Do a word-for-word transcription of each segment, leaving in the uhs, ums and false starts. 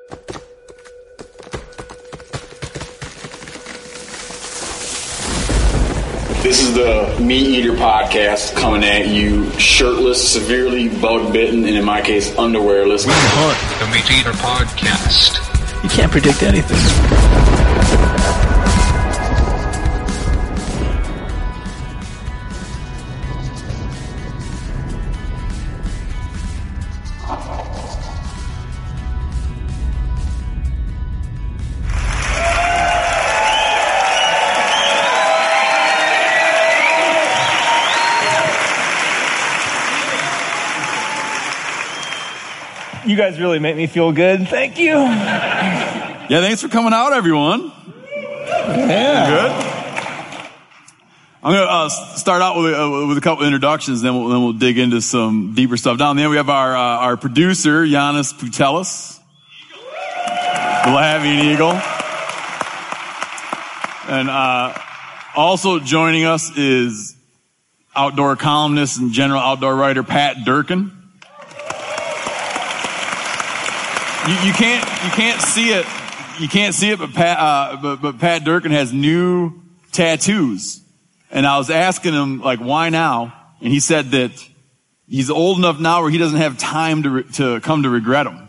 This is the Meat Eater Podcast coming at you shirtless, severely bug-bitten, and in my case, underwearless. We hunt the Meat Eater Podcast. You can't predict anything. You guys really make me feel good. Thank you. Yeah, thanks for coming out, everyone. Yeah. Good. I'm going to uh, start out with, uh, with a couple introductions, then we'll, then we'll dig into some deeper stuff. Down there we have our uh, our producer, Giannis Putelis. The Lavian Eagle. And uh, also joining us is outdoor columnist and general outdoor writer Pat Durkin. You, you can't you can't see it you can't see it, but Pat uh, but, but Pat Durkin has new tattoos, and I was asking him like why now, and he said that he's old enough now where he doesn't have time to re- to come to regret them.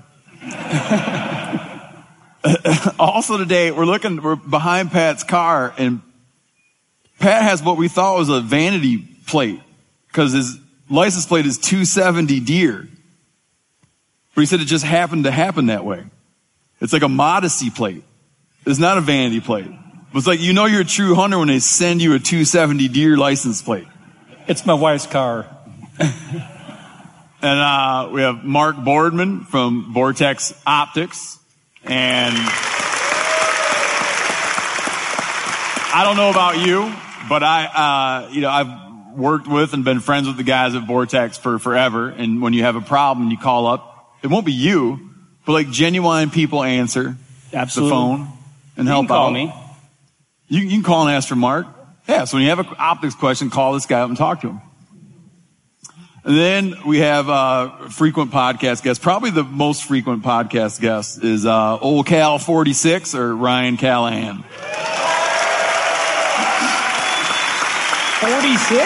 Also today we're looking we're behind Pat's car, and Pat has what we thought was a vanity plate because his license plate is two seventy Deer. But he said it just happened to happen that way. It's like a modesty plate. It's not a vanity plate. It's like, you know you're a true hunter when they send you a two seventy Deer license plate. It's my wife's car. And uh we have Mark Boardman from Vortex Optics. And I don't know about you, but I, uh, you know, I've worked with and been friends with the guys at Vortex for forever. And when you have a problem, you call up. It won't be you, but like genuine people answer Absolutely. the phone and help you can call out. me. You, you can call and ask for Mark. Yeah, so when you have an optics question, call this guy up and talk to him. And then we have uh frequent podcast guest. Probably the most frequent podcast guest is uh Old Cal forty-six or Ryan Callahan. forty-six?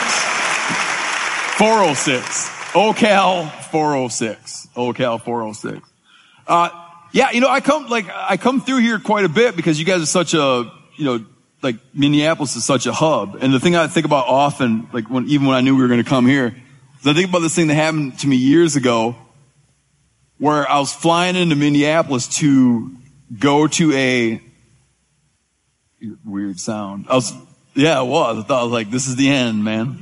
four oh six. Old Cal four oh six. Old Cal four oh six. Uh, yeah, you know, I come, like, I come through here quite a bit because you guys are such a, you know, like, Minneapolis is such a hub. And the thing I think about often, like, when, even when I knew we were going to come here, is I think about this thing that happened to me years ago where I was flying into Minneapolis to go to a, weird sound. I was, yeah, it was. I thought I was like, this is the end, man.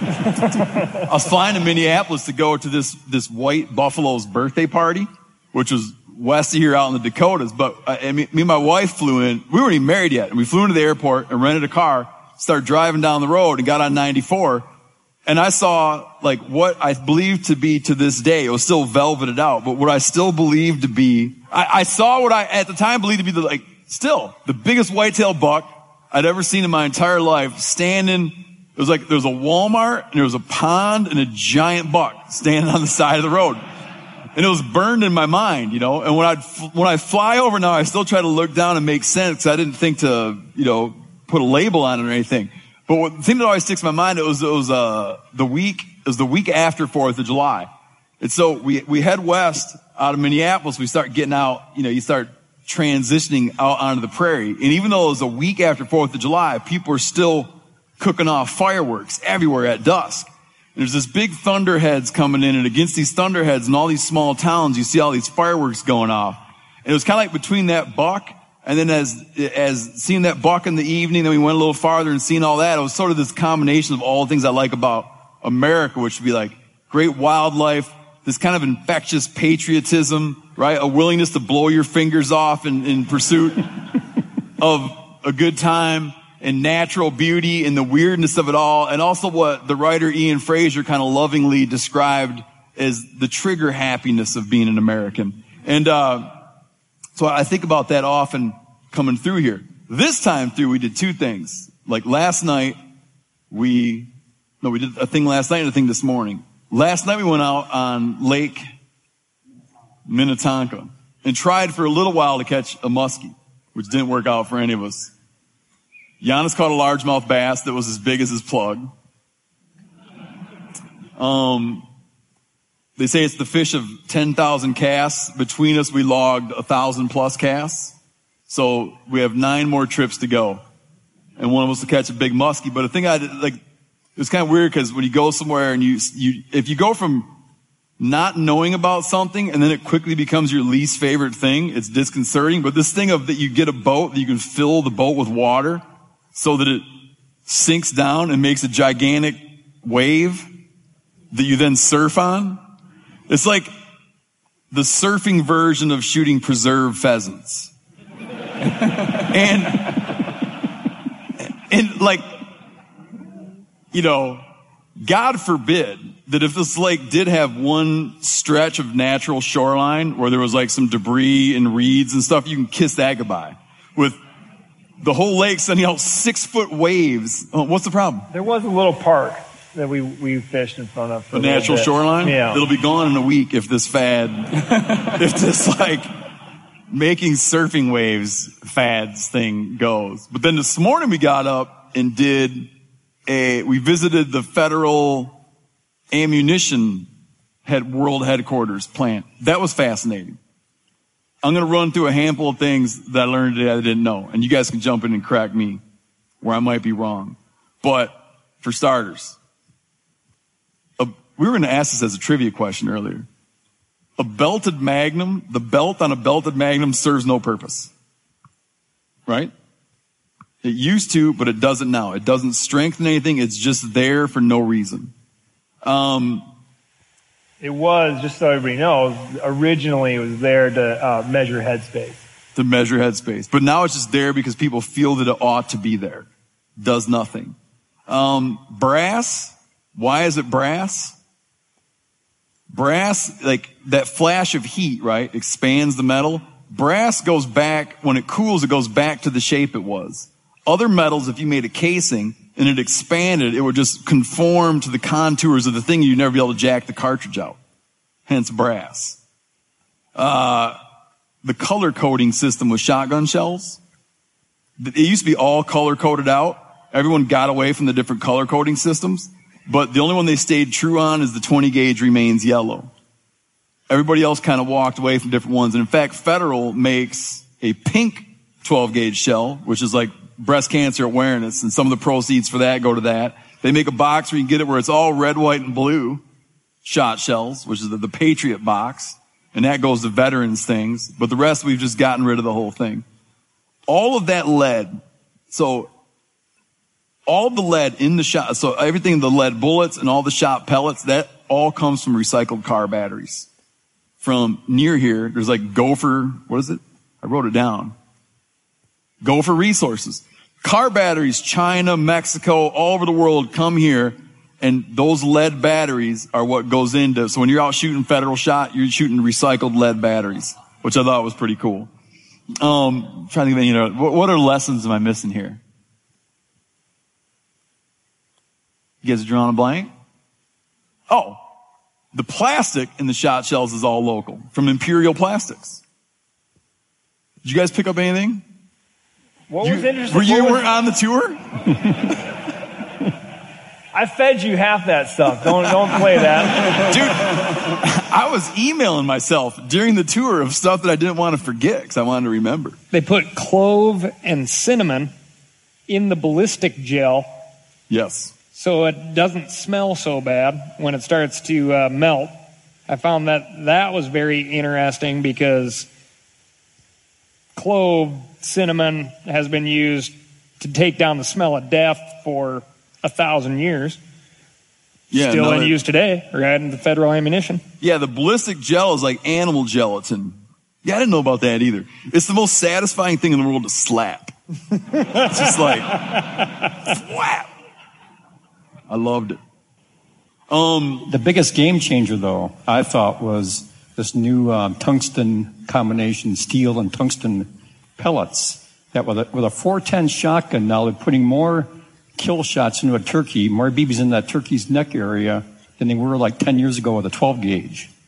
I was flying to Minneapolis to go to this, this white buffalo's birthday party, which was west of here out in the Dakotas. But uh, and me, me and my wife flew in. We weren't even married yet. And we flew into the airport and rented a car, started driving down the road and got on ninety-four. And I saw like what I believed to be to this day, it was still velveted out, but what I still believed to be, I, I saw what I at the time believed to be the, like, still the biggest whitetail buck I'd ever seen in my entire life, standing. It was like there was a Walmart and there was a pond and a giant buck standing on the side of the road. And it was burned in my mind, you know, and when I when I fly over now, I still try to look down and make sense because I didn't think to, you know, put a label on it or anything. But what, the thing that always sticks in my mind, it was, it was, uh, the week, it was the week after fourth of July. And so we, we head west out of Minneapolis. We start getting out, you know, you start transitioning out onto the prairie. And even though it was a week after fourth of July, people are still cooking off fireworks everywhere at dusk. And there's this big thunderheads coming in, and against these thunderheads in all these small towns, you see all these fireworks going off. And it was kind of like between that buck and then as, as seeing that buck in the evening, then we went a little farther and seeing all that. It was sort of this combination of all the things I like about America, which would be like great wildlife, this kind of infectious patriotism, right? A willingness to blow your fingers off in, in pursuit of a good time and natural beauty and the weirdness of it all. And also what the writer Ian Fraser kind of lovingly described as the trigger happiness of being an American. And, uh, so I think about that often coming through here. This time through, we did two things. Like last night, we, no, we did a thing last night and a thing this morning. Last night we went out on Lake Minnetonka. and tried for a little while to catch a muskie, which didn't work out for any of us. Giannis caught a largemouth bass that was as big as his plug. Um, they say it's the fish of ten thousand casts. Between us, we logged one thousand plus casts. So we have nine more trips to go. And one of us to catch a big muskie. But the thing I did, like, it was kind of weird because when you go somewhere and you, you, if you go from not knowing about something and then it quickly becomes your least favorite thing, it's disconcerting. But this thing of that you get a boat, that you can fill the boat with water so that it sinks down and makes a gigantic wave that you then surf on. It's like the surfing version of shooting preserved pheasants. and, and like, you know, God forbid that if this lake did have one stretch of natural shoreline where there was like some debris and reeds and stuff, you can kiss that goodbye. With the whole lake sending out six foot waves. Oh, what's the problem? There was a little park that we, we fished in front of. For the natural bit. shoreline? Yeah. It'll be gone in a week if this fad, if this like making surfing waves fads thing goes. But then this morning we got up and did a, we visited the federal ammunition head world headquarters plant. That was fascinating. I'm going to run through a handful of things that I learned today I didn't know. And you guys can jump in and correct me where I might be wrong. But for starters, a, we were going to ask this as a trivia question earlier. A belted magnum, the belt on a belted magnum serves no purpose. Right? It used to, but it doesn't now. It doesn't strengthen anything. It's just there for no reason. Um, It was, just so everybody knows, originally it was there to uh, measure headspace. To measure headspace. But now it's just there because people feel that it ought to be there. Does nothing. Um, brass. Why is it brass? Brass, like that flash of heat, right, expands the metal. Brass goes back, when it cools, it goes back to the shape it was. Other metals, if you made a casing and it expanded, it would just conform to the contours of the thing. You'd never be able to jack the cartridge out. Hence brass. Uh, the color coding system with shotgun shells. It used to be all color coded out. Everyone got away from the different color coding systems. But the only one they stayed true on is the twenty gauge remains yellow. Everybody else kind of walked away from different ones. And in fact, Federal makes a pink twelve gauge shell, which is like breast cancer awareness. And some of the proceeds for that go to that. They make a box where you can get it where it's all red, white, and blue shot shells, which is the, the Patriot box. And that goes to veterans things. But the rest, we've just gotten rid of the whole thing. All of that lead. So all the lead in the shot, so everything, the lead bullets and all the shot pellets, that all comes from recycled car batteries. From near here, there's like Gopher, what is it? I wrote it down. Gopher Resources. Car batteries, China, Mexico, all over the world come here, and those lead batteries are what goes into, so when you're out shooting Federal shot, you're shooting recycled lead batteries, which I thought was pretty cool. Um, I'm trying to think, you know, what, what are lessons am I missing here? You guys are drawing a blank? Oh, the plastic in the shot shells is all local, from Imperial Plastics. Did you guys pick up anything? What you, was interesting? Were you was, weren't on the tour? I fed you half that stuff. Don't don't play that. Dude, I was emailing myself during the tour of stuff that I didn't want to forget because I wanted to remember. They put clove and cinnamon in the ballistic gel. Yes. So it doesn't smell so bad when it starts to uh, melt. I found that that was very interesting because clove, cinnamon has been used to take down the smell of death for a thousand years. Yeah, Still another, in use today, right in the Federal ammunition. Yeah, the ballistic gel is like animal gelatin. Yeah, I didn't know about that either. It's the most satisfying thing in the world to slap. It's just like, whap. I loved it. Um, the biggest game changer, though, I thought, was this new um, tungsten combination, steel and tungsten pellets. That with a, with a four ten shotgun, now they're putting more kill shots into a turkey, more B Bs in that turkey's neck area than they were like ten years ago with a twelve gauge.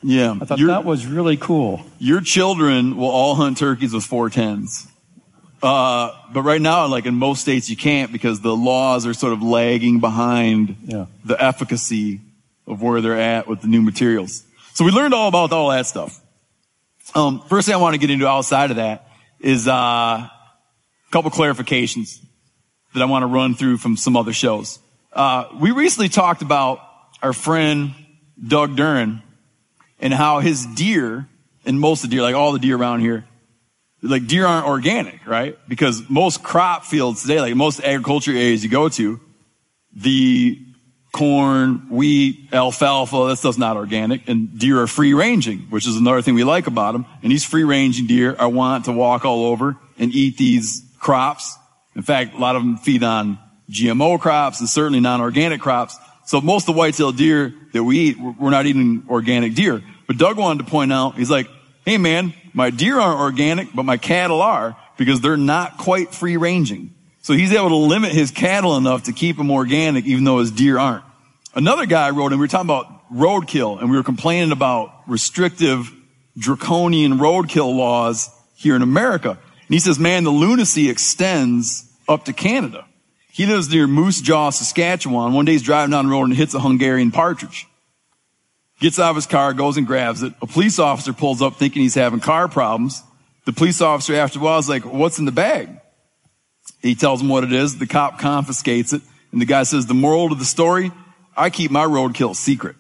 Yeah. I thought Your, that was really cool. your children will all hunt turkeys with four tens. Uh, but right now, like in most states, you can't because the laws are sort of lagging behind Yeah. the efficacy of where they're at with the new materials. So we learned all about all that stuff. Um, first thing I want to get into outside of that is uh, a couple clarifications that I want to run through from some other shows. Uh, we recently talked about our friend Doug Duran and how his deer, and most of the deer, like all the deer around here, like deer aren't organic, right? Because most crop fields today, like most agriculture areas you go to, the corn, wheat, alfalfa, that stuff's not organic, and deer are free ranging, which is another thing we like about them. And these free ranging deer are want to walk all over and eat these crops. In fact, a lot of them feed on G M O crops and certainly non-organic crops. So most of the white-tailed deer that we eat, we're not eating organic deer. But Doug wanted to point out, he's like, hey man, my deer aren't organic, but my cattle are because they're not quite free ranging. So he's able to limit his cattle enough to keep them organic even though his deer aren't. Another guy wrote in, we were talking about roadkill and we were complaining about restrictive draconian roadkill laws here in America. And he says, man, the lunacy extends up to Canada. He lives near Moose Jaw, Saskatchewan. One day he's driving down the road and hits a Hungarian partridge. Gets out of his car, goes and grabs it. A police officer pulls up thinking he's having car problems. The police officer after a while is like, what's in the bag? He tells him what it is. The cop confiscates it. And the guy says, the moral of the story, I keep my roadkill secret.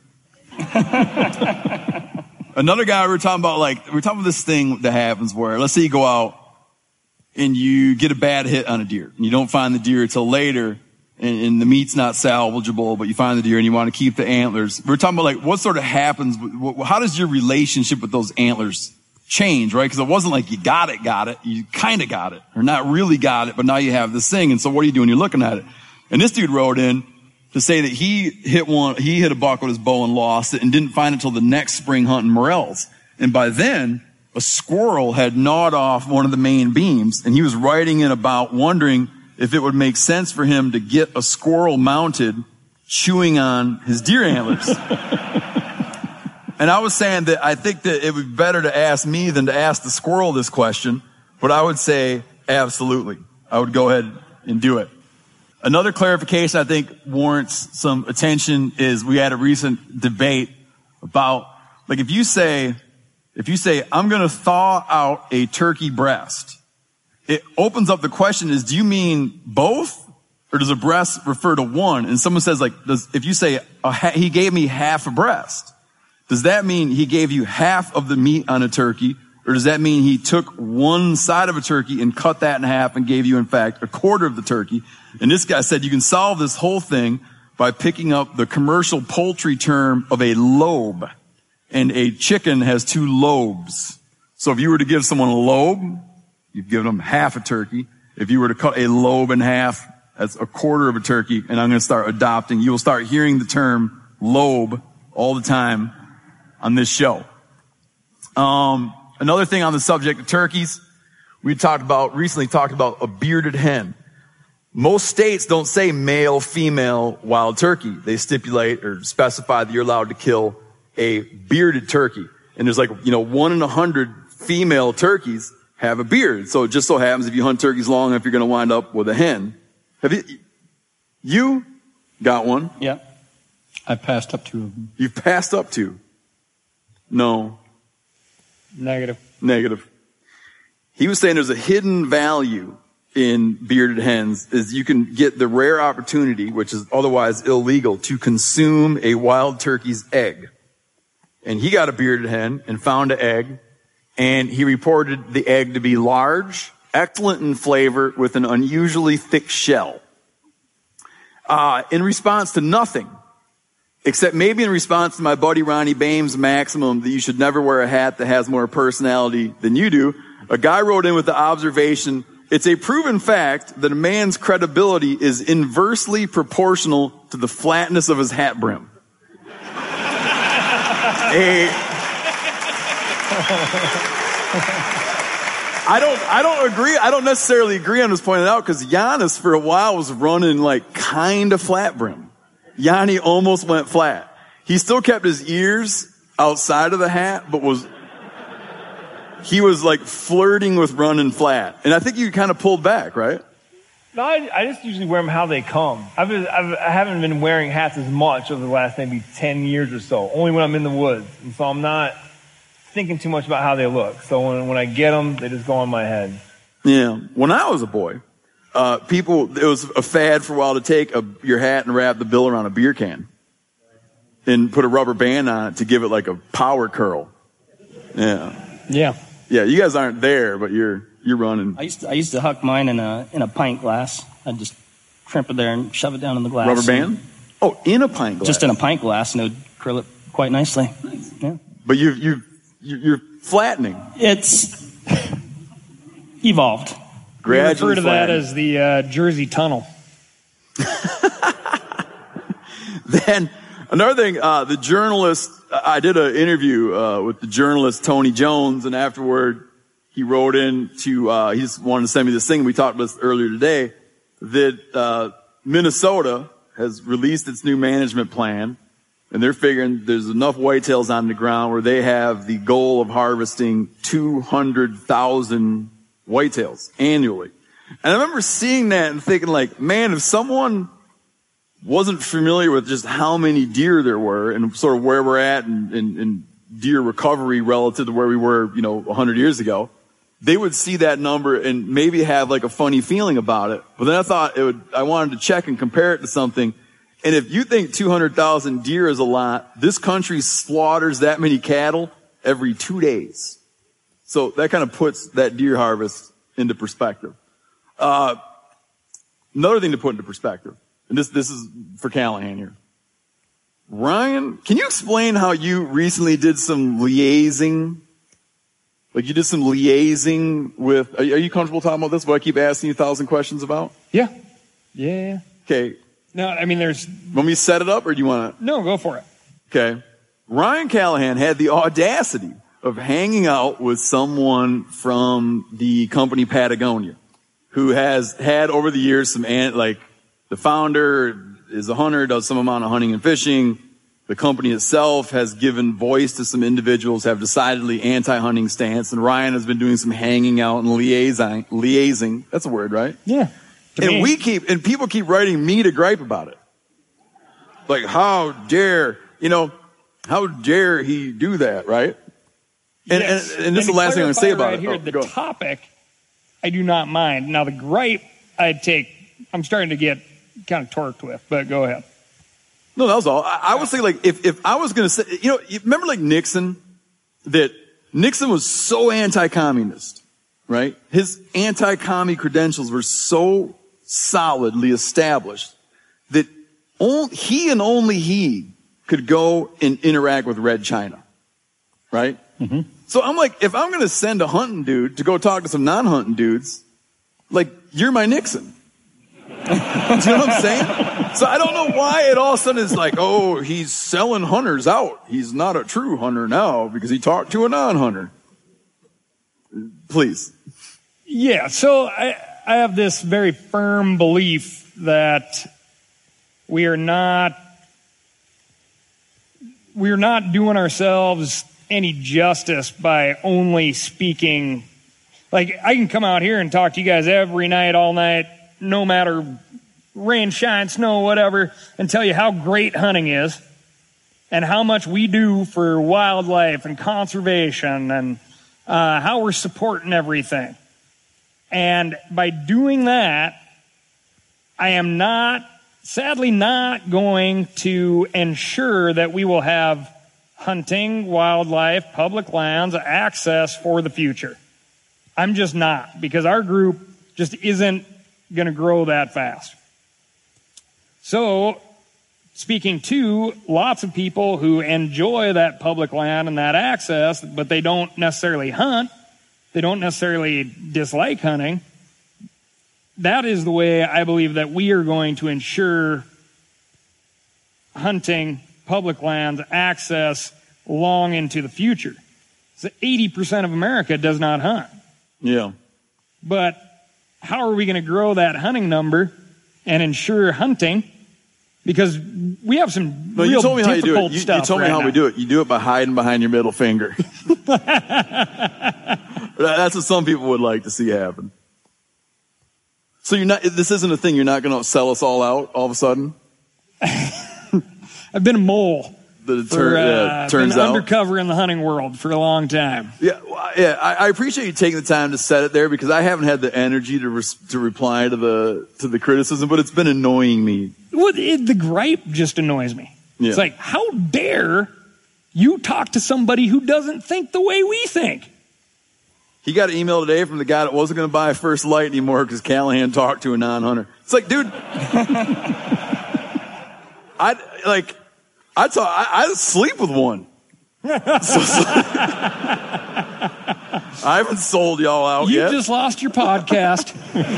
Another guy we were talking about, like, we we're talking about this thing that happens where, let's say you go out and you get a bad hit on a deer and you don't find the deer until later. And, and the meat's not salvageable, but you find the deer and you want to keep the antlers. We're talking about like what sort of happens, how does your relationship with those antlers change, right? Because it wasn't like you got it, got it. You kind of got it, or not really got it, but now you have this thing. And so what do you do when you're looking at it? And this dude wrote in to say that he hit one, he hit a buck with his bow and lost it and didn't find it until the next spring hunting morels. And by then, a squirrel had gnawed off one of the main beams, and he was writing in about wondering if it would make sense for him to get a squirrel mounted chewing on his deer antlers. And I was saying that I think that it would be better to ask me than to ask the squirrel this question, but I would say absolutely. I would go ahead and do it. Another clarification I think warrants some attention is we had a recent debate about, like if you say, if you say, I'm going to thaw out a turkey breast, it opens up the question is, do you mean both? Or does a breast refer to one? And someone says like, does, if you say, a ha- he gave me half a breast, does that mean he gave you half of the meat on a turkey? Or does that mean he took one side of a turkey and cut that in half and gave you, in fact, a quarter of the turkey? And this guy said you can solve this whole thing by picking up the commercial poultry term of a lobe. And a chicken has two lobes. So if you were to give someone a lobe, you've given them half a turkey. If you were to cut a lobe in half, that's a quarter of a turkey. And I'm going to start adopting. You will start hearing the term lobe all the time on this show. Um, another thing on the subject of turkeys, we talked about, recently talked about a bearded hen. Most states don't say male, female, wild turkey. They stipulate or specify that you're allowed to kill a bearded turkey. And there's like, you know, one in a hundred female turkeys have a beard. So it just so happens if you hunt turkeys long enough, you're going to wind up with a hen. Have you, you got one? Yeah. I passed up two of them. You've passed up two? No. Negative. Negative. He was saying there's a hidden value in bearded hens is you can get the rare opportunity, which is otherwise illegal, to consume a wild turkey's egg. And he got a bearded hen and found an egg, and he reported the egg to be large, excellent in flavor, with an unusually thick shell. Uh, in response to nothing, except maybe in response to my buddy Ronnie Bame's maximum that you should never wear a hat that has more personality than you do, a guy wrote in with the observation, it's a proven fact that a man's credibility is inversely proportional to the flatness of his hat brim. a, I don't, I don't agree. I don't necessarily agree on this pointed out because Giannis for a while was running like kind of flat brim. Yanni almost went flat. He still kept his ears outside of the hat, but was, he was like flirting with running flat. And I think you kind of pulled back, right? No, I, I just usually wear them how they come. I've been, I've, I haven't been wearing hats as much over the last maybe ten years or so, only when I'm in the woods. And so I'm not thinking too much about how they look. So when, when I get them, they just go on my head. Yeah. When I was a boy, uh, people, it was a fad for a while to take a, your hat and wrap the bill around a beer can and put a rubber band on it to give it like a power curl. Yeah. Yeah. Yeah. You guys aren't there, but you're, you're running. I used to, I used to huck mine in a in a pint glass. I'd just crimp it there and shove it down in the glass. Rubber band? Oh, in a pint glass. Just in a pint glass, and it would curl it quite nicely. Nice. Yeah. But you you you're flattening. It's evolved. Gradually we refer to that flattening. as the uh, Jersey Tunnel. Then another thing, uh, the journalist. I did an interview uh, with the journalist Tony Jones, and afterward. He wrote in to, uh, he just wanted to send me this thing. We talked about this earlier today, that, uh, Minnesota has released its new management plan, and they're figuring there's enough whitetails on the ground where they have the goal of harvesting two hundred thousand whitetails annually. And I remember seeing that and thinking like, man, if someone wasn't familiar with just how many deer there were and sort of where we're at in, in, in deer recovery relative to where we were, you know, a hundred years ago, they would see that number and maybe have like a funny feeling about it. But then I thought it would, I wanted to check and compare it to something. And if you think two hundred thousand deer is a lot, this country slaughters that many cattle every two days. So that kind of puts that deer harvest into perspective. Uh, another thing to put into perspective, and this, this is for Callahan here. Ryan, can you explain how you recently did some liaising? Like you did some liaising with, are you, are you comfortable talking about this? What I keep asking you a thousand questions about? Yeah. Yeah. Okay. No, I mean, there's, Want me to set it up or do you want to? no, go for it. Okay. Ryan Callahan had the audacity of hanging out with someone from the company Patagonia, who has had over the years some, ant- like the founder is a hunter, does some amount of hunting and fishing. The company itself has given voice to some individuals, have decidedly anti-hunting stance, and Ryan has been doing some hanging out and liaising. Liaising, that's a word, right? Yeah. To And me. we keep, and people keep writing me to gripe about it. Like, how dare, you know, how dare he do that, right? And, Yes. and, and this is to the last thing I'm going to say clarify about right it. Here, Oh, the go. topic, I do not mind. Now, the gripe, I'd take, I'm starting to get kind of torqued with, but go ahead. No, that was all. I, I was thinking, like, if, if I was going to say, you know, you remember like Nixon? That Nixon was so anti-communist, right? His anti-commie credentials were so solidly established that only, he and only he could go and interact with Red China, right? Mm-hmm. So I'm like, if I'm going to send a hunting dude to go talk to some non-hunting dudes, like, you're my Nixon. You know what I'm saying? So I don't know why it all of a sudden is like, oh, he's selling hunters out. He's not a true hunter now because he talked to a non-hunter. Please. Yeah, so I, I have this very firm belief that we are not we're not doing ourselves any justice by only speaking. Like, I can come out here and talk to you guys every night, all night, no matter rain, shine, snow, whatever, and tell you how great hunting is and how much we do for wildlife and conservation and uh, how we're supporting everything. And by doing that, I am not, sadly not going to ensure that we will have hunting, wildlife, public lands, access for the future. I'm just not, because our group just isn't going to grow that fast. So, speaking to lots of people who enjoy that public land and that access, but they don't necessarily hunt, they don't necessarily dislike hunting, that is the way I believe that we are going to ensure hunting, public lands, access long into the future. So eighty percent of America does not hunt. Yeah. But how are we going to grow that hunting number and ensure hunting Because we have some No, real you told me how you do difficult it. You, stuff you told me right how now. we do it. You do it by hiding behind your middle finger. That's what some people would like to see happen. So you're not. This isn't a thing. You're not going to sell us all out all of a sudden. I've been a mole. The For, tur- uh, yeah, turns been out. undercover in the hunting world for a long time. Yeah, well, yeah. I, I appreciate you taking the time to set it there because I haven't had the energy to res- to reply to the to the criticism, but it's been annoying me. Well, it, the gripe just annoys me. Yeah. It's like, how dare you talk to somebody who doesn't think the way we think? He got an email today from the guy that wasn't going to buy a First Light anymore because Callahan talked to a non-hunter. It's like, dude, I like, I talk, I, I sleep with one. So, so, I haven't sold y'all out You yet. just lost your podcast.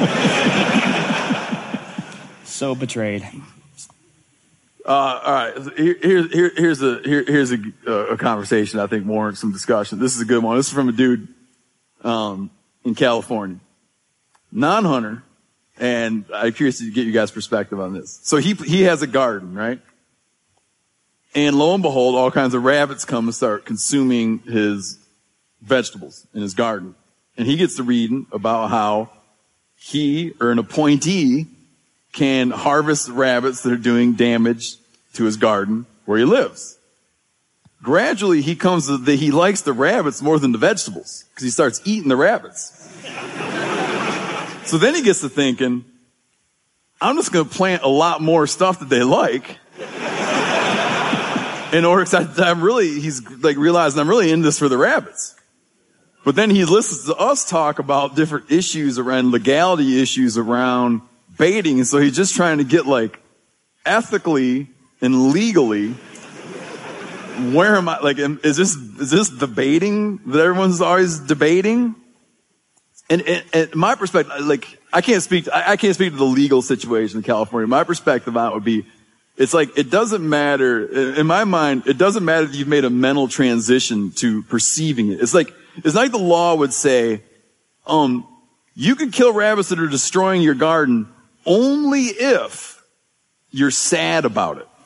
So betrayed. Uh, all right, here, here, here, here's a here, here's a, a conversation I think warrants some discussion. This is a good one. This is from a dude um, in California, non-hunter, and I'm curious to get you guys' perspective on this. So he he has a garden, right? And lo and behold, all kinds of rabbits come and start consuming his vegetables in his garden, and he gets to reading about how he or an appointee can harvest rabbits that are doing damage to his garden where he lives. Gradually, he comes to that he likes the rabbits more than the vegetables because he starts eating the rabbits. So then he gets to thinking, I'm just going to plant a lot more stuff that they like. In order, cause I, I'm really, he's like realizing I'm really in this for the rabbits. But then he listens to us talk about different issues around legality issues around baiting, and so he's just trying to get like ethically and legally. Where am I? Like, am, is this is this the baiting that everyone's always debating? And, and, and my perspective, like, I can't speak. I, I can't speak to the legal situation in California. My perspective on it would be, it's like it doesn't matter in my mind. It doesn't matter if you've made a mental transition to perceiving it. It's like it's like the law would say, um, you can kill rabbits that are destroying your garden only if you're sad about it.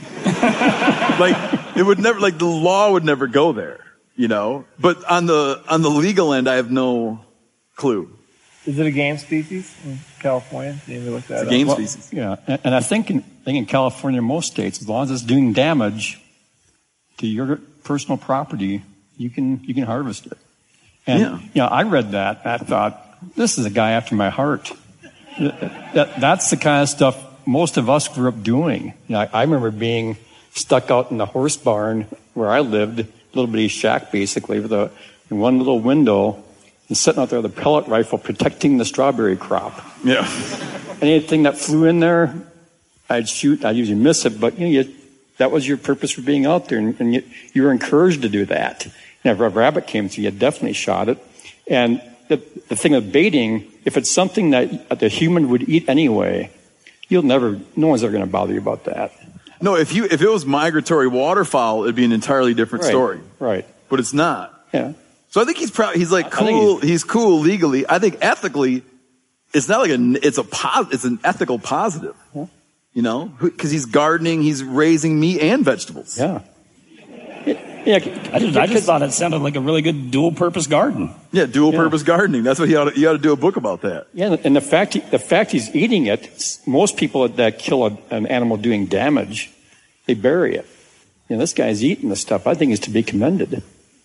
Like, it would never, like, the law would never go there, you know? But on the, on the legal end, I have no clue. Is it a game species in California? Did you look that It's a up? game Well, species. Yeah, and, and I think in, I think in California, most states, as long as it's doing damage to your personal property, you can you can harvest it. And Yeah. you know, I read that. And I thought, this is a guy after my heart. That, that's the kind of stuff most of us grew up doing. You know, I, I remember being stuck out in the horse barn where I lived, a little bitty shack basically, with a in one little window, and sitting out there with a pellet rifle protecting the strawberry crop. Yeah. Anything that flew in there, I'd shoot. I'd usually miss it, but you know, you, that was your purpose for being out there, and, and you, you were encouraged to do that. And if a rabbit came through, you definitely shot it. And the, the thing of baiting, if it's something that the human would eat anyway, you'll never, no one's ever going to bother you about that. No, if you if it was migratory waterfowl, it'd be an entirely different Right, story. right. But it's not. Yeah. So I think he's proud. He's like I think cool. He's, cool legally. I think ethically, it's not like a. It's a pos, It's an ethical positive. Yeah. You know, because he's gardening. He's raising meat and vegetables. Yeah. Yeah, I just, I just thought it sounded like a really good dual-purpose garden. Yeah, dual purpose gardening. That's what he ought to, you ought to do a book about that. Yeah, and the fact he, the fact he's eating it, most people that kill a, an animal doing damage, they bury it. You know, this guy's eating the stuff. I think is to be commended.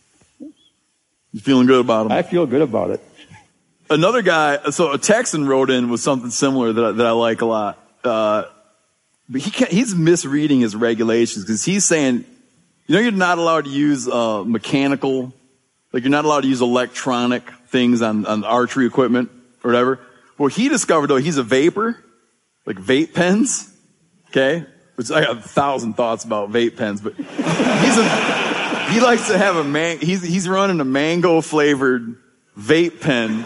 You feeling good about him? I feel good about it. Another guy. So a Texan wrote in with something similar that I, that I like a lot. Uh, but he can't, he's misreading his regulations because he's saying, you know, you're not allowed to use uh, mechanical, like you're not allowed to use electronic things on, on archery equipment or whatever. Well, he discovered though he's a vapor, like vape pens. Okay, which I got a thousand thoughts about vape pens, but he's a he likes to have a man. He's he's running a mango flavored vape pen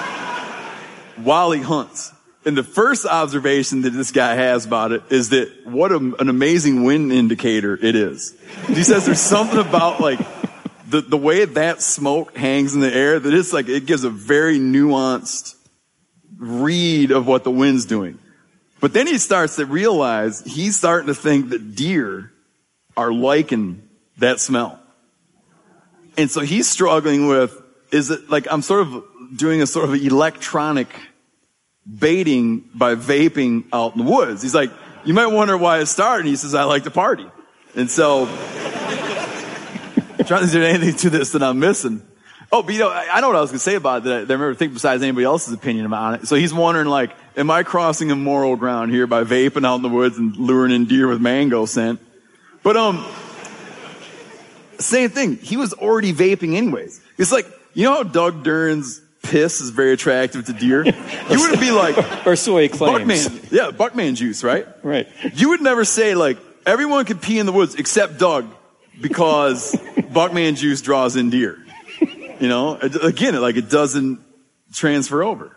while he hunts. And the first observation that this guy has about it is that what a, an amazing wind indicator it is. He says there's something about like the, the way that smoke hangs in the air that it's like it gives a very nuanced read of what the wind's doing. But then he starts to realize he's starting to think that deer are liking that smell. And so he's struggling with, is it like I'm sort of doing a sort of electronic baiting by vaping out in the woods. He's like, you might wonder why it started. And he says, I like to party. And so, I'm trying to do anything to this that I'm missing. Oh, but you know, I, I know what I was going to say about it that I, that I remember thinking besides anybody else's opinion on it. So he's wondering, like, am I crossing a moral ground here by vaping out in the woods and luring in deer with mango scent? But, um, same thing. He was already vaping anyways. It's like, you know how Doug Dern's piss is very attractive to deer? You wouldn't be like, or so he claims. Buckman, yeah, Buckman juice, right? Right. You would never say, like, everyone could pee in the woods except Doug because Buckman juice draws in deer. You know, again, like it doesn't transfer over.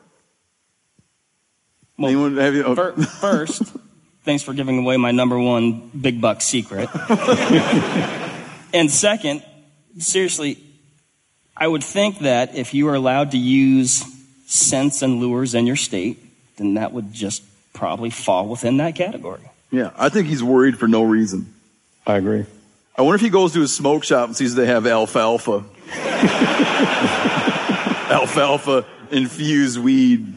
Well, Anyone have you, oh. fir- first, thanks for giving away my number one big buck secret. And second, seriously, I would think that if you are allowed to use scents and lures in your state, then that would just probably fall within that category. Yeah, I think he's worried for no reason. I agree. I wonder if he goes to his smoke shop and sees they have alfalfa. Alfalfa infused weed.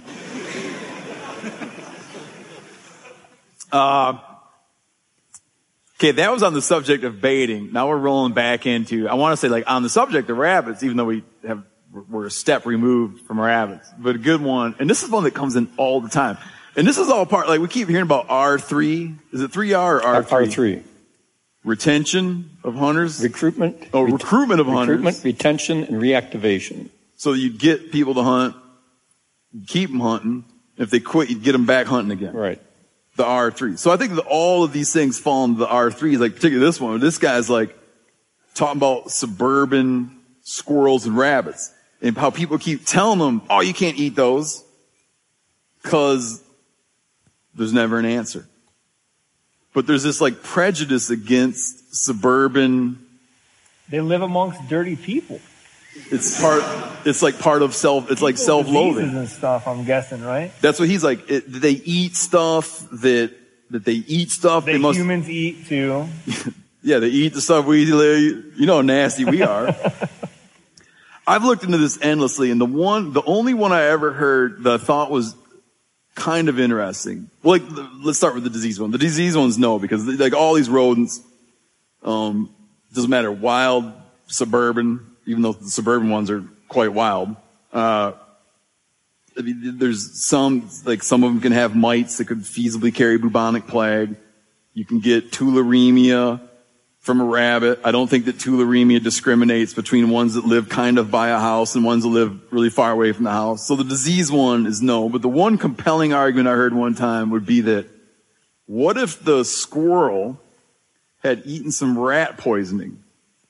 Uh, okay, that was on the subject of baiting. Now we're rolling back into, I want to say like on the subject of rabbits, even though we have, we're a step removed from rabbits, but a good one. And this is one that comes in all the time. And this is all part, like we keep hearing about R three. Is it three R or R three? R three. Retention of hunters? Recruitment. Oh, recruitment of hunters. Recruitment, retention, and reactivation. So you'd get people to hunt, keep them hunting. If they quit, you'd get them back hunting again. Right. The R three. So I think that all of these things fall into the R three, like particularly this one. This guy's like talking about suburban squirrels and rabbits and how people keep telling them, oh, you can't eat those because there's never an answer. But there's this like prejudice against suburban. They live amongst dirty people. It's part, it's like part of self, it's like self-loathing. Diseases and stuff, I'm guessing, right? That's what he's like. It, they eat stuff that, that they eat stuff. That they must, humans eat too. Yeah, they eat the stuff we eat. You know how nasty we are. I've looked into this endlessly, and the one, the only one I ever heard that I thought was kind of interesting. Well, like, let's start with the disease one. The disease ones, no, because like all these rodents, um, doesn't matter, wild, suburban, even though the suburban ones are quite wild. Uh, I mean, there's some, like some of them can have mites that could feasibly carry bubonic plague. You can get tularemia from a rabbit. I don't think that tularemia discriminates between ones that live kind of by a house and ones that live really far away from the house. So the disease one is no, but the one compelling argument I heard one time would be that what if the squirrel had eaten some rat poisoning?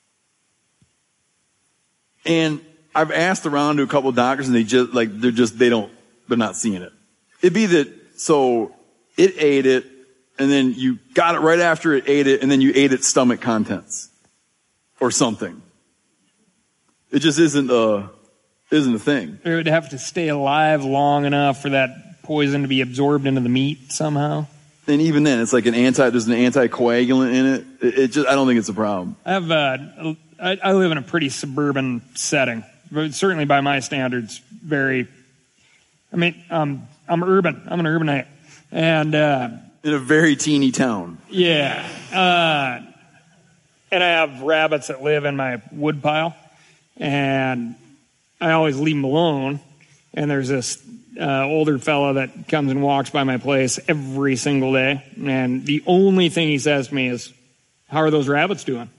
And I've asked around to a couple of doctors and they just, like, they're just, they don't, they're not seeing it. It'd be that, so it ate it, and then you got it right after it ate it, and then you ate its stomach contents. Or something. It just isn't a, isn't a thing. It would have to stay alive long enough for that poison to be absorbed into the meat somehow. And even then, it's like an anti, there's an anticoagulant in it. It, it just, I don't think it's a problem. I have, uh, I, I live in a pretty suburban setting, but certainly by my standards, very, I mean, um, I'm urban. I'm an urbanite. And, uh, in a very teeny town. Yeah. Uh, and I have rabbits that live in my wood pile. And I always leave them alone. And there's this uh, older fella that comes and walks by my place every single day. And the only thing he says to me is, how are those rabbits doing?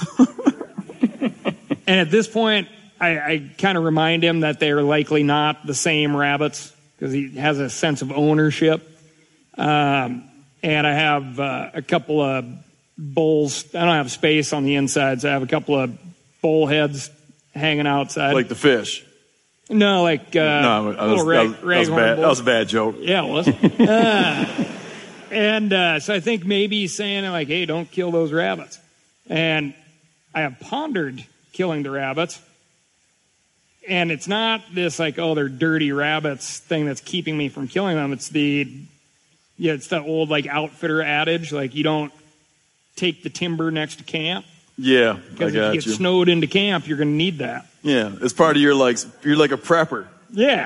And at this point, I, I kind of remind him that they are likely not the same rabbits because he has a sense of ownership. Um, and I have uh, a couple of bulls. I don't have space on the inside, so I have a couple of bull heads hanging outside. Like the fish. No, like uh, no, that was, little rag, that, was, that, was bad. that was a bad joke. Yeah, it was. uh, and uh, so I think maybe he's saying, like, hey, don't kill those rabbits. And I have pondered killing the rabbits. And it's not this, like, oh, they're dirty rabbits thing that's keeping me from killing them. It's the Yeah, it's that old like outfitter adage, like you don't take the timber next to camp. Yeah, Because I got if you get you. snowed into camp, you're going to need that. Yeah, it's part of your like you're like a prepper. Yeah.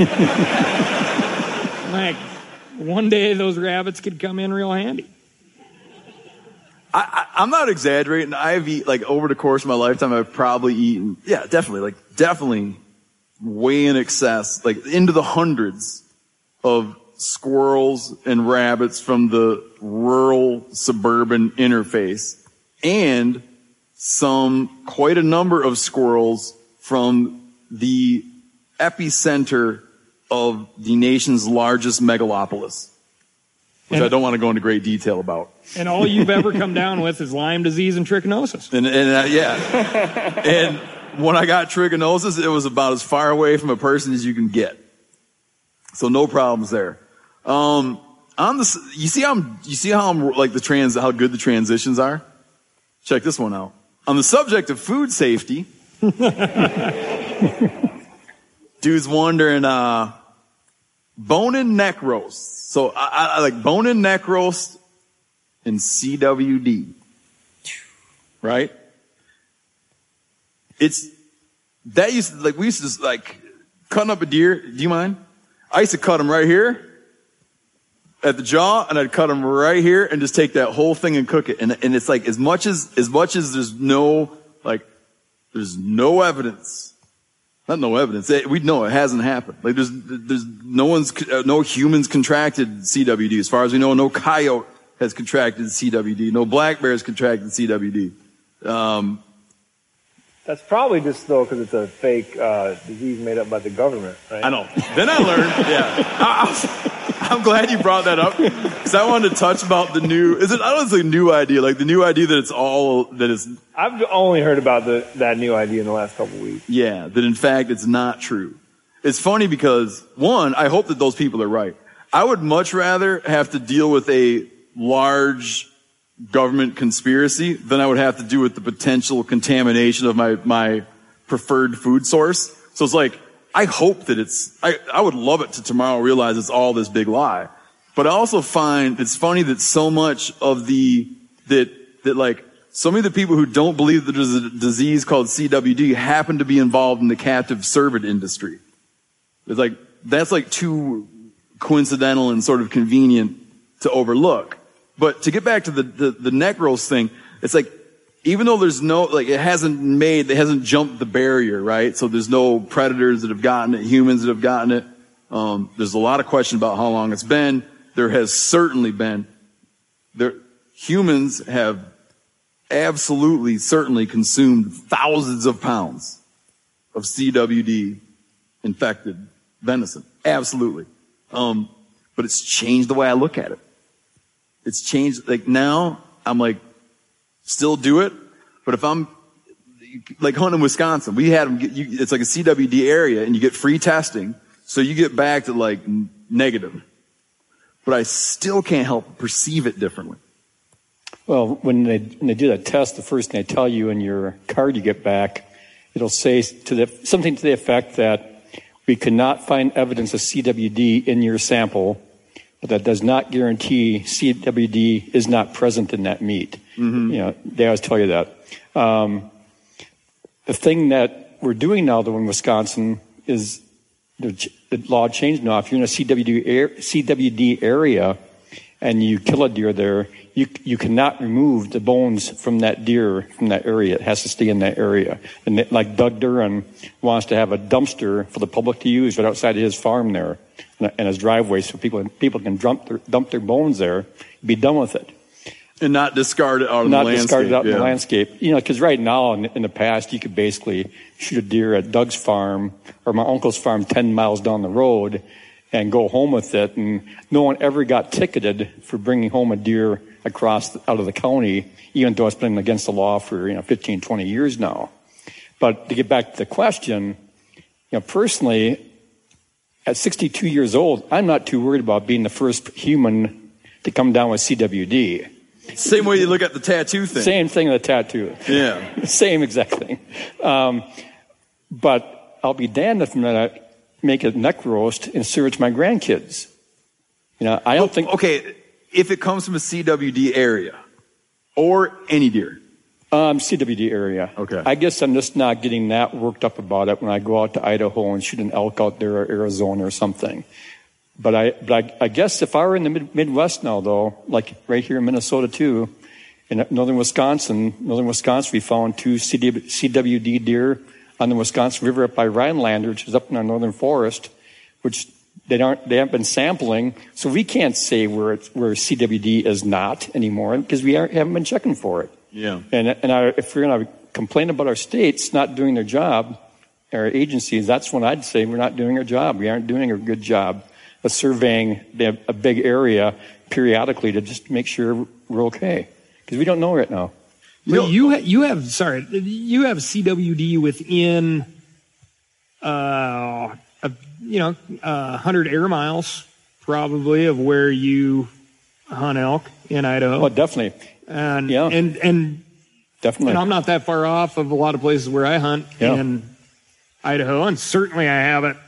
Like one day those rabbits could come in real handy. I, I, I'm not exaggerating. I've eaten, like, over the course of my lifetime, I've probably eaten, yeah, definitely, like, definitely way in excess, like, into the hundreds of squirrels and rabbits from the rural suburban interface, and some, quite a number of squirrels from the epicenter of the nation's largest megalopolis, which And- I don't want to go into great detail about. And all you've ever come down with is Lyme disease and trichinosis. And, and uh, yeah. And when I got trichinosis, it was about as far away from a person as you can get. So no problems there. Um, on the, you see how I'm, you see how I'm like the trans, how good the transitions are? Check this one out. On the subject of food safety, dude's wondering, uh, bone-in neck roast. So I, I, I like bone-in neck roast and C W D. Right? It's, that used to, like, we used to just, like, cutting up a deer. Do you mind? I used to cut them right here at the jaw, and I'd cut them right here and just take that whole thing and cook it. And, and it's like, as much as, as much as there's no, like, there's no evidence. Not no evidence. We know it hasn't happened. Like, there's, there's no one's, no humans contracted C W D. As far as we know, no coyote has contracted C W D. No black bear has contracted C W D. Um, That's probably just, though, because it's a fake uh, disease made up by the government, right? I know. Then I learned, yeah. I, I, I'm glad you brought that up, because I wanted to touch about the new, is it, I don't know if it's a new idea, like the new idea that it's all, that it's, I've only heard about the, that new idea in the last couple of weeks. yeah, that in fact it's not true. It's funny because, one, I hope that those people are right. I would much rather have to deal with a large government conspiracy than I would have to do with the potential contamination of my, my preferred food source. So it's like, I hope that it's, I, I would love it to tomorrow realize it's all this big lie. But I also find it's funny that so much of the, that, that like, so many of the people who don't believe that there's a disease called C W D happen to be involved in the captive servant industry. It's like, that's like too coincidental and sort of convenient to overlook. But to get back to the, the, the neck roast thing, it's like, even though there's no, like, it hasn't made, it hasn't jumped the barrier, right? So there's no predators that have gotten it, humans that have gotten it. Um, there's a lot of question about how long it's been. There has certainly been, there, humans have absolutely, certainly consumed thousands of pounds of C W D infected venison. Absolutely. Um, but it's changed the way I look at it. It's changed, like now, I'm like, still do it, but if I'm, like hunting in Wisconsin, we had them, get, you, it's like a C W D area, and you get free testing, so you get back to like n- negative. But I still can't help but perceive it differently. Well, when they when they do that test, the first thing they tell you in your card you get back, it'll say to the, something to the effect that we cannot find evidence of C W D in your sample, but that does not guarantee C W D is not present in that meat. Mm-hmm. You know, they always tell you that. Um, the thing that we're doing now, though, in Wisconsin is the, the law changed now. If you're in a C W D, air, C W D area and you kill a deer there, you you cannot remove the bones from that deer from that area. It has to stay in that area. And it, like Doug Duran wants to have a dumpster for the public to use right outside of his farm there and his driveway, so people people can dump their, dump their bones there, be done with it. And not discard it out of Not the landscape. discard it out yeah. in the landscape. You know, because right now, in, in the past, you could basically shoot a deer at Doug's farm or my uncle's farm ten miles down the road and go home with it. And no one ever got ticketed for bringing home a deer across the, out of the county, even though it's been against the law for, you know, fifteen, twenty years now. But to get back to the question, you know, personally, at sixty-two years old, I'm not too worried about being the first human to come down with C W D. Same way you look at the tattoo thing. Same thing with the tattoo. Yeah. Same exact thing. Um, but I'll be damned if I'm going to make a neck roast and serve it to my grandkids. You know, I don't think. Okay, if it comes from a C W D area or any deer. Um, C W D area. Okay. I guess I'm just not getting that worked up about it when I go out to Idaho and shoot an elk out there or Arizona or something. But I, but I, I guess if I were in the mid, Midwest now, though, like right here in Minnesota too, in northern Wisconsin, northern Wisconsin, we found two C W D deer on the Wisconsin River up by Rhinelander, which is up in our northern forest, which they aren't, they haven't been sampling, so we can't say where it's, where C W D is not anymore because we aren't, haven't been checking for it. Yeah. And and our, if we're going to complain about our states not doing their job, our agencies, that's when I'd say we're not doing our job. We aren't doing a good job of surveying the, a big area periodically to just make sure we're okay because we don't know right now. You but you ha- you have sorry you have C W D within uh a, you know a hundred air miles probably of where you hunt elk in Idaho. Oh, definitely. And yeah. and and definitely. And I'm not that far off of a lot of places where I hunt yeah. in Idaho, and certainly I have it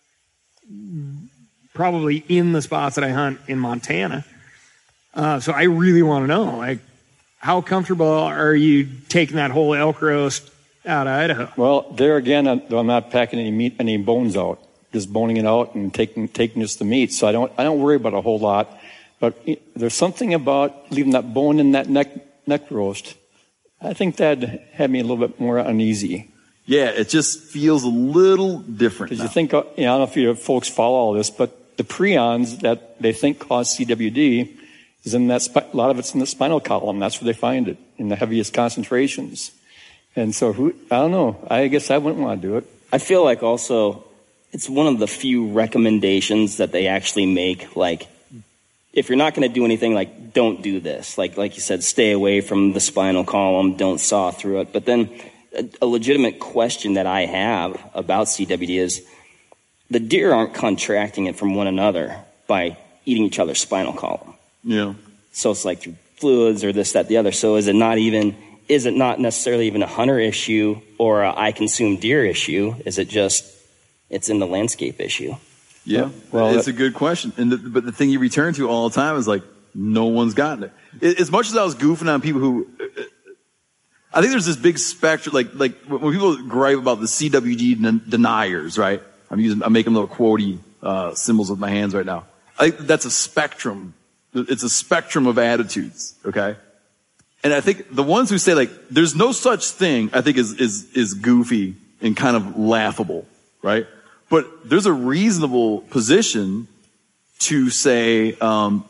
probably in the spots that I hunt in Montana. Uh, so I really want to know, like, how comfortable are you taking that whole elk roast out of Idaho? Well, there again, I'm not packing any meat, any bones out, just boning it out and taking taking just the meat. So I don't I don't worry about a whole lot. But there's something about leaving that bone in that neck neck roast. I think that had me a little bit more uneasy. Yeah, it just feels a little different. Because you think, you know, I don't know if you folks follow all this, but the prions that they think cause C W D is in that, a lot of it's in the spinal column. That's where they find it, in the heaviest concentrations. And so, who, I don't know. I guess I wouldn't want to do it. I feel like also it's one of the few recommendations that they actually make. Like, if you're not going to do anything, like, don't do this. Like, like you said, stay away from the spinal column. Don't saw through it. But then a, a legitimate question that I have about C W D is the deer aren't contracting it from one another by eating each other's spinal column. Yeah. So it's like through fluids or this, that, the other. So is it not even, is it not necessarily even a hunter issue or a I consume deer issue? Is it just, it's in the landscape issue? Yeah. Well, it's a good question. And the, but the thing you return to all the time is like, no one's gotten it. As much as I was goofing on people who, I think there's this big spectrum, like, like when people gripe about the C W D deniers, right? I'm using, I'm making little quotey, uh, symbols with my hands right now. I think that's a spectrum. It's a spectrum of attitudes, okay? And I think the ones who say like, there's no such thing, I think is, is, is goofy and kind of laughable, right? But there's a reasonable position to say, um,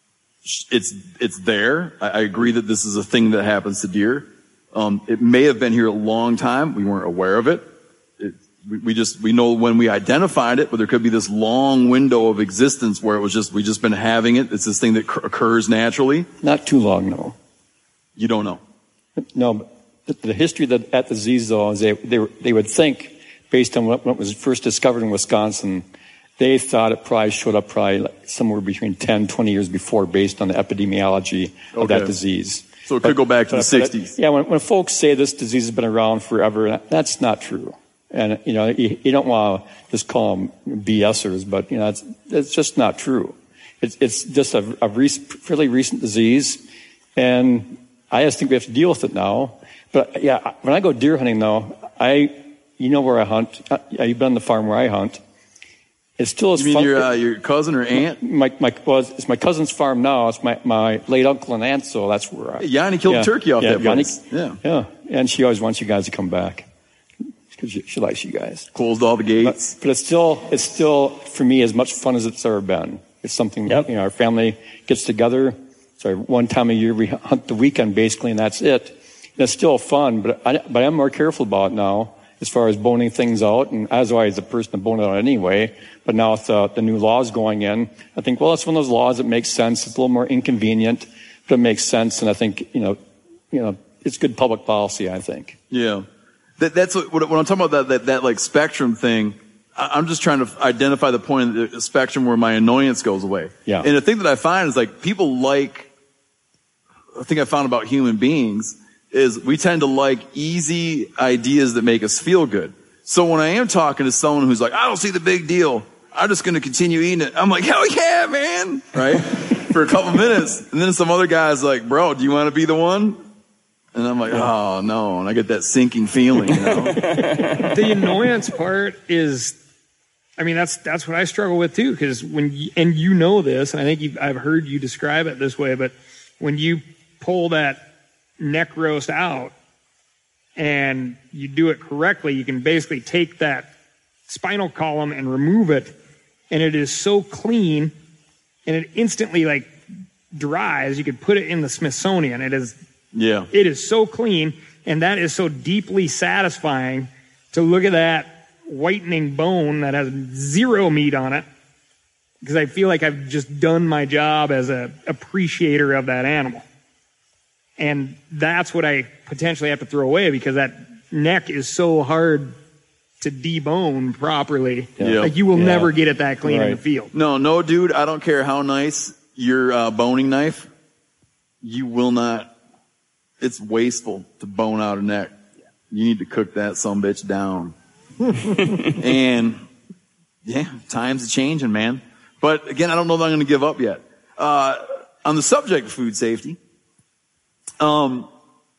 it's, it's there. I, I agree that this is a thing that happens to deer. Um, it may have been here a long time. We weren't aware of it. it we, we just, we know when we identified it, but there could be this long window of existence where it was just, we just been having it. It's this thing that cr- occurs naturally. Not too long, no. You don't know. No, but the history that at the disease, though, is they, they, they would think, based on what, what was first discovered in Wisconsin, they thought it probably showed up probably like somewhere between ten, twenty years before based on the epidemiology of okay. that disease. So it but, could go back to but, the sixties. But, yeah, when, when folks say this disease has been around forever, that's not true. And, you know, you, you don't want to just call them BSers, but, you know, it's, it's just not true. It's, it's just a, a rec- fairly recent disease, and I just think we have to deal with it now. But, yeah, when I go deer hunting, though, I... You know where I hunt. Uh, you've been on the farm where I hunt. It's still as You mean fun. your, uh, your cousin or aunt? My, my, well, it's my cousin's farm now. It's my, my late uncle and aunt, so that's where I... Hey, Yanni killed yeah, a turkey off yeah, that Yanni, place. Yeah. Yeah. And she always wants you guys to come back. Because she, she likes you guys. Closed all the gates. But, but it's still, it's still, for me, as much fun as it's ever been. It's something, yep. you know, our family gets together. So one time a year we hunt the weekend, basically, and that's it. And it's still fun, but, I, but I'm more careful about it now, as far as boning things out, and as always, the person to bone it out anyway. But now with the, the new laws going in, I think, well, it's one of those laws that makes sense. It's a little more inconvenient, but it makes sense. And I think, you know, you know, it's good public policy, I think. Yeah. That, that's what, when I'm talking about that, that, that like spectrum thing, I, I'm just trying to identify the point of the spectrum where my annoyance goes away. Yeah. And the thing that I find is like people like, I think I found about human beings is we tend to like easy ideas that make us feel good. So when I am talking to someone who's like, I don't see the big deal, I'm just going to continue eating it. I'm like, hell yeah, man. Right? For a couple minutes. And then some other guy's like, bro, do you want to be the one? And I'm like, oh, no. And I get that sinking feeling, you know? The annoyance part is, I mean, that's that's what I struggle with, too. Because when, you, and you know this, and I think you've, I've heard you describe it this way, but when you pull that neck roast out and you do it correctly, you can basically take that spinal column and remove it. And it is so clean, and it instantly like dries. You could put it in the Smithsonian. It is, yeah, it is so clean, and that is so deeply satisfying to look at that whitening bone that has zero meat on it, because I feel like I've just done my job as a appreciator of that animal. And that's what I potentially have to throw away, because that neck is so hard to debone properly. Yeah. Like you will Yeah. never get it that clean Right. in the field. No, no, dude, I don't care how nice your uh, boning knife, you will not, it's wasteful to bone out a neck. You need to cook that sumbitch down. And, yeah, times are changing, man. But, again, I don't know that I'm going to give up yet. Uh, on the subject of food safety, um,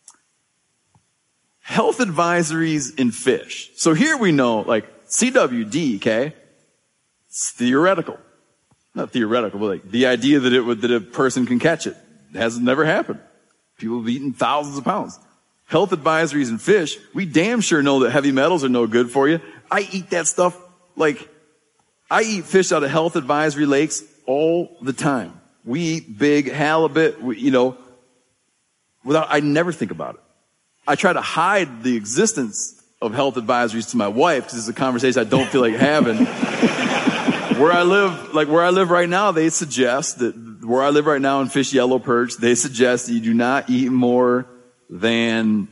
health advisories in fish. So here we know, like, C W D, okay? It's theoretical. Not theoretical, but like the idea that it would, that a person can catch it has never happened. People have eaten thousands of pounds. Health advisories in fish, we damn sure know that heavy metals are no good for you. I eat that stuff, like, I eat fish out of health advisory lakes all the time. We eat big halibut, we, you know, without, I never think about it. I try to hide the existence of health advisories to my wife because it's a conversation I don't feel like having. Where I live, like where I live right now, they suggest that, where I live right now in fish yellow perch, they suggest that you do not eat more than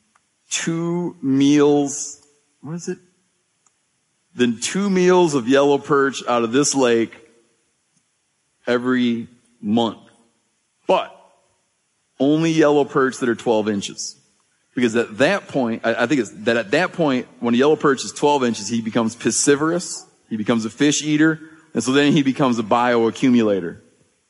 two meals, what is it? Than two meals of yellow perch out of this lake every month. But only yellow perch that are twelve inches. Because at that point, I, I think it's that at that point, when a yellow perch is twelve inches, he becomes piscivorous. He becomes a fish eater. And so then he becomes a bioaccumulator.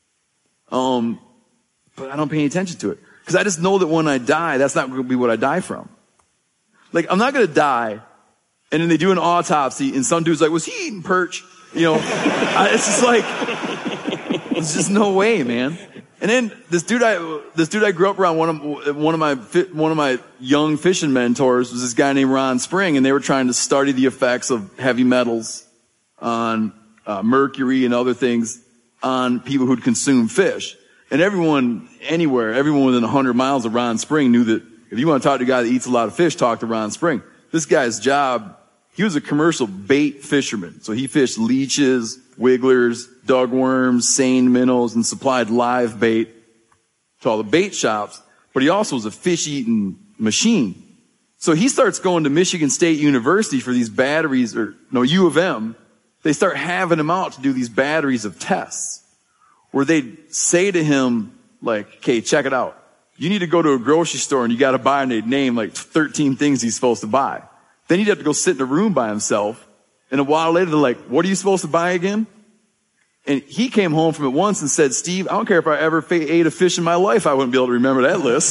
Um, but I don't pay any attention to it. Because I just know that when I die, that's not going to be what I die from. Like, I'm not going to die, and then they do an autopsy, and some dude's like, was he eating perch? You know, I, it's just like, there's just no way, man. And then this dude I, this dude I grew up around, one of, one of my, one of my young fishing mentors was this guy named Ron Spring, and they were trying to study the effects of heavy metals on uh, mercury and other things on people who'd consume fish. And everyone, anywhere, everyone within one hundred miles of Ron Spring knew that if you want to talk to a guy that eats a lot of fish, talk to Ron Spring. This guy's job, he was a commercial bait fisherman. So he fished leeches, wigglers, dugworms, seine minnows, and supplied live bait to all the bait shops. But he also was a fish-eating machine. So he starts going to Michigan State University for these batteries, or no, U of M. They start having him out to do these batteries of tests where they say to him, like, okay, check it out. You need to go to a grocery store and you got to buy, and they'd name like thirteen things he's supposed to buy. Then he'd have to go sit in a room by himself. And a while later, they're like, what are you supposed to buy again? And he came home from it once and said, Steve, I don't care if I ever ate a fish in my life, I wouldn't be able to remember that list.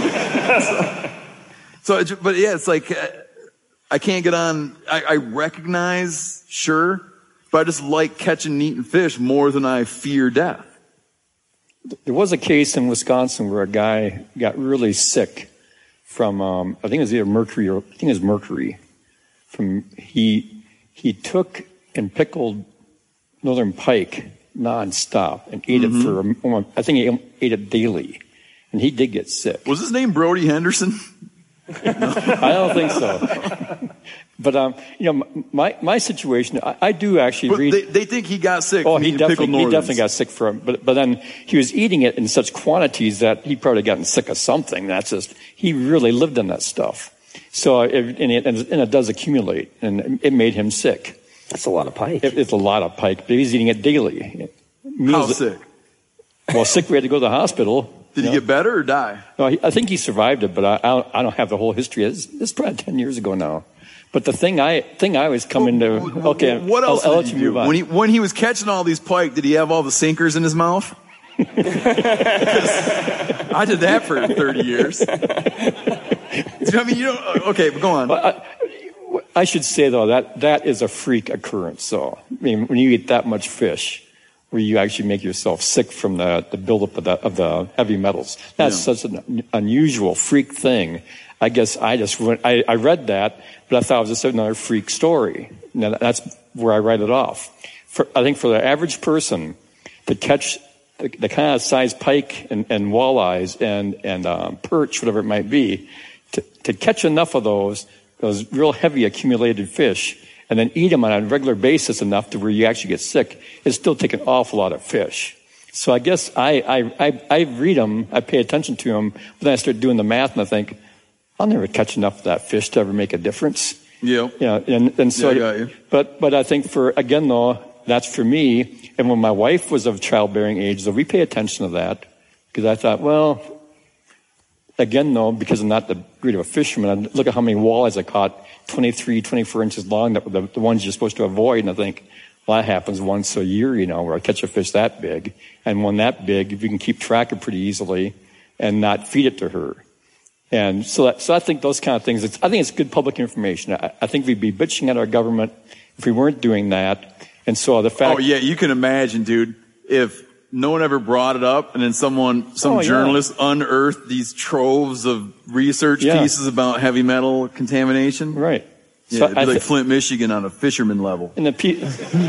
so, so, but yeah, it's like, uh, I can't get on, I, I recognize, sure, but I just like catching and eating fish more than I fear death. There was a case in Wisconsin where a guy got really sick from, um, I think it was either mercury or, I think it was mercury. From, he, he took and pickled northern pike nonstop and ate mm-hmm. it for, I think he ate it daily. And he did get sick. Was his name Brody Henderson? I don't think so. But, um, you know, my, my situation, I, I do actually but read. They, they think he got sick. Oh, from he eating pickled definitely, he northerns. definitely got sick from, but, but then he was eating it in such quantities that he probably gotten sick of something. That's just, he really lived on that stuff. So, it, and, it, and it does accumulate, and it made him sick. That's a lot of pike. It, it's a lot of pike, but he's eating it daily. How sick? Well, sick, we had to go to the hospital. Did he know? Get better or die? No, he, I think he survived it, but I, I, don't, I don't have the whole history. It's, it's probably ten years ago now. But the thing I thing I was coming to, okay, What else I'll, I'll did let you you do? move on. When he, when he was catching all these pike, did he have all the sinkers in his mouth? I did that for thirty years. I mean, you don't, okay, but go on. I, I should say, though, that that is a freak occurrence. So, I mean, when you eat that much fish, where you actually make yourself sick from the, the buildup of the, of the heavy metals, that's Yeah. such an unusual freak thing. I guess I just went, I, I read that, but I thought it was just another freak story. Now, that's where I write it off. For, I think for the average person to catch the, the kind of size pike and, and walleyes and, and um, perch, whatever it might be, to, to catch enough of those, those real heavy accumulated fish, and then eat them on a regular basis enough to where you actually get sick, it's still take an awful lot of fish. So I guess I, I, I, I read them, I pay attention to them, but then I start doing the math and I think, I'll never catch enough of that fish to ever make a difference. Yeah. Yeah, and, and so, Yeah, I got you. but, but I think for, again though, that's for me. And when my wife was of childbearing age, though, we pay attention to that because I thought, well, again though, because I'm not the great of a fisherman, I look at how many walleyes I caught, twenty-three, twenty-four inches long, that the, the ones you're supposed to avoid. And I think, well, that happens once a year, you know, where I catch a fish that big. And one that big, if you can keep track of pretty easily and not feed it to her. And so, that, so I think those kind of things, it's, I think it's good public information. I, I think we'd be bitching at our government if we weren't doing that. And so the fact... Oh, yeah, you can imagine, dude, if no one ever brought it up and then someone, some Oh, yeah. journalist unearthed these troves of research Yeah. pieces about heavy metal contamination. Right. Yeah, So it'd be I like thi- Flint, Michigan on a fisherman level. And the, P-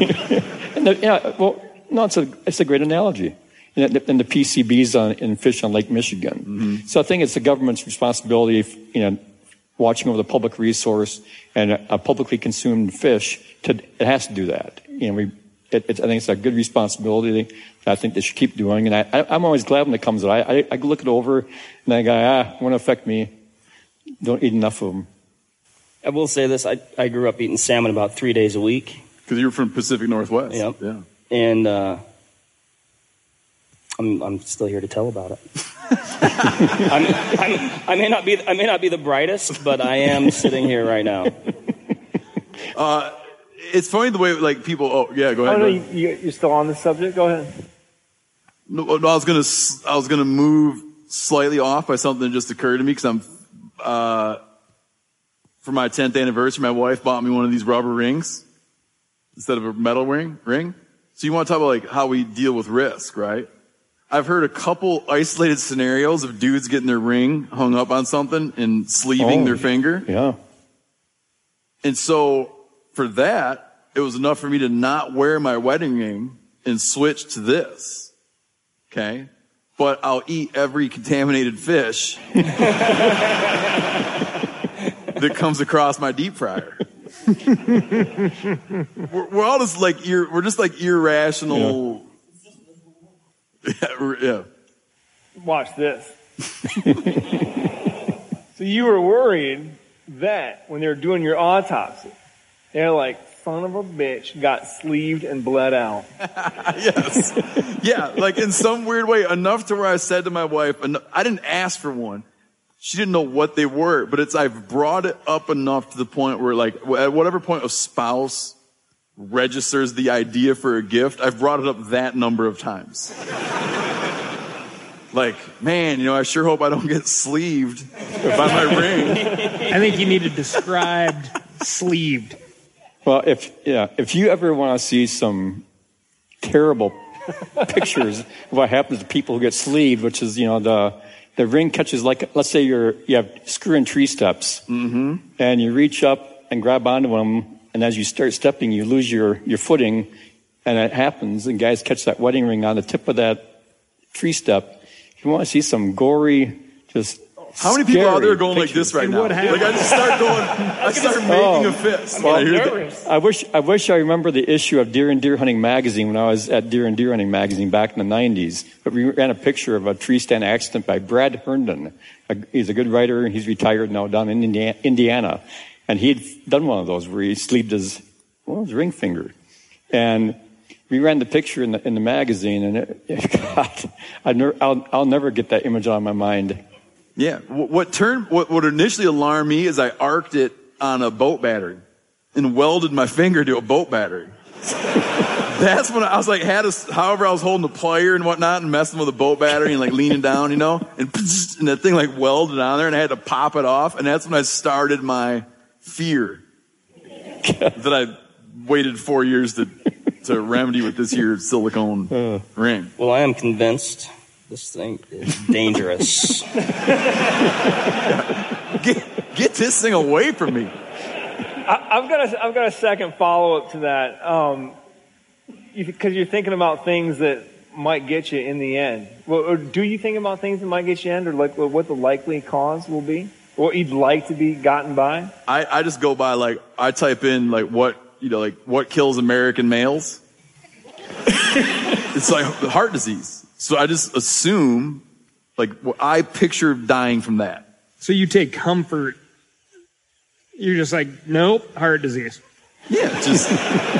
and the yeah, well, no, it's a it's a great analogy. And the, and the P C Bs on in fish on Lake Michigan. Mm-hmm. So I think it's the government's responsibility, if, you know, watching over the public resource and a, a publicly consumed fish. To it has to do that. You know, we. It, it, I think it's a good responsibility that I think they should keep doing. And I, I, I'm always glad when it comes. I, I I look it over and I go, ah, it won't affect me. Don't eat enough of them. I will say this. I, I grew up eating salmon about three days a week. Because you're from Pacific Northwest. Yep. Yeah. And uh, I'm I'm still here to tell about it. I'm, I'm, I may not be I may not be the brightest, but I am sitting here right now. Uh, it's funny the way, like, people, oh, yeah, go ahead. Oh, no, go you, ahead. you, you're still on the subject? Go ahead. No, no, I was gonna, s- I was gonna move slightly off by something that just occurred to me because I'm, uh, for my tenth anniversary, my wife bought me one of these rubber rings instead of a metal ring. Ring. So you want to talk about like how we deal with risk, right? I've heard a couple isolated scenarios of dudes getting their ring hung up on something and sleeving Oh, their finger. Yeah. And so for that, it was enough for me to not wear my wedding ring and switch to this. Okay. But I'll eat every contaminated fish that comes across my deep fryer. we're, we're all just like, ir- we're just like irrational. Yeah. we're- yeah. Watch this. So you were worried that when they were doing your autopsy, they're like, son of a bitch got sleeved and bled out. Yes. Yeah, like in some weird way, enough to where I said to my wife, en- I didn't ask for one. She didn't know what they were, but it's, I've brought it up enough to the point where, like, at whatever point a spouse registers the idea for a gift, I've brought it up that number of times. Like, man, you know, I sure hope I don't get sleeved by my ring. I think you need a described sleeved. Well, if yeah, if you ever want to see some terrible pictures of what happens to people who get sleeved, which is, you know, the the ring catches, like, let's say you're you have screw-in tree steps, mm-hmm. and you reach up and grab onto them, and as you start stepping, you lose your your footing, and it happens, and guys catch that wedding ring on the tip of that tree step. If you want to see some gory, just How many people out there are scary going like pictures. this right It now? would happen. Like, I just start going, I start making Oh. a fist. Well, when I hear that. Nervous. I wish I wish I remember the issue of Deer and Deer Hunting magazine when I was at Deer and Deer Hunting magazine back in the nineties. But we ran a picture of a tree stand accident by Brad Herndon. A- He's a good writer, and he's retired now down in Indi- Indiana. And he'd done one of those where he sleeved his, well, his ring finger. And we ran the picture in the in the magazine, and it, God, I ner- I'll I'll never get that image out of my mind. Yeah. What, what turned, what, what initially alarmed me is I arced it on a boat battery and welded my finger to a boat battery. That's when I was like, had a, however I was holding the plier and whatnot and messing with a boat battery and like leaning down, you know, and, and that thing like welded on there and I had to pop it off. And that's when I started my fear that I waited four years to, to remedy with this here silicone uh, ring. Well, I am convinced this thing is dangerous. get, get this thing away from me. I, I've got a, I've got a second follow-up to that. Um, because you're thinking about things that might get you in the end. Well, or do you think about things that might get you in, or like what the likely cause will be? What you'd like to be gotten by? I, I just go by like, I type in like what, you know, like what kills American males. It's like heart disease. So I just assume, like, well, I picture dying from that. So you take comfort. You're just like, nope, heart disease. Yeah, just...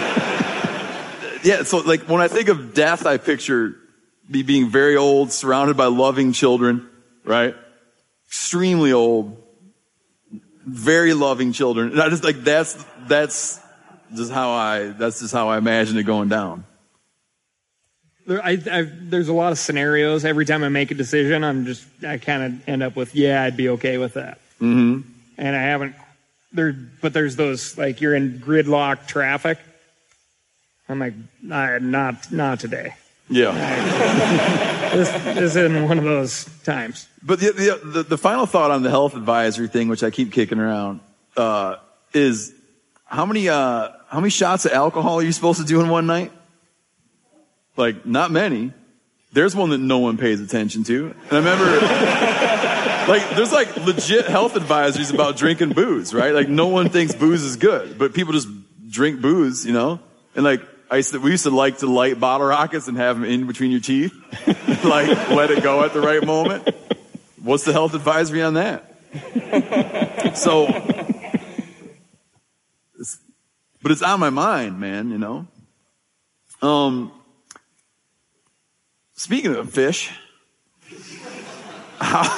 Yeah, so like when I think of death, I picture me being very old, surrounded by loving children, right? Extremely old, very loving children. And I just like, that's, that's just how I, that's just how I imagine it going down. There, I, I, there's a lot of scenarios. Every time I make a decision, I'm just, I kind of end up with, yeah, I'd be okay with that. Mm-hmm. And I haven't, there, but there's those, like you're in gridlock traffic. I'm like, nah, not not today. Yeah. this, this isn't one of those times. But the, the the the final thought on the health advisory thing, which I keep kicking around, uh, is how many uh, how many shots of alcohol are you supposed to do in one night? Like, not many. There's one that no one pays attention to. And I remember, like, there's like legit health advisories about drinking booze, right? Like, no one thinks booze is good, but people just drink booze, you know? And like, I used to, we used to like to light bottle rockets and have them in between your teeth. Like, let it go at the right moment. What's the health advisory on that? So, it's, but it's on my mind, man, you know? Um, speaking of fish, how,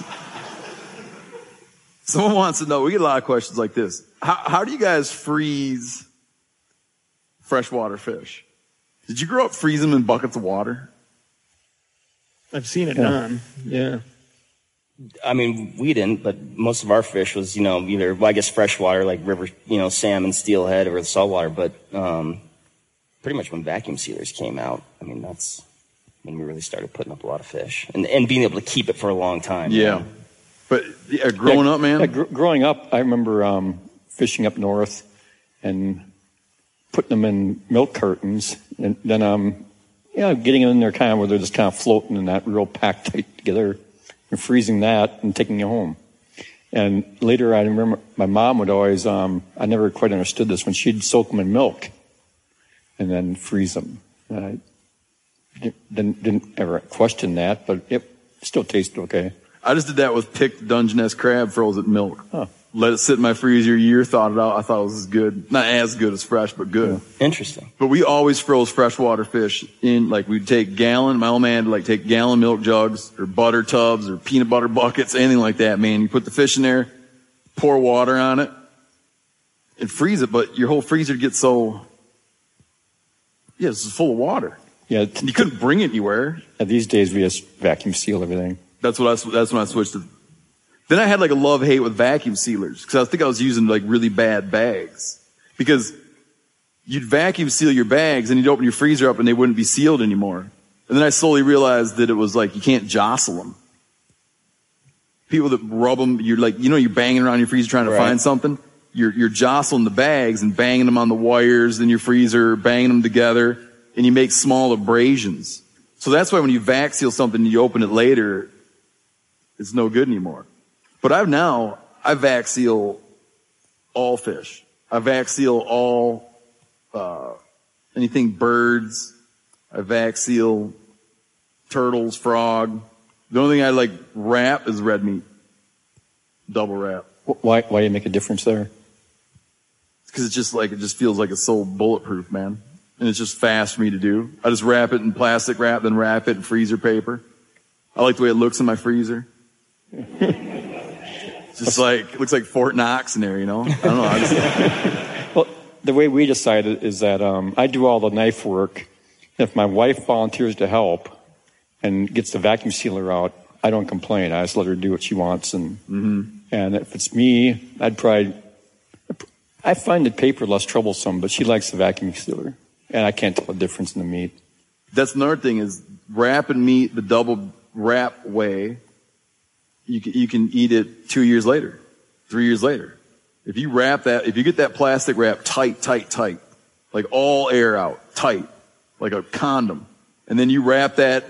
someone wants to know, we get a lot of questions like this. How, how do you guys freeze freshwater fish? Did you grow up freezing them in buckets of water? I've seen it Yeah. done. Yeah. I mean, we didn't, but most of our fish was, you know, either, well, I guess freshwater, like river, you know, salmon, steelhead, or the saltwater. But um, pretty much when vacuum sealers came out, I mean, that's when we really started putting up a lot of fish and, and being able to keep it for a long time. Yeah. Man. But yeah, growing Yeah, up, man? yeah, gr- growing up, I remember um, fishing up north and putting them in milk cartons, and then um, you know, getting them in there kind of where they're just kind of floating and not real packed tight together, and freezing that and taking it home. And later, I remember my mom would always, um, I never quite understood this, when she'd soak them in milk and then freeze them. And I didn't, didn't ever question that, but it still tasted okay. I just did that with picked Dungeness crab frozen milk. Huh. Let it sit in my freezer a year, thawed it out. I thought it was good. Not as good as fresh, but good. Yeah. Interesting. But we always froze freshwater fish in, like, we'd take gallon, my old man would, like, take gallon milk jugs or butter tubs or peanut butter buckets, anything like that, man. You put the fish in there, pour water on it, and freeze it, but your whole freezer gets so, yeah, it's full of water. Yeah, And you couldn't bring it anywhere. uh, these days we just vacuum seal everything. That's what I, that's when I switched to. Then I had like a love-hate with vacuum sealers because I think I was using like really bad bags. Because you'd vacuum seal your bags and you'd open your freezer up and they wouldn't be sealed anymore. And then I slowly realized that it was like you can't jostle them. People that rub them, you're like, you know, you're banging around your freezer trying to Right. find something. You're, you're jostling the bags and banging them on the wires in your freezer, banging them together, and you make small abrasions. So that's why when you vac seal something and you open it later, it's no good anymore. But I've now, I vac seal all fish. I vac seal all, uh, anything birds. I vac seal turtles, frog. The only thing I like wrap is red meat. Double wrap. Wh- Why, why do you make a difference there? Because it's just like, it just feels like it's so bulletproof, man. And it's just fast for me to do. I just wrap it in plastic wrap, then wrap it in freezer paper. I like the way it looks in my freezer. Just like, looks like Fort Knox in there, you know? I don't know. I just, Well, the way we decided is that um, I do all the knife work. If my wife volunteers to help and gets the vacuum sealer out, I don't complain. I just let her do what she wants. And mm-hmm. and if it's me, I'd probably, I find the paper less troublesome, but she likes the vacuum sealer. And I can't tell the difference in the meat. That's another thing is wrapping meat the double wrap way. You can, you can eat it two years later, three years later. If you wrap that, if you get that plastic wrap tight, tight, tight, like all air out, tight, like a condom, and then you wrap that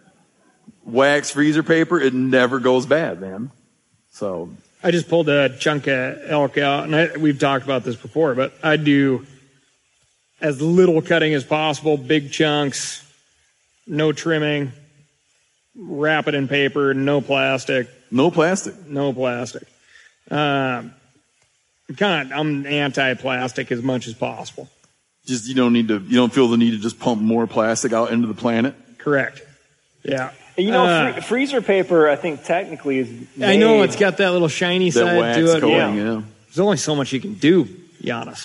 wax freezer paper, it never goes bad, man. So I just pulled a chunk of elk out, and I, we've talked about this before, but I do as little cutting as possible, big chunks, no trimming, wrap it in paper, no plastic. No plastic. No plastic. Um, kind of, I'm anti-plastic as much as possible. Just you don't need to. You don't feel the need to just pump more plastic out into the planet. Correct. Yeah. You know, Uh, free, freezer paper, I think technically is. Made, I know it's got that little shiny That side wax to it. coating, Yeah. yeah. There's only so much you can do, Giannis.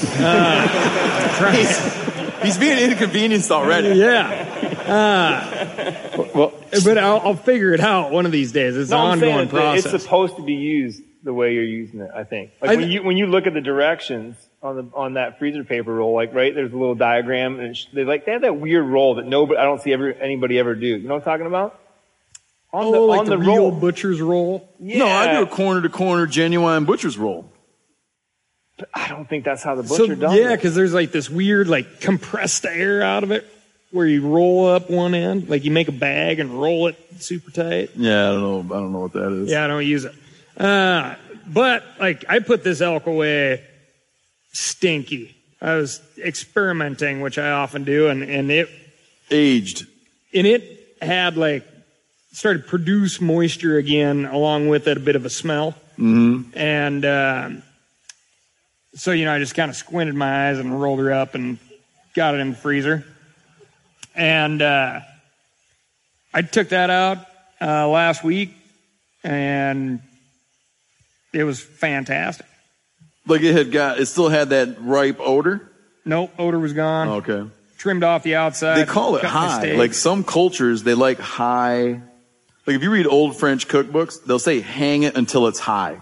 Uh, Christ. He's being inconvenienced already. Yeah. Uh, Well, but I'll, I'll figure it out one of these days. It's No, an I'm saying ongoing that process. it's supposed to be used the way you're using it, I think. Like I when th- you when you look at the directions on the on that freezer paper roll, like right there's a little diagram, and it's, they like they have that weird roll that nobody I don't see ever anybody ever do. You know what I'm talking about? On oh, the like on the, the, real roll. butcher's roll? Yeah. No, I do a corner to corner genuine butcher's roll. But I don't think that's how the So, butcher does yeah, it. because there's like this weird, like compressed air out of it where you roll up one end, like you make a bag and roll it super tight. Yeah, I don't know. I don't know what that is. Yeah, I don't use it. Uh, but like I put this elk away stinky. I was experimenting, which I often do, and, and it Aged. and it had like started to produce moisture again, along with it a bit of a smell. Mm-hmm. And um, so you know, I just kind of squinted my eyes and rolled her up and got it in the freezer. And uh, I took that out uh, last week, and it was fantastic. Like it had got, it still had that ripe odor. Nope, odor was gone. Okay. Trimmed off the outside. They call it cut my high. steak. Like some cultures, they like high. Like if you read old French cookbooks, they'll say hang it until it's high,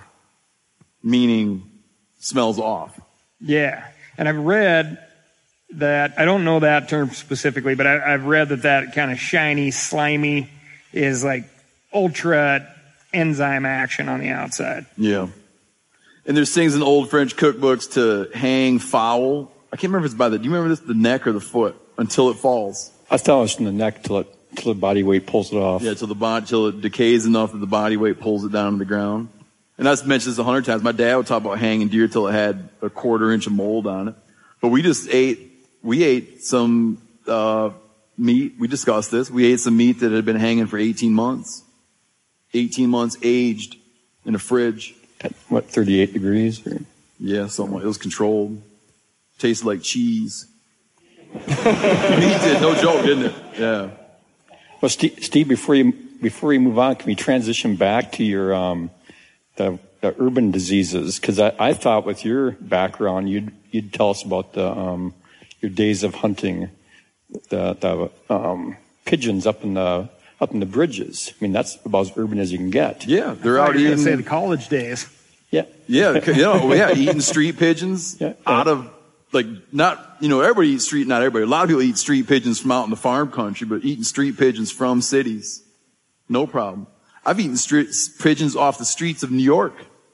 meaning smells off. Yeah, and I've read that, I don't know that term specifically, but I, I've read that that kind of shiny, slimy is like ultra enzyme action on the outside. Yeah. And there's things in old French cookbooks to hang fowl. I can't remember if it's by the, do you remember this? The neck or the foot until it falls. I thought it was from the neck till it till the body weight pulls it off. Yeah, till the body, till it decays enough that the body weight pulls it down to the ground. And I've mentioned this a hundred times. My dad would talk about hanging deer till it had a quarter inch of mold on it. But we just ate, we ate some, uh, meat. We discussed this. We ate some meat that had been hanging for eighteen months. eighteen months aged in a fridge. At what, thirty-eight degrees? Or? Yeah, something like it was controlled. Tasted like cheese. Meat did, no joke, didn't it? Yeah. Well, Steve, Steve, before you before you move on, can we transition back to your um, the, the urban diseases? Because I, I thought with your background, you'd you'd tell us about the um, your days of hunting the the um, pigeons up in the up in the bridges. I mean, that's about as urban as you can get. Yeah, they're I out was going to say eating. the college days. Yeah. Yeah, you know, yeah, eating street pigeons Yeah. out of, like, not, you know, everybody eats street, not everybody. A lot of people eat street pigeons from out in the farm country, but eating street pigeons from cities, no problem. I've eaten street pigeons off the streets of New York.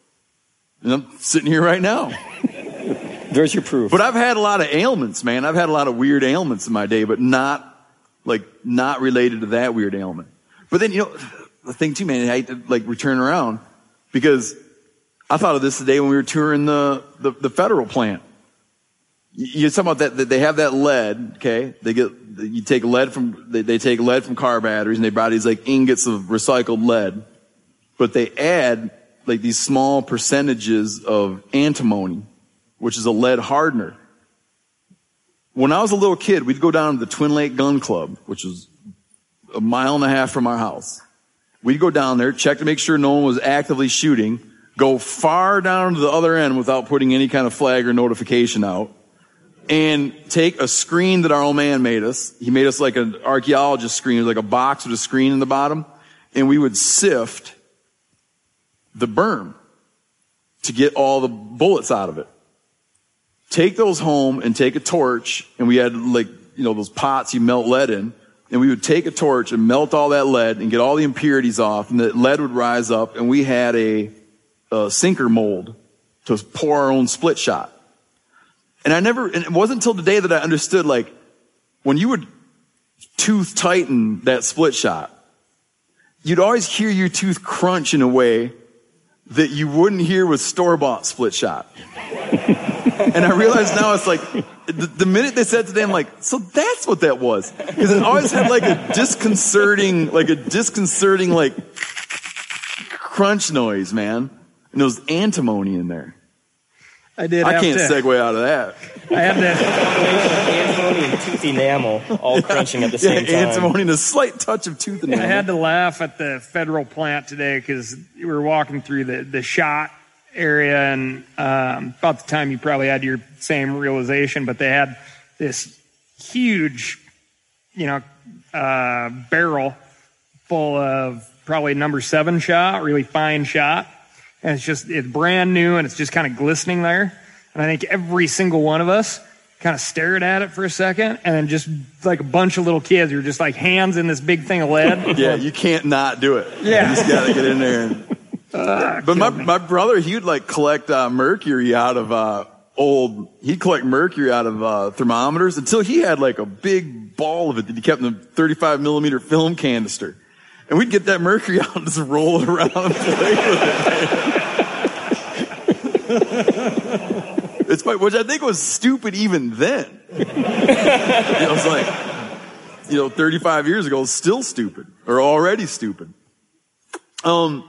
And I'm sitting here right now. There's your proof. But I've had a lot of ailments, man. I've had a lot of weird ailments in my day, but not, like, not related to that weird ailment. But then, you know, the thing too, man, I hate to, like, return around, because I thought of this today when we were touring the, the, the federal plant. You're talking about that, that they have that lead, okay? They get, you take lead from, they, they take lead from car batteries and they buy these like ingots of recycled lead, but they add like these small percentages of antimony, which is a lead hardener. When I was a little kid, we'd go down to the Twin Lake Gun Club, which was a mile and a half from our house. We'd go down there, check to make sure no one was actively shooting, go far down to the other end without putting any kind of flag or notification out, and take a screen that our old man made us. He made us like an archaeologist screen, like a box with a screen in the bottom, and we would sift the berm to get all the bullets out of it. Take those home and take a torch, and we had like, you know, those pots you melt lead in, and we would take a torch and melt all that lead and get all the impurities off, and the lead would rise up, and we had a, a sinker mold to pour our own split shot. And I never, and it wasn't until today that I understood, like, when you would tooth tighten that split shot, you'd always hear your tooth crunch in a way that you wouldn't hear with store-bought split shot. And I realize now it's like, the, the minute they said today, I'm like, so that's what that was. Because it always had like a disconcerting, like a disconcerting, like, crunch noise, man. And there was antimony in there. I did I have can't to, segue out of that. I had that. Antimony and tooth enamel all crunching at the Yeah, same time. antimony and a slight touch of tooth enamel. I had to laugh at the federal plant today because we were walking through the, the shot area, and um, about the time you probably had your same realization, but they had this huge, you know, uh, barrel full of probably number seven shot, really fine shot. And it's just, it's brand new and it's just kind of glistening there. And I think every single one of us kind of stared at it for a second, and then just like a bunch of little kids who were just like hands in this big thing of lead. Yeah, you can't not do it. Yeah. You just gotta get in there. And, Uh, but my, my brother, he would like collect uh, mercury out of uh, old, he'd collect mercury out of uh, thermometers until he had like a big ball of it that he kept in a thirty-five millimeter film canister. And we'd get that mercury out and just roll it around and play with it. It's funny, which I think was stupid even then. It was like, you know, thirty-five years ago, still stupid, or already stupid. Um,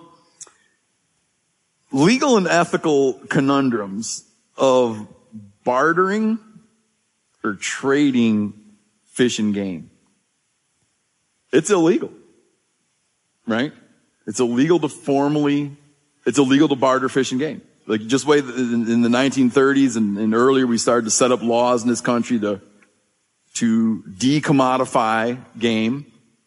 legal and ethical conundrums of bartering or trading fish and game. It's illegal, right? It's illegal to formally, it's illegal to barter fish and game. Like just way in, in the nineteen thirties and, and earlier, we started to set up laws in this country to, to decommodify game.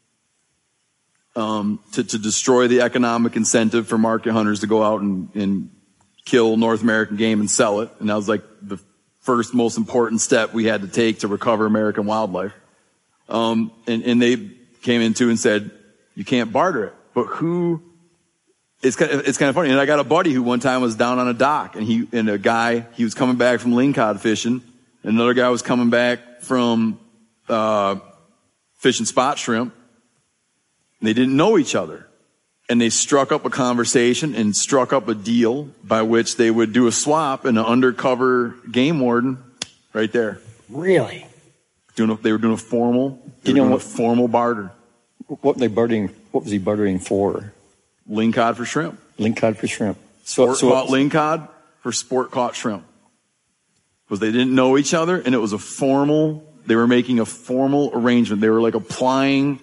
Um, to, to destroy the economic incentive for market hunters to go out and, and kill North American game and sell it. And that was like the first most important step we had to take to recover American wildlife. Um, and, and they came into and said, you can't barter it. But who, it's kind of, it's kind of funny. And I got a buddy who one time was down on a dock, and he, and a guy, he was coming back from lingcod fishing, and another guy was coming back from, uh, fishing spot shrimp. They didn't know each other, and they struck up a conversation and struck up a deal by which they would do a swap, and an undercover game warden right there. Really? Doing a, they were doing a formal, they you were know doing what, a formal barter. What they bartering? What was he bartering for? Lingcod for shrimp. Lingcod for shrimp. So, Sport so caught lingcod for sport caught shrimp. Because they didn't know each other, and it was a formal, they were making a formal arrangement. They were like applying,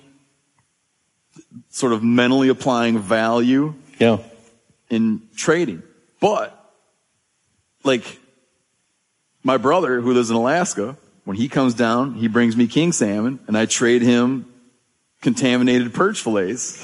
sort of mentally applying value yeah. in trading. But, like, my brother who lives in Alaska, when he comes down, he brings me king salmon, and I trade him contaminated perch fillets.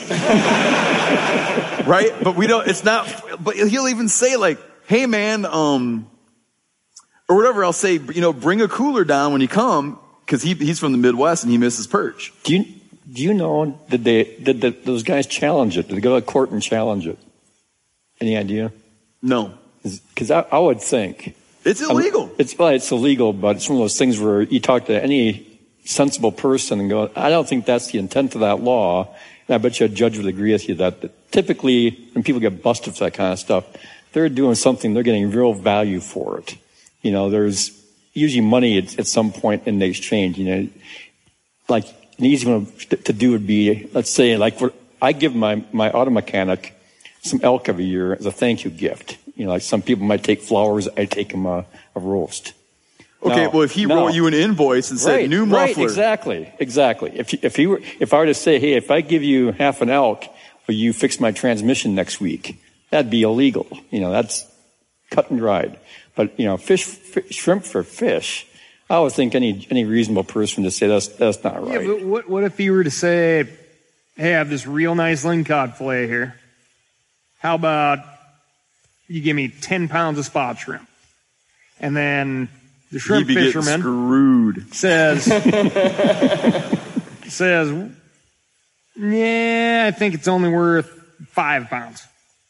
Right? But we don't, it's not, but he'll even say like, hey man, um, or whatever, I'll say, you know, bring a cooler down when you come, because he, he's from the Midwest and he misses perch. Do you do you know did they did the, those guys challenge it? Did they go to court and challenge it? Any idea? No. Because I, I would think It's illegal. Um, it's well, it's illegal, but it's one of those things where you talk to any sensible person and go, I don't think that's the intent of that law. And I bet you a judge would agree with you that, that typically when people get busted for that kind of stuff, they're doing something, they're getting real value for it. You know, there's usually money at, at some point in the exchange. You know, like an easy one to do would be, let's say, like what I give my, my auto mechanic some elk every year as a thank you gift. You know, like some people might take flowers, I take them a, a roast. Okay, No, well, if he no. wrote you an invoice and said Right, new right, muffler. exactly, exactly. If if he were, if I were to say, hey, if I give you half an elk, will you fix my transmission next week? that'd be illegal. You know, that's cut and dried. But, you know, fish, fish shrimp for fish, I would think any any reasonable person to say that's that's not right. Yeah, but what, what if you were to say, hey, I have this real nice lingcod fillet here. How about you give me ten pounds of spot shrimp? And then the shrimp You'd be fisherman screwed. says, says, yeah, I think it's only worth five pounds.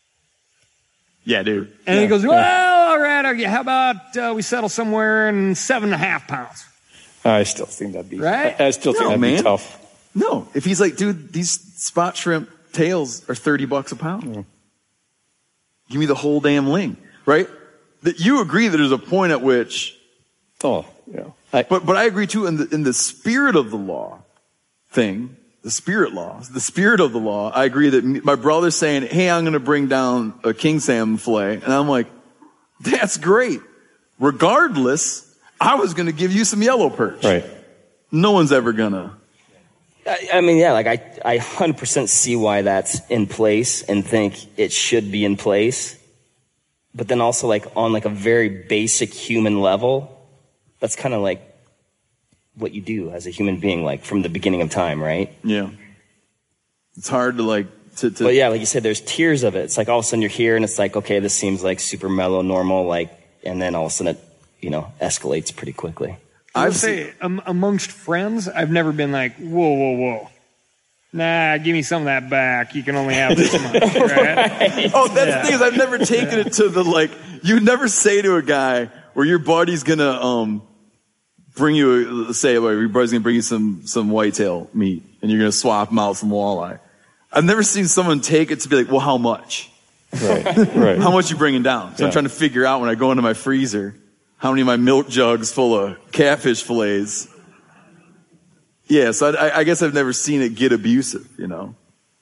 Yeah, dude. And Yeah, he goes, yeah. well, all right, okay, how about uh, we settle somewhere in seven and a half pounds? I still think that'd be Right? I, I still think No, that'd man. be tough. No, if he's like, dude, these spot shrimp tails are thirty bucks a pound. Give me the whole damn ling, right? That you agree that there's a point at which, Oh, yeah. I, but but I agree too in the in the spirit of the law thing, the spirit law, the spirit of the law. I agree that me, my brother's saying, hey, I'm going to bring down a king salmon fillet, and I'm like, that's great. Regardless, I was going to give you some yellow perch. right. No one's ever gonna. I, I mean, yeah, like I, I one hundred percent see why that's in place and think it should be in place. But then also like on like a very basic human level, that's kind of like what you do as a human being, like from the beginning of time, right? Yeah. It's hard to like, to, to But yeah, like you said, there's tiers of it. It's like all of a sudden you're here and it's like, okay, this seems like super mellow, normal, like, and then all of a sudden it, you know, escalates pretty quickly. I would I've say um, amongst friends, I've never been like, whoa, whoa, whoa. Nah, give me some of that back. You can only have this much, right? Oh, that's the thing is I've never taken it to the like, you never say to a guy where your buddy's gonna, um, bring you, a, say, like, your buddy's gonna bring you some, some whitetail meat and you're gonna swap them out some walleye. I've never seen someone take it to be like, well, how much? Right. Right. How much you bringing down? So Yeah. I'm trying to figure out when I go into my freezer, how many of my milk jugs full of catfish fillets. Yeah, so I, I guess I've never seen it get abusive, you know,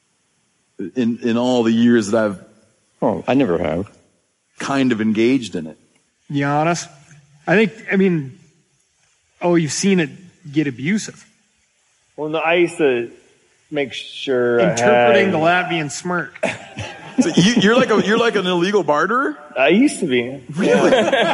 in, in all the years that I've Oh, I never have. kind of engaged in it. You honest? I think, I mean, oh, you've seen it get abusive. Well, no, I used to make sure Interpreting I the had, Latvian smirk. So you, you're like a, you're like an illegal barterer? I used to be. Really?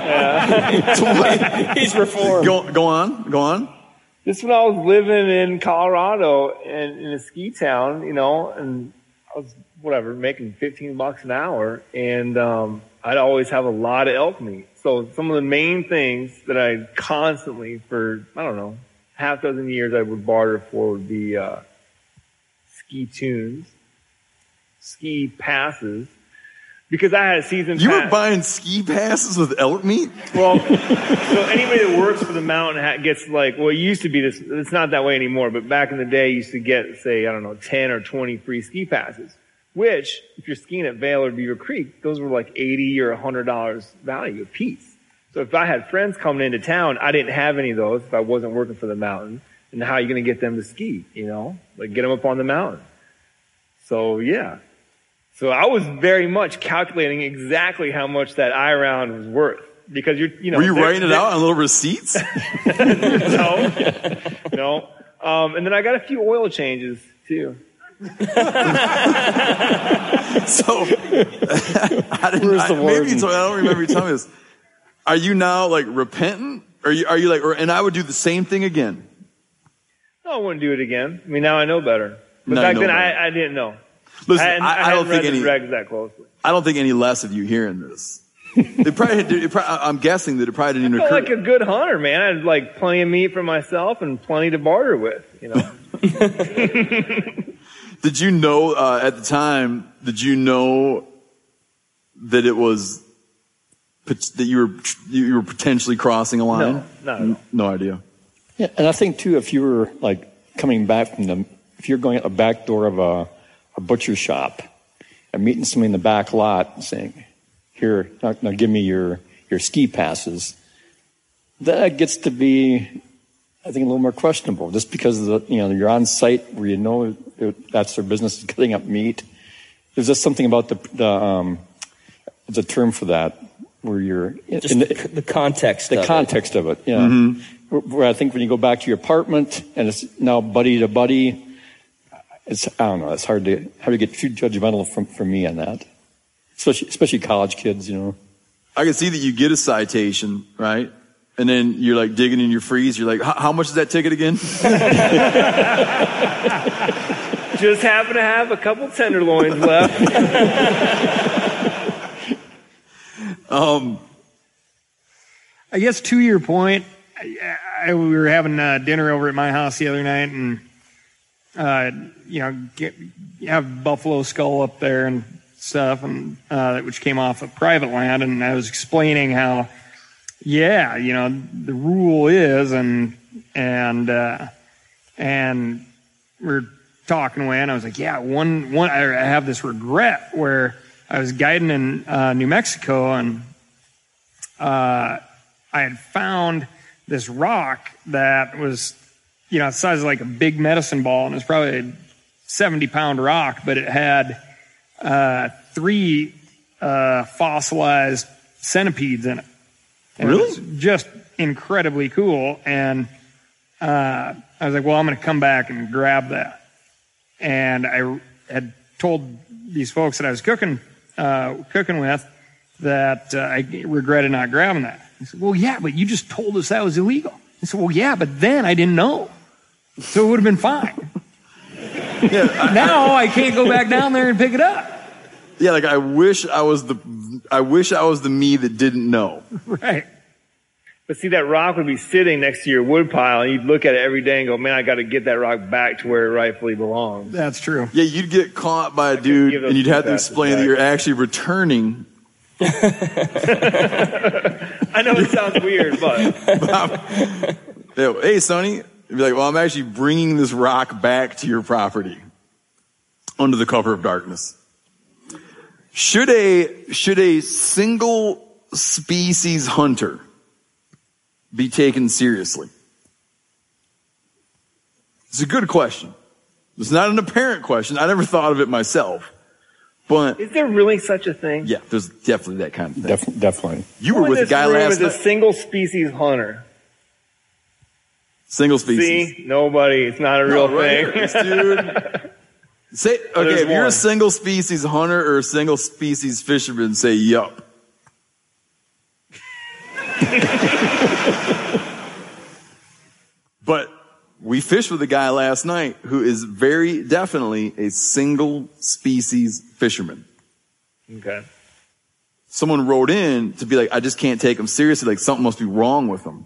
So what- He's reformed. go, go on, go on. Just when I was living in Colorado and in a ski town, you know, and I was whatever making fifteen bucks an hour, and um, I'd always have a lot of elk meat. So some of the main things that I constantly, for I don't know, half dozen years, I would barter for would be uh, ski tunes, ski passes, because I had a season You pass. were buying ski passes with elk meat? Well, so anybody that works for the mountain ha- gets like, well, it used to be this, it's not that way anymore, but back in the day, you used to get, say, I don't know, ten or twenty free ski passes, which, if you're skiing at Vail or Beaver Creek, those were like eighty or one hundred dollars value a piece. So if I had friends coming into town, I didn't have any of those if I wasn't working for the mountain. And how are you going to get them to ski, you know? Like, get them up on the mountain. So, yeah. So I was very much calculating exactly how much that I round was worth. Because you're, you know. Were you they're- writing it they're- out on little receipts? No. No. Um, and then I got a few oil changes, too. So, I didn't, Where's I, the maybe warden? you told, I don't remember you telling me this. Are you now like repentant? Are you, are you like, or, and I would do the same thing again. No, I wouldn't do it again. I mean, now I know better. But Now back you know then, better. I, I didn't know. Listen, I, I, hadn't- I, I, don't hadn't think read any, the regs that closely. I don't think any less of you hearing this. They probably, had to- it probably, I'm guessing that it probably didn't I even felt occur. like a good hunter, man. I had like plenty of meat for myself and plenty to barter with, you know. Did you know, uh, at the time, did you know that it was, that you were, you were potentially crossing a line? No, not at all. No idea. Yeah, and I think too, if you were like coming back from the, if you're going out the back door of a, a butcher shop and meeting somebody in the back lot and saying, "Here, now, now give me your your ski passes," that gets to be, I think, a little more questionable. Just because of the, you know, you're on site where you know it, that's their business, is cutting up meat. There's just something about the the um, there's a term for that where you're Just in the, the, the context the of context of it, yeah. Where, where I think when you go back to your apartment and it's now buddy to buddy, it's, I don't know, it's hard to hard to get too judgmental from, from me on that. especially especially college kids, you know. I can see that you get a citation, right? And then you're like digging in your freeze. You're like, how much is that ticket again? Just happen to have a couple tenderloins left. um, I guess to your point, I, I, we were having uh, dinner over at my house the other night, and uh, you know, get, you have buffalo skull up there and stuff, and uh, which came off of private land, and I was explaining how, yeah, you know, the rule is, and and uh, and we're talking away, and I was like, yeah, one one I have this regret where I was guiding in uh, New Mexico, and uh, I had found this rock that was, you know, the size of like a big medicine ball, and it was probably a seventy pound rock, but it had uh, three uh, fossilized centipedes in it. And really? It was just incredibly cool. And uh, I was like, well, I'm going to come back and grab that. And I had told these folks that I was cooking uh, cooking with that uh, I regretted not grabbing that. He said, well, yeah, but you just told us that was illegal. I said, well, yeah, but then I didn't know. So it would have been fine. yeah, I, now I can't go back down there and pick it up. Yeah, like I wish I was the I wish I was the me that didn't know. Right. But see, that rock would be sitting next to your wood pile, and you'd look at it every day and go, man, I got to get that rock back to where it rightfully belongs. That's true. Yeah, you'd get caught by a dude, and you'd have to explain that you're actually returning. I know it sounds weird, but. Yeah, hey, Sonny. You'd be like, well, I'm actually bringing this rock back to your property under the cover of darkness. Should a, should a single species hunter be taken seriously? It's a good question. It's not an apparent question. I never thought of it myself. But is there really such a thing? Yeah, there's definitely that kind of thing. Def- definitely. You were with a guy last night. Is a single species hunter. Single species. See, nobody. It's not a real no, right thing, here, dude. Say okay. There's if you're one. a single species hunter or a single species fisherman, say yup. But we fished with a guy last night who is very definitely a single species fisherman. Okay. Someone wrote in to be like, I just can't take him seriously. Like something must be wrong with him.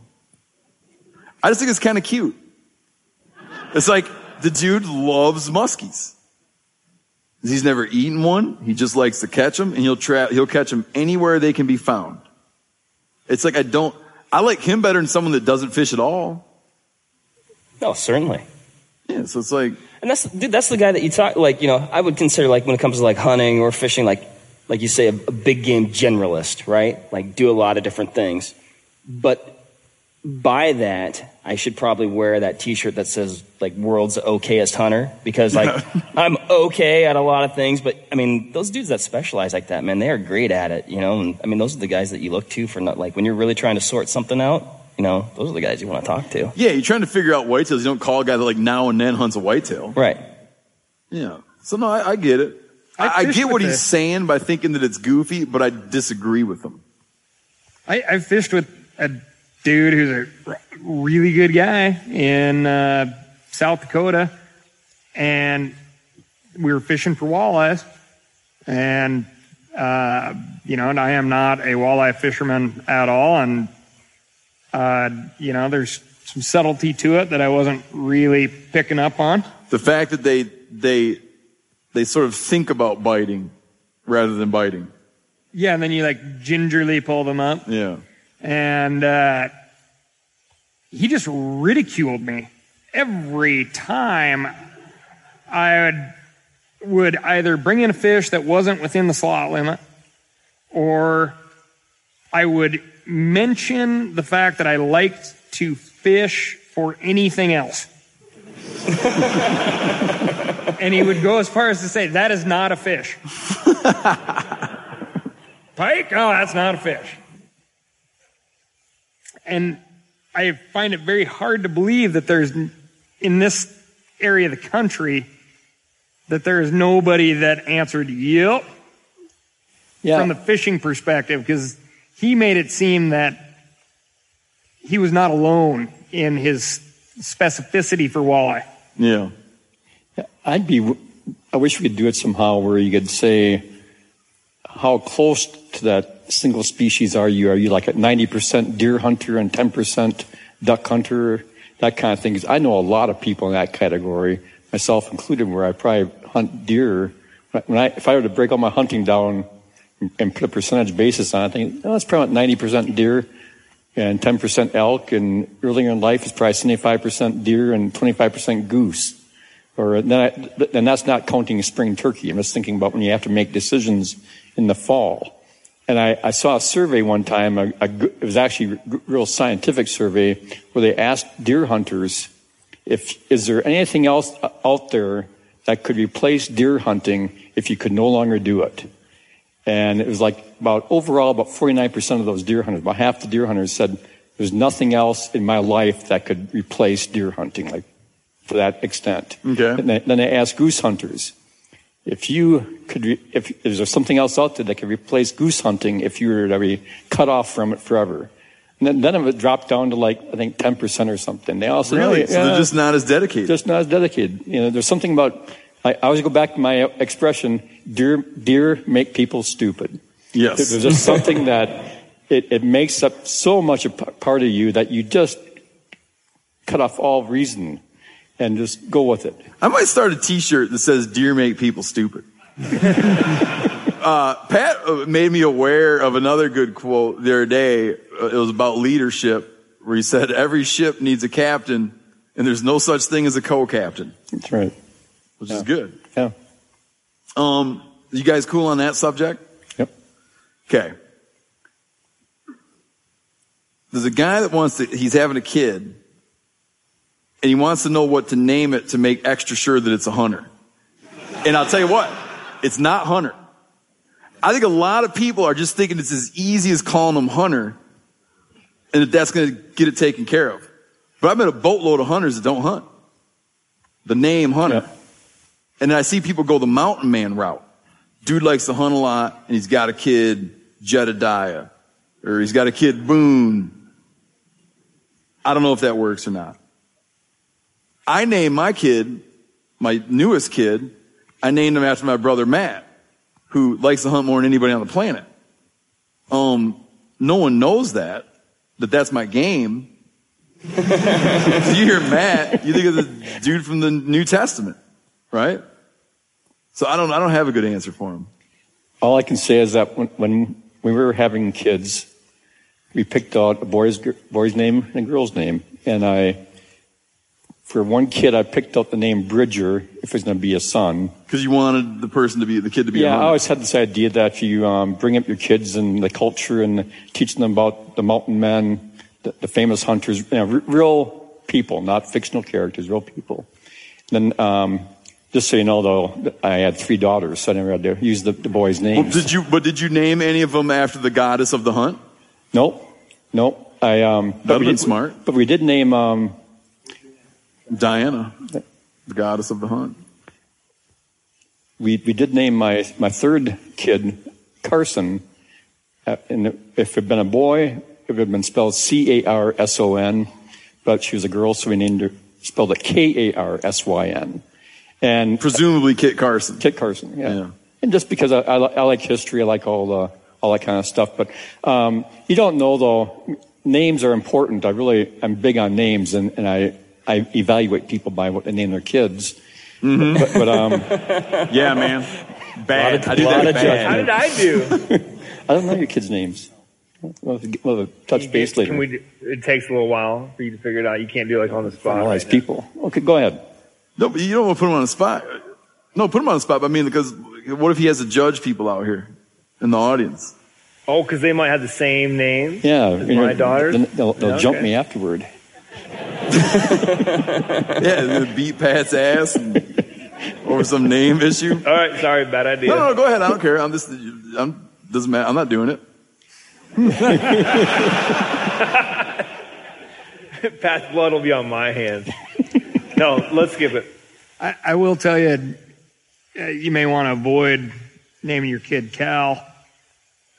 I just think it's kind of cute. It's like the dude loves muskies. He's never eaten one. He just likes to catch them, and he'll tra- he'll catch them anywhere they can be found. It's like I don't. I like him better than someone that doesn't fish at all. No, certainly. Yeah, so it's like, and that's dude. That's the guy that you talk like. You know, I would consider like when it comes to like hunting or fishing, like like you say, a, a big game generalist, right? Like do a lot of different things, but. By that, I should probably wear that T-shirt that says like "World's Okayest Hunter" because like I'm okay at a lot of things, but I mean those dudes that specialize like that, man, they are great at it, you know. And I mean those are the guys that you look to for not like when you're really trying to sort something out, you know. Those are the guys you want to talk to. Yeah, you're trying to figure out whitetails. You don't call a guy that like now and then hunts a whitetail, right? Yeah. So no, I, I get it. I, I get what he's this. saying by thinking that it's goofy, but I disagree with him. I, I fished with a dude who's a really good guy in uh, South Dakota, and we were fishing for walleyes, and uh, you know, and I am not a walleye fisherman at all, and uh, you know, there's some subtlety to it that I wasn't really picking up on. The fact that they they they sort of think about biting rather than biting. Yeah, and then you like gingerly pull them up. Yeah. And uh, he just ridiculed me every time I would, would either bring in a fish that wasn't within the slot limit, or I would mention the fact that I liked to fish for anything else. And he would go as far as to say, that is not a fish. Pike? Oh, that's not a fish. And I find it very hard to believe that there's, in this area of the country, that there is nobody that answered, yep. Yeah. from the fishing perspective, because he made it seem that he was not alone in his specificity for walleye. Yeah. I'd be, I wish we could do it somehow where you could say, how close to that single species are you? Are you like a ninety percent deer hunter and ten percent duck hunter? That kind of thing. 'Cause I know a lot of people in that category, myself included, where I probably hunt deer. When I, if I were to break all my hunting down and put a percentage basis on it, I think, oh, it's probably ninety percent deer and ten percent elk, and earlier in life it's probably seventy-five percent deer and twenty-five percent goose. Or then I, and that's not counting spring turkey. I'm just thinking about when you have to make decisions in the fall. And I, I saw a survey one time, a, a, it was actually a real scientific survey, where they asked deer hunters, if is there anything else out there that could replace deer hunting if you could no longer do it? And it was like about overall about forty-nine percent of those deer hunters, about half the deer hunters said there's nothing else in my life that could replace deer hunting, like for that extent. Okay. And then, then I asked goose hunters, if you could, re, if is there something else out there that could replace goose hunting if you were to be cut off from it forever? And then, then it would drop down to like, I think ten percent or something. They all said, Really? oh, So yeah, they're just not as dedicated. just not as dedicated. You know, there's something about, I, I always go back to my expression, deer, deer make people stupid. Yes. There's just something that it, it makes up so much a p- part of you that you just cut off all reason and just go with it. I might start a T-shirt that says "Deer make people stupid." uh, Pat made me aware of another good quote the other day. It was about leadership, where he said, "Every ship needs a captain, and there's no such thing as a co-captain." That's right. Which Yeah. is good. Yeah. Um, you guys cool on that subject? Yep. Okay. There's a guy that wants to, he's having a kid, and he wants to know what to name it to make extra sure that it's a hunter. And I'll tell you what, it's not Hunter. I think a lot of people are just thinking it's as easy as calling him Hunter, and that that's going to get it taken care of. But I've met a boatload of hunters that don't hunt. The name Hunter. Yeah. And then I see people go the mountain man route. Dude likes to hunt a lot, and he's got a kid, Jedediah. Or he's got a kid, Boone. I don't know if that works or not. I named my kid, my newest kid, I named him after my brother Matt, who likes to hunt more than anybody on the planet. Um, no one knows that, that that's my game. You hear Matt, you think of the dude from the New Testament, right? So I don't, I don't have a good answer for him. All I can say is that when, when we were having kids, we picked out a boy's, boy's name and a girl's name. And I, for one kid, I picked out the name Bridger if it's going to be a son. Because you wanted the person to be, the kid to be Yeah, a I hunter. always had this idea that if you um, bring up your kids and the culture and teaching them about the mountain men, the, the famous hunters, you know, r- real people, not fictional characters, real people. And then, um, just so you know, though, I had three daughters, so I never had to use the, the boys' names. Well, did you, but did you name any of them after the goddess of the hunt? Nope, nope. I um, but That'd we been did, smart. But we did name um, Diana, the goddess of the hunt. we we did name my my third kid Carson. Uh, and if it had been a boy, it would have been spelled C A R S O N, but she was a girl, so we named her, spelled it K A R S Y N. And Presumably Kit Carson. Kit Carson, yeah. Yeah. And just because I, I, li- I like history, I like all the all that kind of stuff. But um, you don't know, though. Names are important. I really I'm big on names, and, and I I evaluate people by what they name their kids. Mm-hmm. But, but um, Yeah, man. Bad. Lot of- I do lot that of bad. How did I do? I don't know your kids' names. We'll, we'll touch base later. Can we do, it takes a little while for you to figure it out. You can't do it like on the spot. All right right, now. people. Okay, go ahead. No, but you don't want to put him on the spot. No, put him on the spot. But I mean, because what if he has to judge people out here in the audience? Oh, because they might have the same name. Yeah, as you know, my daughters. Then they'll, they'll Okay. jump me afterward. Yeah, they beat Pat's ass and, over some name issue. All right, sorry, bad idea. No, no, no, go ahead. I don't care. I'm just, I'm, doesn't matter. I'm not doing it. Pat's blood will be on my hands. No, let's skip it. I, I will tell you, uh, you may want to avoid naming your kid Cal.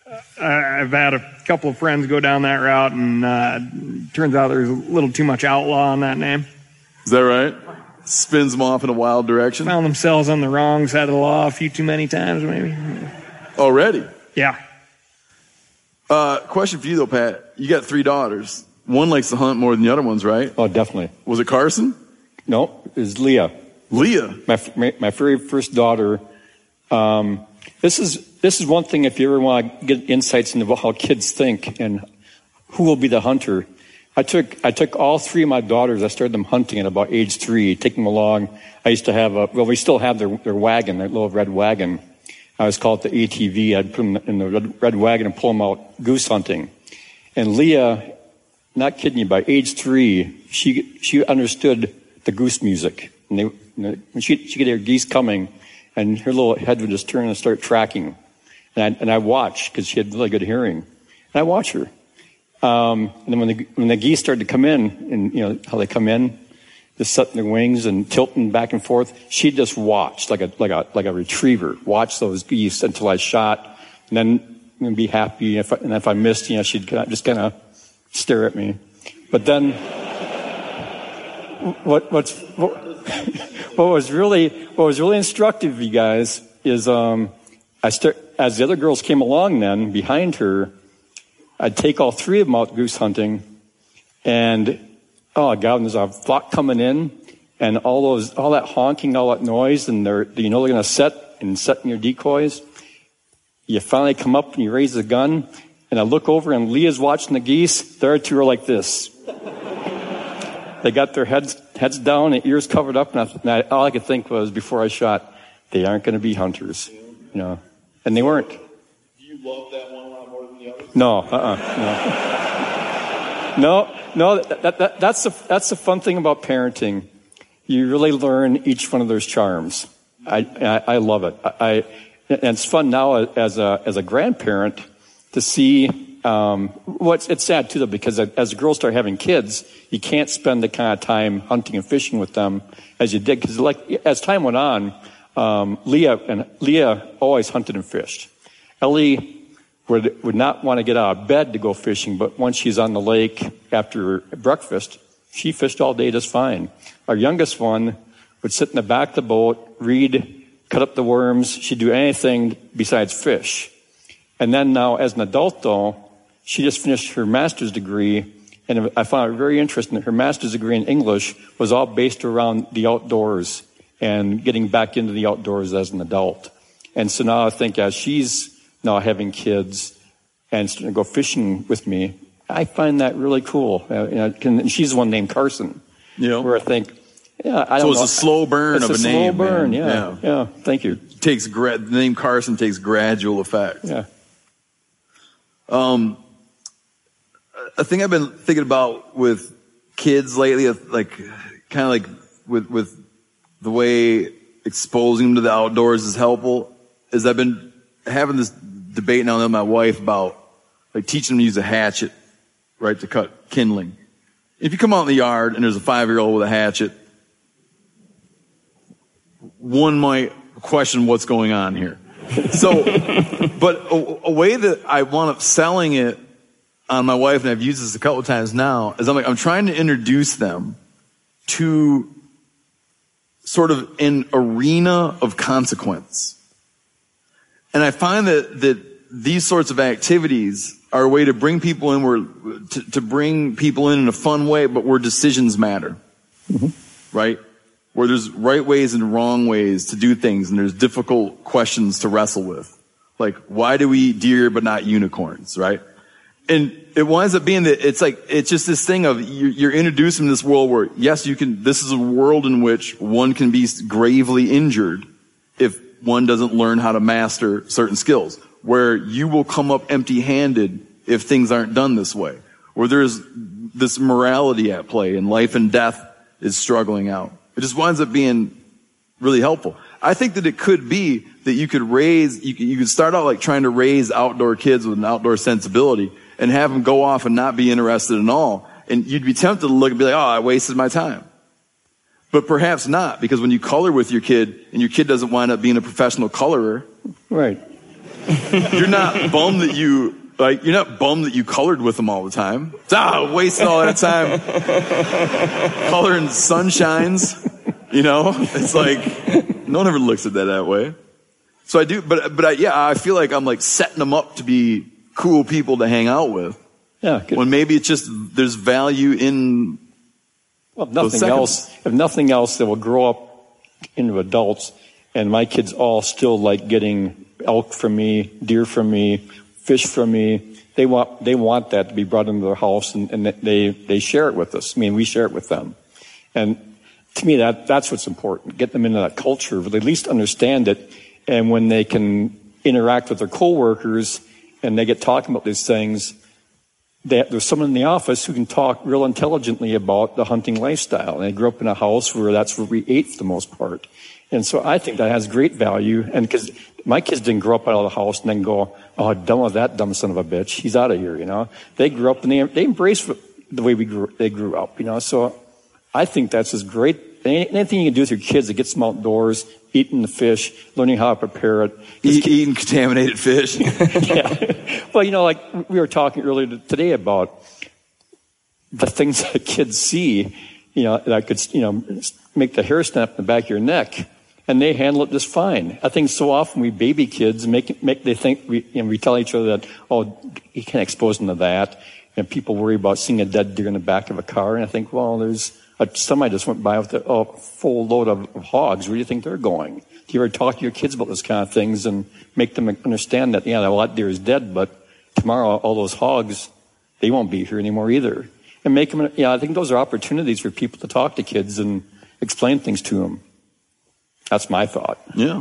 I've had a couple of friends go down that route, and uh, turns out there's a little too much outlaw on that name. Is that right? Spins them off in a wild direction. Found themselves on the wrong side of the law a few too many times, maybe. Already? Yeah. Uh, question for you though, Pat. You got three daughters. One likes to hunt more than the other ones, right? Oh, definitely. Was it Carson? No, it was Leah. Leah? My, my, my very first daughter. Um, this is, this is one thing if you ever want to get insights into how kids think and who will be the hunter. I took, I took all three of my daughters. I started them hunting at about age three, taking them along. I used to have a, well, we still have their, their wagon, their little red wagon. I always call it the A T V. I'd put them in the red, red wagon and pull them out goose hunting. And Leah, not kidding you, by age three, she, she understood the goose music. And they, when she, she could hear geese coming, and her little head would just turn and start tracking. And I, and I watched, because she had really good hearing. And I watched her. Um, and then when the, when the geese started to come in, and you know how they come in, just setting their wings and tilting back and forth, she just watched like a like a like a retriever, watch those geese until I shot, and then and be happy. If I, and if I missed, you know, she'd just kind of stare at me. But then, what what's what, what was really what was really instructive, you guys, is um, I start as the other girls came along. Then behind her, I'd take all three of them out goose hunting, and oh God, there's a flock coming in, and all those, all that honking, all that noise, and they're, you know, they're going to set and set in your decoys. You finally come up and you raise the gun, and I look over and Leah's watching the geese. Their two are like this. They got their heads heads down and ears covered up, and, I, and I, all I could think was before I shot, they aren't going to be hunters, you know, and they weren't. Do you love that one a lot more than the others? No, uh-uh, no. No, no, that, that, that's the, that's the fun thing about parenting. You really learn each one of those charms. I, I, I love it. I, and it's fun now as a, as a grandparent to see, um, what's, it's sad too though, because as the girls start having kids, you can't spend the kind of time hunting and fishing with them as you did. Cause like, as time went on, um, Leah and Leah always hunted and fished. Ellie would would not want to get out of bed to go fishing, but once she's on the lake after breakfast, she fished all day just fine. Our youngest one would sit in the back of the boat, read, cut up the worms. She'd do anything besides fish. And then now, as an adult, though, she just finished her master's degree, and I found it very interesting that her master's degree in English was all based around the outdoors and getting back into the outdoors as an adult. And so now I think as she's now having kids and starting to go fishing with me, I find that really cool. Uh, you know, and she's the one named Carson. You know, where I think, yeah, I so don't it's know. a slow burn it's of a, a slow name. burn, man. yeah, yeah, yeah. Thank you. Takes gra- the name Carson takes gradual effect. Yeah. Um, a thing I've been thinking about with kids lately, like kind of like with with the way exposing them to the outdoors is helpful, is I've been having this debate now with my wife about like teaching them to use a hatchet, right, to cut kindling. If you come out in the yard and there's a five-year-old with a hatchet, one might question what's going on here. So, but a, a way that I wound up selling it on my wife, and I've used this a couple of times now, is I'm like, I'm trying to introduce them to sort of an arena of consequence. And I find that, that these sorts of activities are a way to bring people in where, to, to bring people in in a fun way, but where decisions matter. Mm-hmm. Right? Where there's right ways and wrong ways to do things, and there's difficult questions to wrestle with. Like, why do we eat deer but not unicorns, right? And it winds up being that it's like, it's just this thing of you're, you're introducing this world where, yes, you can, this is a world in which one can be gravely injured if one doesn't learn how to master certain skills, where you will come up empty-handed if things aren't done this way, where there's this morality at play and life and death is struggling out. It just winds up being really helpful. I think that it could be that you could raise, you could, you could start out like trying to raise outdoor kids with an outdoor sensibility and have them go off and not be interested in all. And you'd be tempted to look and be like, oh, I wasted my time. But perhaps not, because when you color with your kid and your kid doesn't wind up being a professional colorer. Right. You're not bummed that you, like, you're not bummed that you colored with them all the time. Ah, wasted all that time coloring sunshines. You know, it's like, no one ever looks at that that way. So I do, but, but I, yeah, I feel like I'm like setting them up to be cool people to hang out with. Yeah. Good. When maybe it's just, there's value in, well, if nothing else, if nothing else, they will grow up into adults, and my kids all still like getting elk from me, deer from me, fish from me. They want, they want that to be brought into their house, and, and they, they share it with us. I mean, we share it with them. And to me, that, that's what's important. Get them into that culture, but at least understand it. And when they can interact with their coworkers and they get talking about these things, they, there's someone in the office who can talk real intelligently about the hunting lifestyle. And they grew up in a house where that's where we ate for the most part. And so I think that has great value. And because my kids didn't grow up out of the house and then go, oh, done with that dumb son of a bitch. He's out of here, you know. They grew up and they, they embraced the way we grew, they grew up, you know. So I think that's just great. Anything you can do with your kids that gets them outdoors, eating the fish, learning how to prepare it. Eat, eating contaminated fish. Yeah. Well, you know, like we were talking earlier today about the things that kids see, you know, that could, you know, make the hair stand up in the back of your neck. And they handle it just fine. I think so often we baby kids make, make they think, we, you know, we tell each other that, oh, you can't expose them to that. And people worry about seeing a dead deer in the back of a car. And I think, well, there's, a, somebody just went by with a oh, full load of, of hogs. Where do you think they're going? Do you ever talk to your kids about those kind of things and make them understand that, yeah, well, that deer is dead, but tomorrow all those hogs, they won't be here anymore either. And make them, yeah, I think those are opportunities for people to talk to kids and explain things to them. That's my thought. Yeah.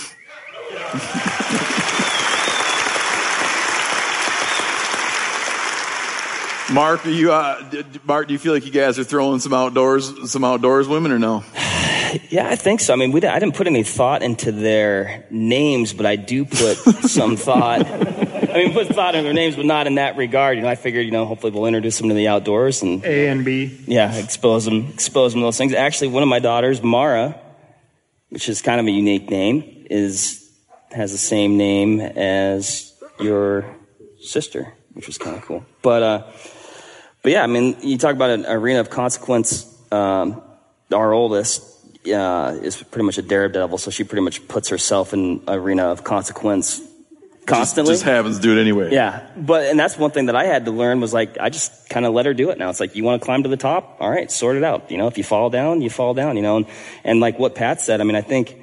Mark, are you, uh, Mark, do you feel like you guys are throwing some outdoors, some outdoors women or no? Yeah, I think so. I mean, we, I didn't put any thought into their names, but I do put some thought. I mean, put thought in their names, but not in that regard. You know, I figured, you know, hopefully we'll introduce them to the outdoors and A and B. Yeah, expose them, expose them to those things. Actually, one of my daughters, Mara, which is kind of a unique name, is has the same name as your sister, which was kind of cool. But uh, but yeah, I mean, you talk about an arena of consequence. Um, our oldest uh, is pretty much a daredevil, so she pretty much puts herself in an arena of consequence constantly. Just, just happens to do it anyway. Yeah, but and that's one thing that I had to learn was like I just kind of let her do it now. It's like you want to climb to the top, all right, sort it out. You know, if you fall down, you fall down. You know, and, and like what Pat said, I mean, I think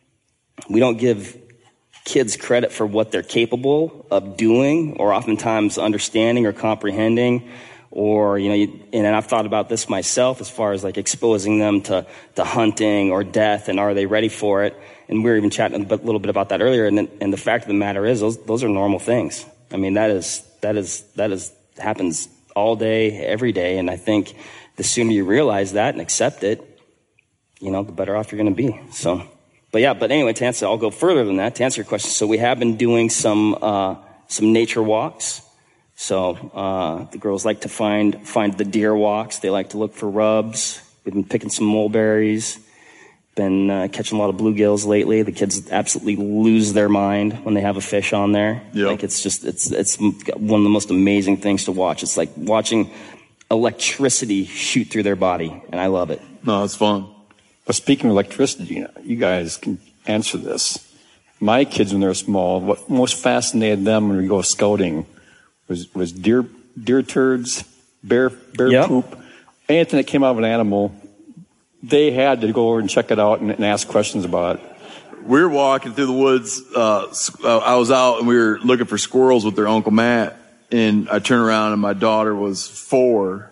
we don't give kids credit for what they're capable of doing, or oftentimes understanding or comprehending. Or, you know, you, and I've thought about this myself as far as like exposing them to, to hunting or death, and are they ready for it? And we were even chatting a little bit about that earlier. And, and the fact of the matter is, those, those are normal things. I mean, that is, that is, that is, happens all day, every day. And I think the sooner you realize that and accept it, you know, the better off you're going to be. So, but yeah, but anyway, to answer, I'll go further than that to answer your question. So we have been doing some, uh, some nature walks. So, uh, the girls like to find, find the deer walks. They like to look for rubs. We've been picking some mulberries. Been, uh, catching a lot of bluegills lately. The kids absolutely lose their mind when they have a fish on there. Yep. Like it's just, it's, it's one of the most amazing things to watch. It's like watching electricity shoot through their body. And I love it. No, it's fun. But speaking of electricity, you know, you guys can answer this. My kids, when they were small, what most fascinated them when we go scouting was, was deer, deer turds, bear, bear yep. poop, anything that came out of an animal. They had to go over and check it out and, and ask questions about it. We were walking through the woods. Uh, I was out and we were looking for squirrels with their Uncle Matt. And I turned around and my daughter was four.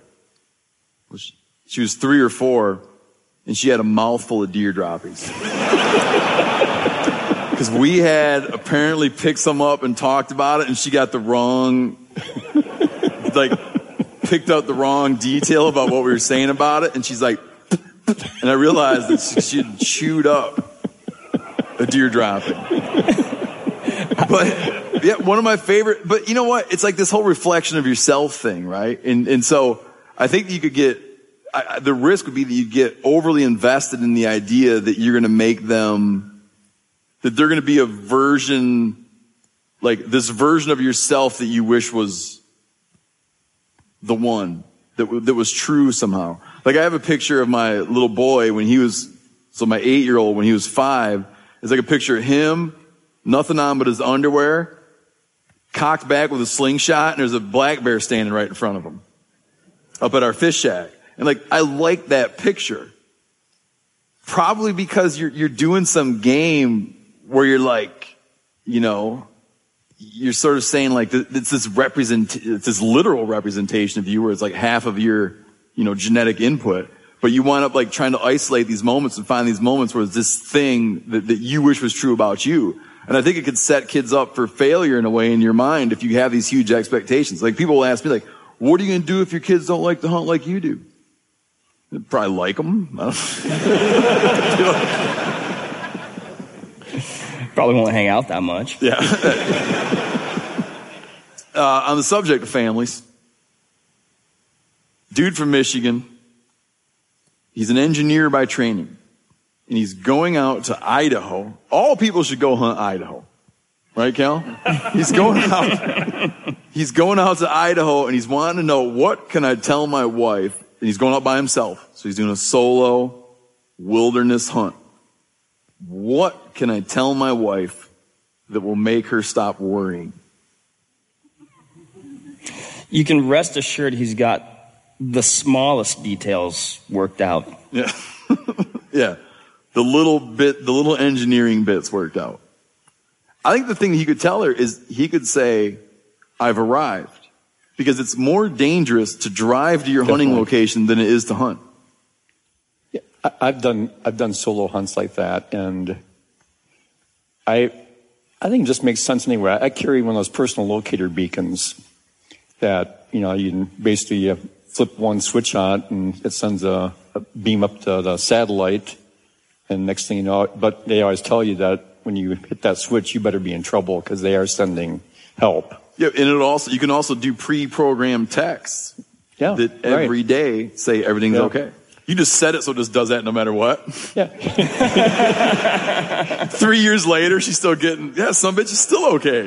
She was three or four. And she had a mouthful of deer droppies. Because we had apparently picked some up and talked about it, and she got the wrong, like, picked up the wrong detail about what we were saying about it. And she's like, and I realized that she had chewed up a deer dropping. But, yeah, one of my favorite, but you know what? It's like this whole reflection of yourself thing, right? And, and so I think you could get, I, the risk would be that you get overly invested in the idea that you're going to make them, that they're going to be a version, like this version of yourself that you wish was the one that, w- that was true somehow. Like I have a picture of my little boy when he was, so my eight-year-old when he was five, it's like a picture of him, nothing on but his underwear, cocked back with a slingshot, and there's a black bear standing right in front of him up at our fish shack. And like, I like that picture. Probably because you're, you're doing some game where you're like, you know, you're sort of saying like, it's this represent, it's this literal representation of you where it's like half of your, you know, genetic input. But you wind up like trying to isolate these moments and find these moments where it's this thing that, that you wish was true about you. And I think it could set kids up for failure in a way in your mind if you have these huge expectations. Like people will ask me like, what are you going to do if your kids don't like to hunt like you do? They'd probably like them. I don't Probably won't hang out that much. Yeah. uh, on the subject of families, dude from Michigan, he's an engineer by training, and he's going out to Idaho. All people should go hunt Idaho. Right, Cal? He's going out. He's going out to Idaho, and he's wanting to know, what can I tell my wife? And he's going out by himself. So he's doing a solo wilderness hunt. What can I tell my wife that will make her stop worrying? You can rest assured he's got the smallest details worked out. Yeah. Yeah. The little bit, the little engineering bits worked out. I think the thing he could tell her is he could say, I've arrived. Because it's more dangerous to drive to your Definitely. hunting location than it is to hunt. Yeah, I, I've done I've done solo hunts like that, and I I think it just makes sense anyway. I carry one of those personal locator beacons that, you know, you can basically uh, flip one switch on and it sends a, a beam up to the satellite, and next thing you know, but they always tell you that when you hit that switch, you better be in trouble because they are sending help. Yeah, and it also you can also do pre-programmed texts Yeah, that every right. day say everything's Yeah. okay. You just set it so it just does that no matter what. Yeah. Three years later, she's still getting, yeah, some bitch is still okay.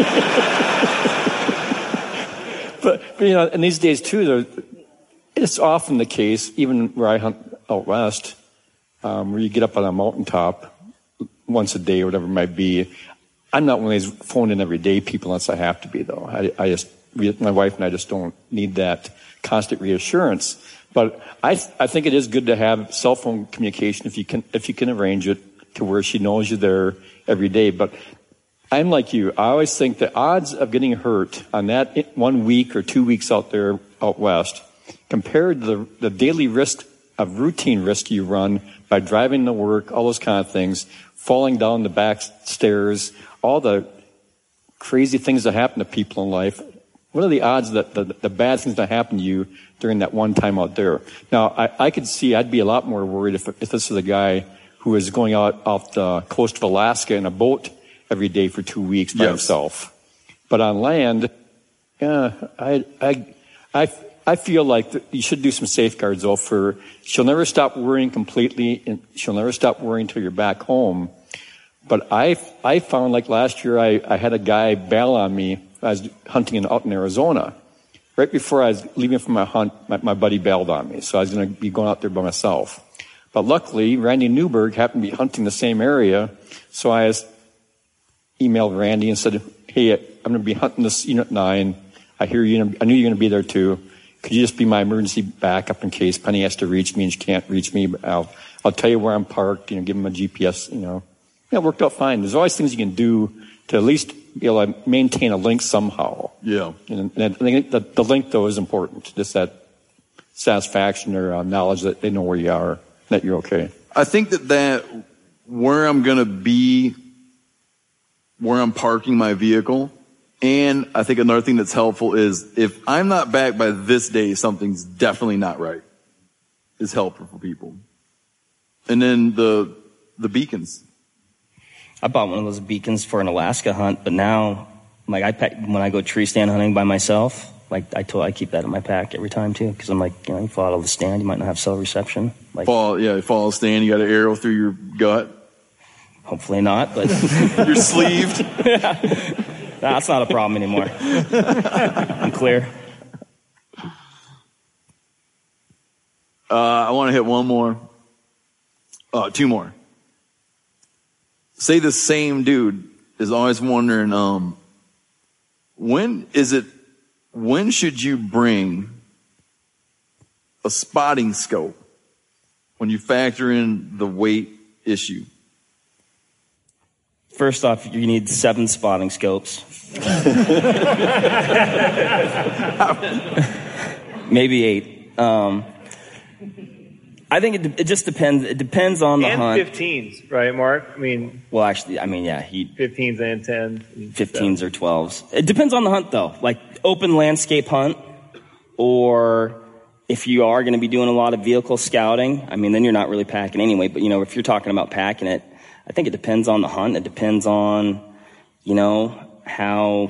But, but, you know, in these days, too, there, it's often the case, even where I hunt out west, um, where you get up on a mountaintop once a day or whatever it might be. I'm not one of these phone in every day people unless I have to be, though. I, I just, my wife and I just don't need that constant reassurance. But I, I think it is good to have cell phone communication if you can, if you can arrange it to where she knows you're there every day. But I'm like you. I always think the odds of getting hurt on that one week or two weeks out there out west compared to the, the daily risk of routine risk you run by driving to work, all those kind of things, falling down the back stairs, all the crazy things that happen to people in life. What are the odds that the, the bad things that happen to you during that one time out there? Now, I, I could see I'd be a lot more worried if, if this was a guy who was going out off the coast of Alaska in a boat every day for two weeks by Yes. himself. But on land, yeah, I, I, I, I feel like that you should do some safeguards, though, for she'll never stop worrying completely, and she'll never stop worrying until you're back home. But I, I found, like last year, I, I had a guy bail on me. I was hunting in, out in Arizona. Right before I was leaving for my hunt, my, my buddy bailed on me, so I was going to be going out there by myself. But luckily, Randy Newberg happened to be hunting the same area, so I just emailed Randy and said, hey, I'm going to be hunting this unit nine. I hear you. I knew you were going to be there too. Could you just be my emergency backup in case Penny has to reach me and she can't reach me? But I'll, I'll tell you where I'm parked. You know, give him a G P S. You know, yeah, it worked out fine. There's always things you can do to at least be able to maintain a link somehow. Yeah. And, and I think the, the link though is important. Just that satisfaction or uh, knowledge that they know where you are, that you're okay. I think that that where I'm going to be, where I'm parking my vehicle, and I think another thing that's helpful is if I'm not back by this day, something's definitely not right. Is helpful for people. And then the the beacons. I bought one of those beacons for an Alaska hunt, but now, like I pack, when I go tree stand hunting by myself, like I told, I keep that in my pack every time too, because I'm like, you know, you fall out of the stand, you might not have cell reception. Like, Fall, yeah, fall stand, you got an arrow through your gut. hopefully not, but You're sleeved. That's not a problem anymore. I'm clear. Uh, I want to hit one more. Uh, two more. Say the same dude is always wondering, um, when is it, when should you bring a spotting scope when you factor in the weight issue? First off, you need seven spotting scopes. Maybe eight. Um, I think it, it just depends. It depends on the and hunt. fifteens, right, Mark? I mean, Well, actually, I mean, yeah, he fifteens and tens. and fifteens or twelves. It depends on the hunt, though. Like open landscape hunt, or if you are going to be doing a lot of vehicle scouting, I mean, then you're not really packing anyway. But you know, if you're talking about packing it, I think it depends on the hunt. It depends on, you know, how,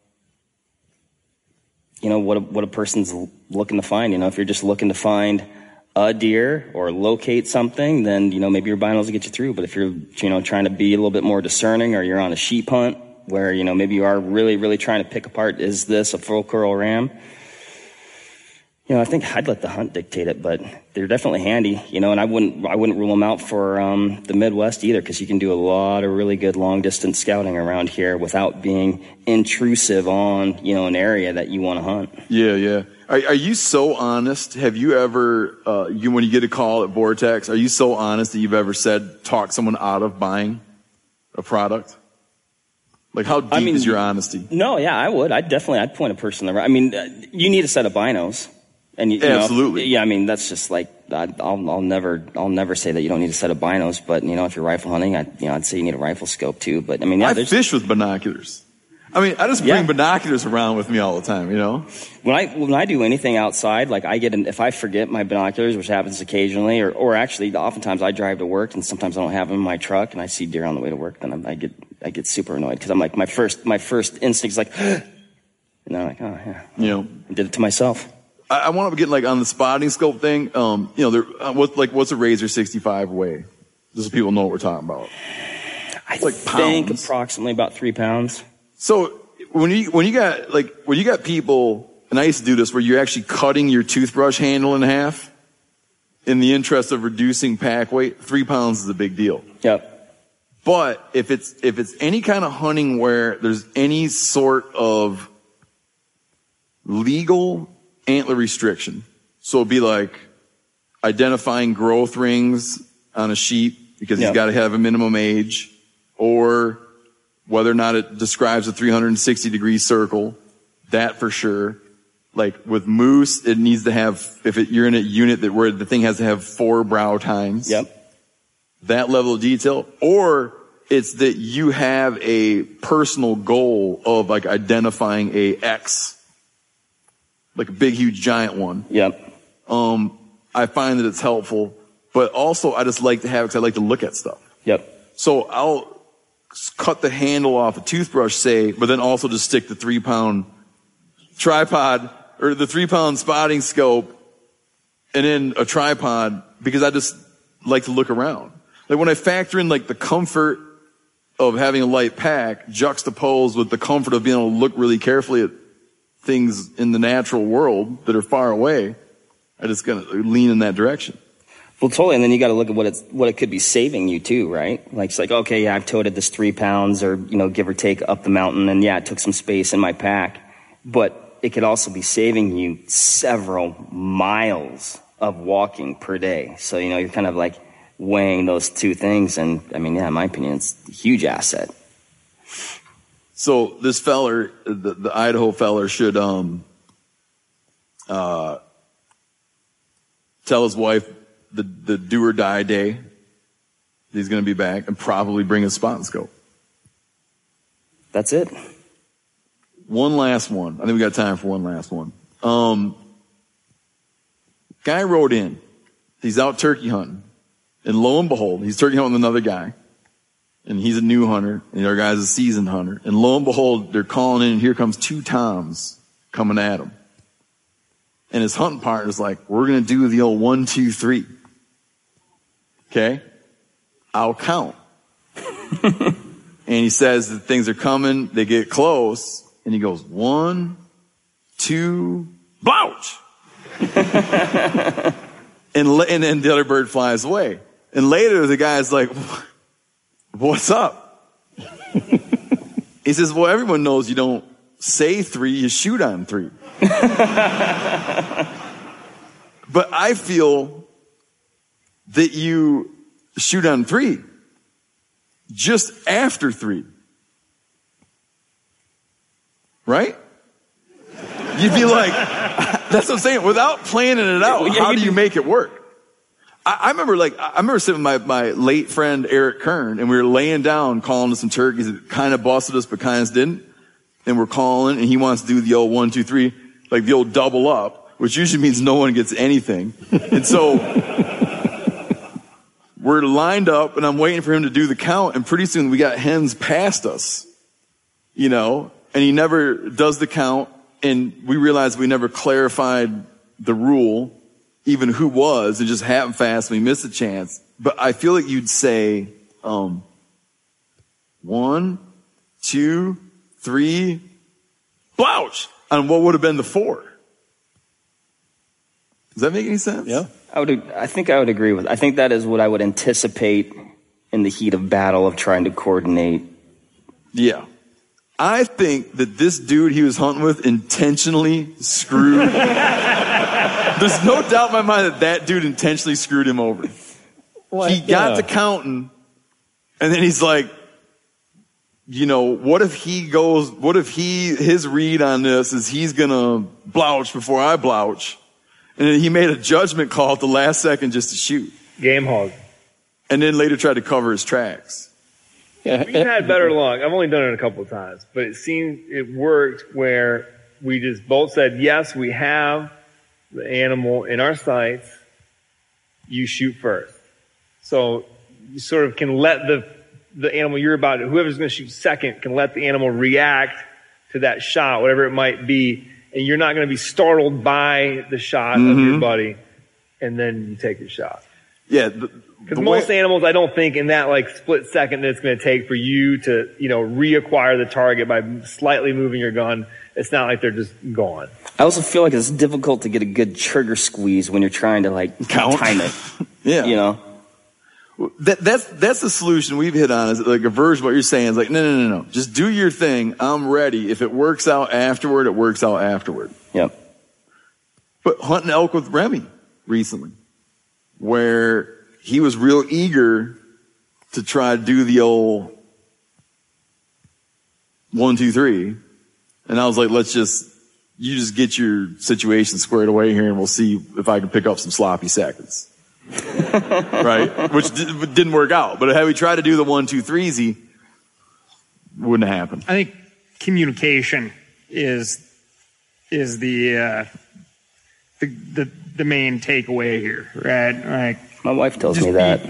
you know, what a, what a person's looking to find. You know, if you're just looking to find a deer or locate something, then, you know, maybe your binos will get you through. But if you're, you know, trying to be a little bit more discerning, or you're on a sheep hunt where, you know, maybe you are really, really trying to pick apart, is this a full curl ram? You know, I think I'd let the hunt dictate it, but they're definitely handy, you know, and I wouldn't, I wouldn't rule them out for, um, the Midwest either, because you can do a lot of really good long distance scouting around here without being intrusive on, you know, an area that you want to hunt. Yeah, yeah. Are, are you so honest? Have you ever, uh, you when you get a call at Vortex, are you so honest that you've ever said, talk someone out of buying a product? Like, how deep I mean, is your honesty? No, yeah, I would. I'd definitely, I'd point a person around. I mean, uh, you need a set of binos. And you, you Absolutely. know, yeah, I mean, that's just like, I, I'll, I'll never, I'll never say that you don't need a set of binos, but you know, if you're rifle hunting, I, you know, I'd say you need a rifle scope too. But I mean, yeah, I there's- fish with binoculars. I mean, I just bring Yeah. binoculars around with me all the time, you know? When I when I do anything outside, like I get an, if I forget my binoculars, which happens occasionally, or or actually oftentimes I drive to work and sometimes I don't have them in my truck, and I see deer on the way to work, then I'm, I get I get super annoyed, because I'm like, my first my first instinct is like, and then I'm like, oh yeah, You know, I did it to myself. I, I want to get like on the spotting scope thing. Um, you know, there, uh, what's like what's a Razor sixty-five weigh? Just so people know what we're talking about. I like think pounds. approximately about three pounds. So when you when you got like when you got people, and I used to do this, where you're actually cutting your toothbrush handle in half in the interest of reducing pack weight, three pounds is a big deal. Yep. But if it's if it's any kind of hunting where there's any sort of legal antler restriction, so it'd be like identifying growth rings on a sheep because Yep. he's got to have a minimum age, or whether or not it describes a three hundred sixty degree circle, that for sure. Like with moose, it needs to have, if it, you're in a unit that where the thing has to have four brow tines. Yep. That level of detail. Or it's that you have a personal goal of like identifying a X, like a big, huge, giant one. Yep. Um, I find that it's helpful, but also I just like to have, because I like to look at stuff. Yep. So I'll cut the handle off a toothbrush, say, but then also just stick the three pound tripod or the three pound spotting scope and then a tripod, because I just like to look around. Like when I factor in like the comfort of having a light pack juxtaposed with the comfort of being able to look really carefully at things in the natural world that are far away, I just gonna lean in that direction. Well, totally. And then you got to look at what it's, what it could be saving you too, right? Like, it's like, okay, yeah, I've toted this three pounds or, you know, give or take up the mountain. And yeah, it took some space in my pack, but it could also be saving you several miles of walking per day. So, you know, you're kind of like weighing those two things. And I mean, yeah, in my opinion, it's a huge asset. So this feller, the, the Idaho feller should, um, uh, tell his wife the, the do or die day he's going to be back, and probably bring a spot and scope. That's it. One last one. I think we got time for one last one. Um, guy wrote in. He's out turkey hunting. And lo and behold, he's turkey hunting with another guy. And he's a new hunter. And our guy's a seasoned hunter. And lo and behold, they're calling in, and here comes two toms coming at him. And his hunting partner's like, we're going to do the old one, two, three. Okay? I'll count. And he says that things are coming. They get close. And he goes, one, two, blouch. and, and then the other bird flies away. And later the guy's like, what's up? He says, well, everyone knows you don't say three, you shoot on three. But I feel that you shoot on three just after three. Right? You'd be like, that's what I'm saying. Without planning it out, Yeah, how you do you do- make it work? I, I remember like, I remember sitting with my, my late friend Eric Kern, and we were laying down calling to some turkeys that kind of busted us, but kind of didn't. And we're calling, and he wants to do the old one, two, three, like the old double up, which usually means no one gets anything. And so we're lined up, and I'm waiting for him to do the count, and pretty soon we got hens past us, you know, and he never does the count, and we realized we never clarified the rule, even who was. It just happened fast, and we missed a chance. But I feel like you'd say, um, one, two, three, blouch, on what would have been the four. Does that make any sense? Yeah. I would. I think I would agree with. I think that is what I would anticipate in the heat of battle of trying to coordinate. Yeah. I think that this dude he was hunting with intentionally screwed. There's no doubt in my mind that that dude intentionally screwed him over. Well, He got yeah. to counting, and then he's like, you know, what if he goes, what if he, his read on this is he's gonna blouch before I blouch? And then he made a judgment call at the last second just to shoot. Game hog. And then later tried to cover his tracks. Yeah, We've had better luck. I've only done it a couple of times, but it seemed it worked where we just both said, yes, we have the animal in our sights. You shoot first. So you sort of can let the, the animal you're about to, whoever's going to shoot second can let the animal react to that shot, whatever it might be. And you're not going to be startled by the shot Mm-hmm. of your buddy. And then you take your shot. Yeah. The, Because the most way- animals, I don't think in that like split second that it's going to take for you to, you know, reacquire the target by slightly moving your gun. It's not like they're just gone. I also feel like it's difficult to get a good trigger squeeze when you're trying to like Count. time it. yeah. You know. That, that's, that's the solution we've hit on is like a version of what you're saying is like, no, no, no, no. Just do your thing. I'm ready. If it works out afterward, it works out afterward. Yep. But hunting elk with Remy recently, where he was real eager to try to do the old one, two, three. And I was like, let's just, you just get your situation squared away here and we'll see if I can pick up some sloppy seconds. Right? Which di- didn't work out. But had we tried to do the one, two, threes, he wouldn't have happened. I think communication is is the uh, the, the the main takeaway here, right? Like My wife tells Just me be- that.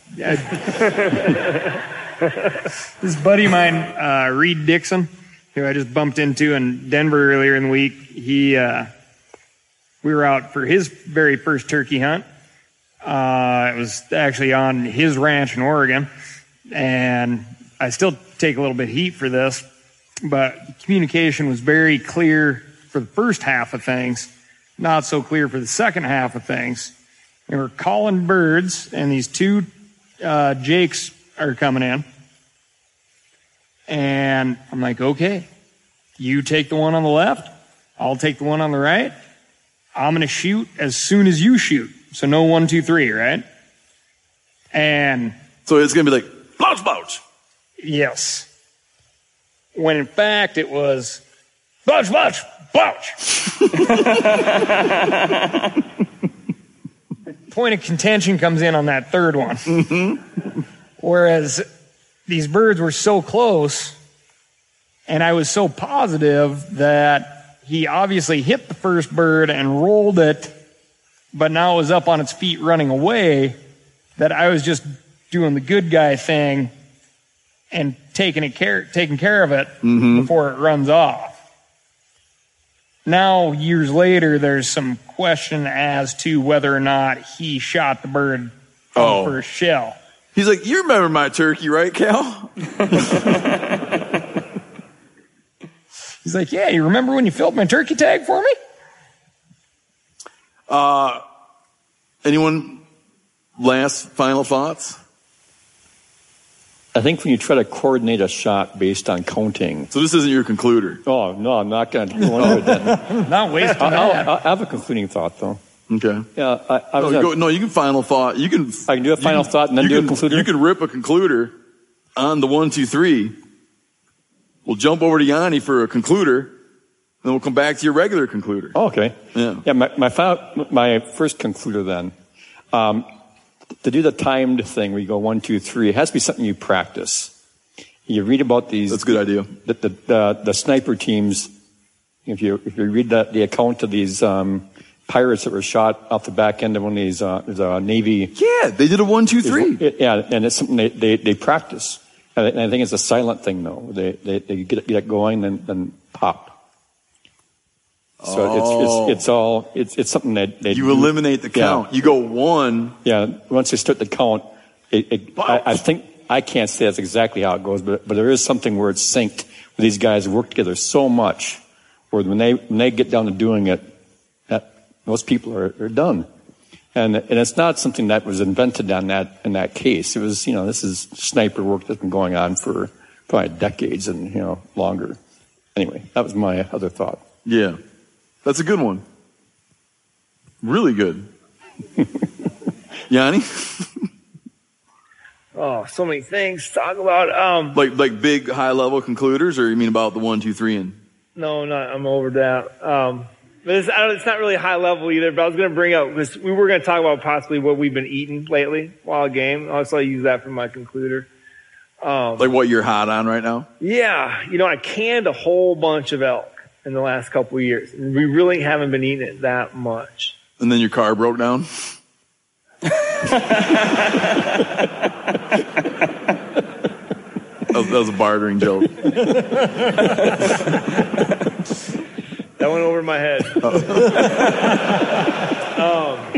this buddy of mine, uh, Reed Dixon, who I just bumped into in Denver earlier in the week. He uh, we were out for his very first turkey hunt. Uh, it was actually on his ranch in Oregon, and I still take a little bit of heat for this, but communication was very clear for the first half of things, not so clear for the second half of things. And we're calling birds, and these two uh, jakes are coming in, and I'm like, okay, you take the one on the left, I'll take the one on the right. I'm going to shoot as soon as you shoot. So no one, two, three, right? And So it's going to be like, blouch, blouch. yes. When in fact it was, blouch, blouch, blouch. Point of contention comes in on that third one. Mm-hmm. Whereas these birds were so close, and I was so positive that he obviously hit the first bird and rolled it, but now it was up on its feet running away, that I was just doing the good guy thing and taking it care, taking care of it before it runs off. Now, years later, there's some question as to whether or not he shot the bird on Oh. the first shell. He's like, you remember my turkey, right, Cal? He's like, yeah, you remember when you filled my turkey tag for me? Uh, anyone last final thoughts? I think when you try to coordinate a shot based on counting. So this isn't your concluder. Oh, no, I'm not going to go into it then. Not wasting I'll, that. I'll, I have a concluding thought, though. Okay. Yeah, I, I was No, gonna- go, no, you can final thought. You can. I can do a final you can- thought and then you do a can- concluder? You can rip a concluder on the one, two, three. We'll jump over to Yanni for a concluder, and then we'll come back to your regular concluder. Oh, okay. Yeah. Yeah, my, my, final, my first concluder then. Um, to do the timed thing where you go one, two, three, it has to be something you practice. You read about these. That's a good idea. The, the, the, the sniper teams, if you, if you read the, the account of these, um, pirates that were shot off the back end of one of these, uh, the Navy. Yeah, they did a one, two, three. It, yeah, and it's something they, they, they practice. And I, and I think it's a silent thing though. They, they, they get it, get it going and then, then pop. So Oh. it's, it's, it's all, it's, it's something that they You do. eliminate the count. Yeah. You go one. Yeah, once they start the count, it, it, I, I think, I can't say that's exactly how it goes, but, but there is something where it's synced, where these guys work together so much, where when they, when they get down to doing it, that, most people are, are done. And, and it's not something that was invented on that, in that case. It was, you know, this is sniper work that's been going on for probably decades and, you know, longer. Anyway, that was my other thought. Yeah. That's a good one. Really good. Yanni? Oh, so many things to talk about. Um, Like like big high level concluders, or you mean about the one, two, three, and no, not, I'm over that. Um, but it's, I don't, it's not really high level either, but I was going to bring up, because we were going to talk about possibly what we've been eating lately while a game. Also, I use that for my concluder. Um, like what you're hot on right now? yeah, you know, I canned a whole bunch of elk in the last couple of years, and we really haven't been eating it that much. And then your car broke down? That was, that was a bartering joke. That went over my head. um,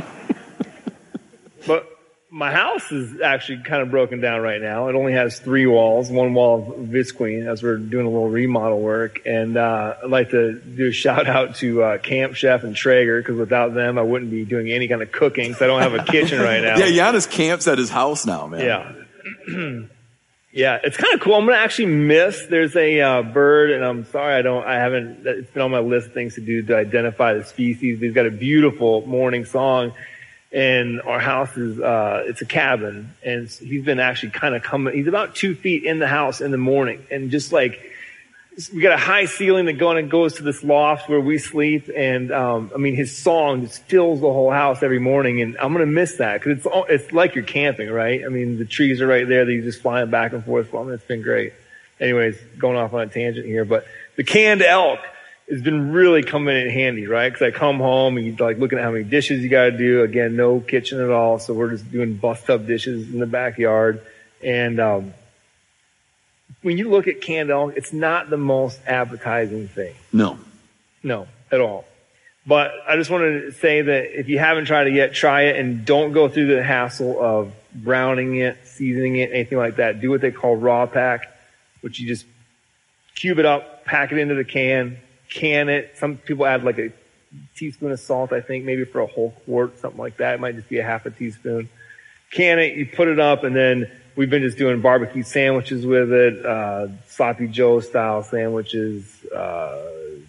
but my house is actually kind of broken down right now. It only has three walls, one wall of visqueen as we're doing a little remodel work. And uh, I'd like to do a shout out to uh, Camp Chef and Traeger, because without them I wouldn't be doing any kind of cooking, because I don't have a kitchen right now. Yeah, Giannis camps at his house now, man. Yeah. Yeah, it's kind of cool. I'm going to actually miss, there's a uh, bird, and I'm sorry I don't, I haven't, it's been on my list of things to do to identify the species. He's got a beautiful morning song, and our house is, uh, it's a cabin, and he's been actually kind of coming, he's about two feet in the house in the morning, and just like, we got a high ceiling that going and goes to this loft where we sleep, and um, I mean his song just fills the whole house every morning, and I'm gonna miss that because it's it's like you're camping, right? I mean the trees are right there that you just flying back and forth from. It's been great. Anyways, going off on a tangent here, but the canned elk has been really coming in handy, right? Because I come home and you're like looking at how many dishes you got to do. Again, no kitchen at all, so we're just doing bust up dishes in the backyard, and um, when you look at canned elk, it's not the most appetizing thing. No. No, at all. But I just wanted to say that if you haven't tried it yet, try it, and don't go through the hassle of browning it, seasoning it, anything like that. Do what they call raw pack, which you just cube it up, pack it into the can, can it. Some people add like a teaspoon of salt, I think, maybe for a whole quart, something like that. It might just be a half a teaspoon. Can it, you put it up, and then we've been just doing barbecue sandwiches with it, uh, Sloppy Joe style sandwiches, uh,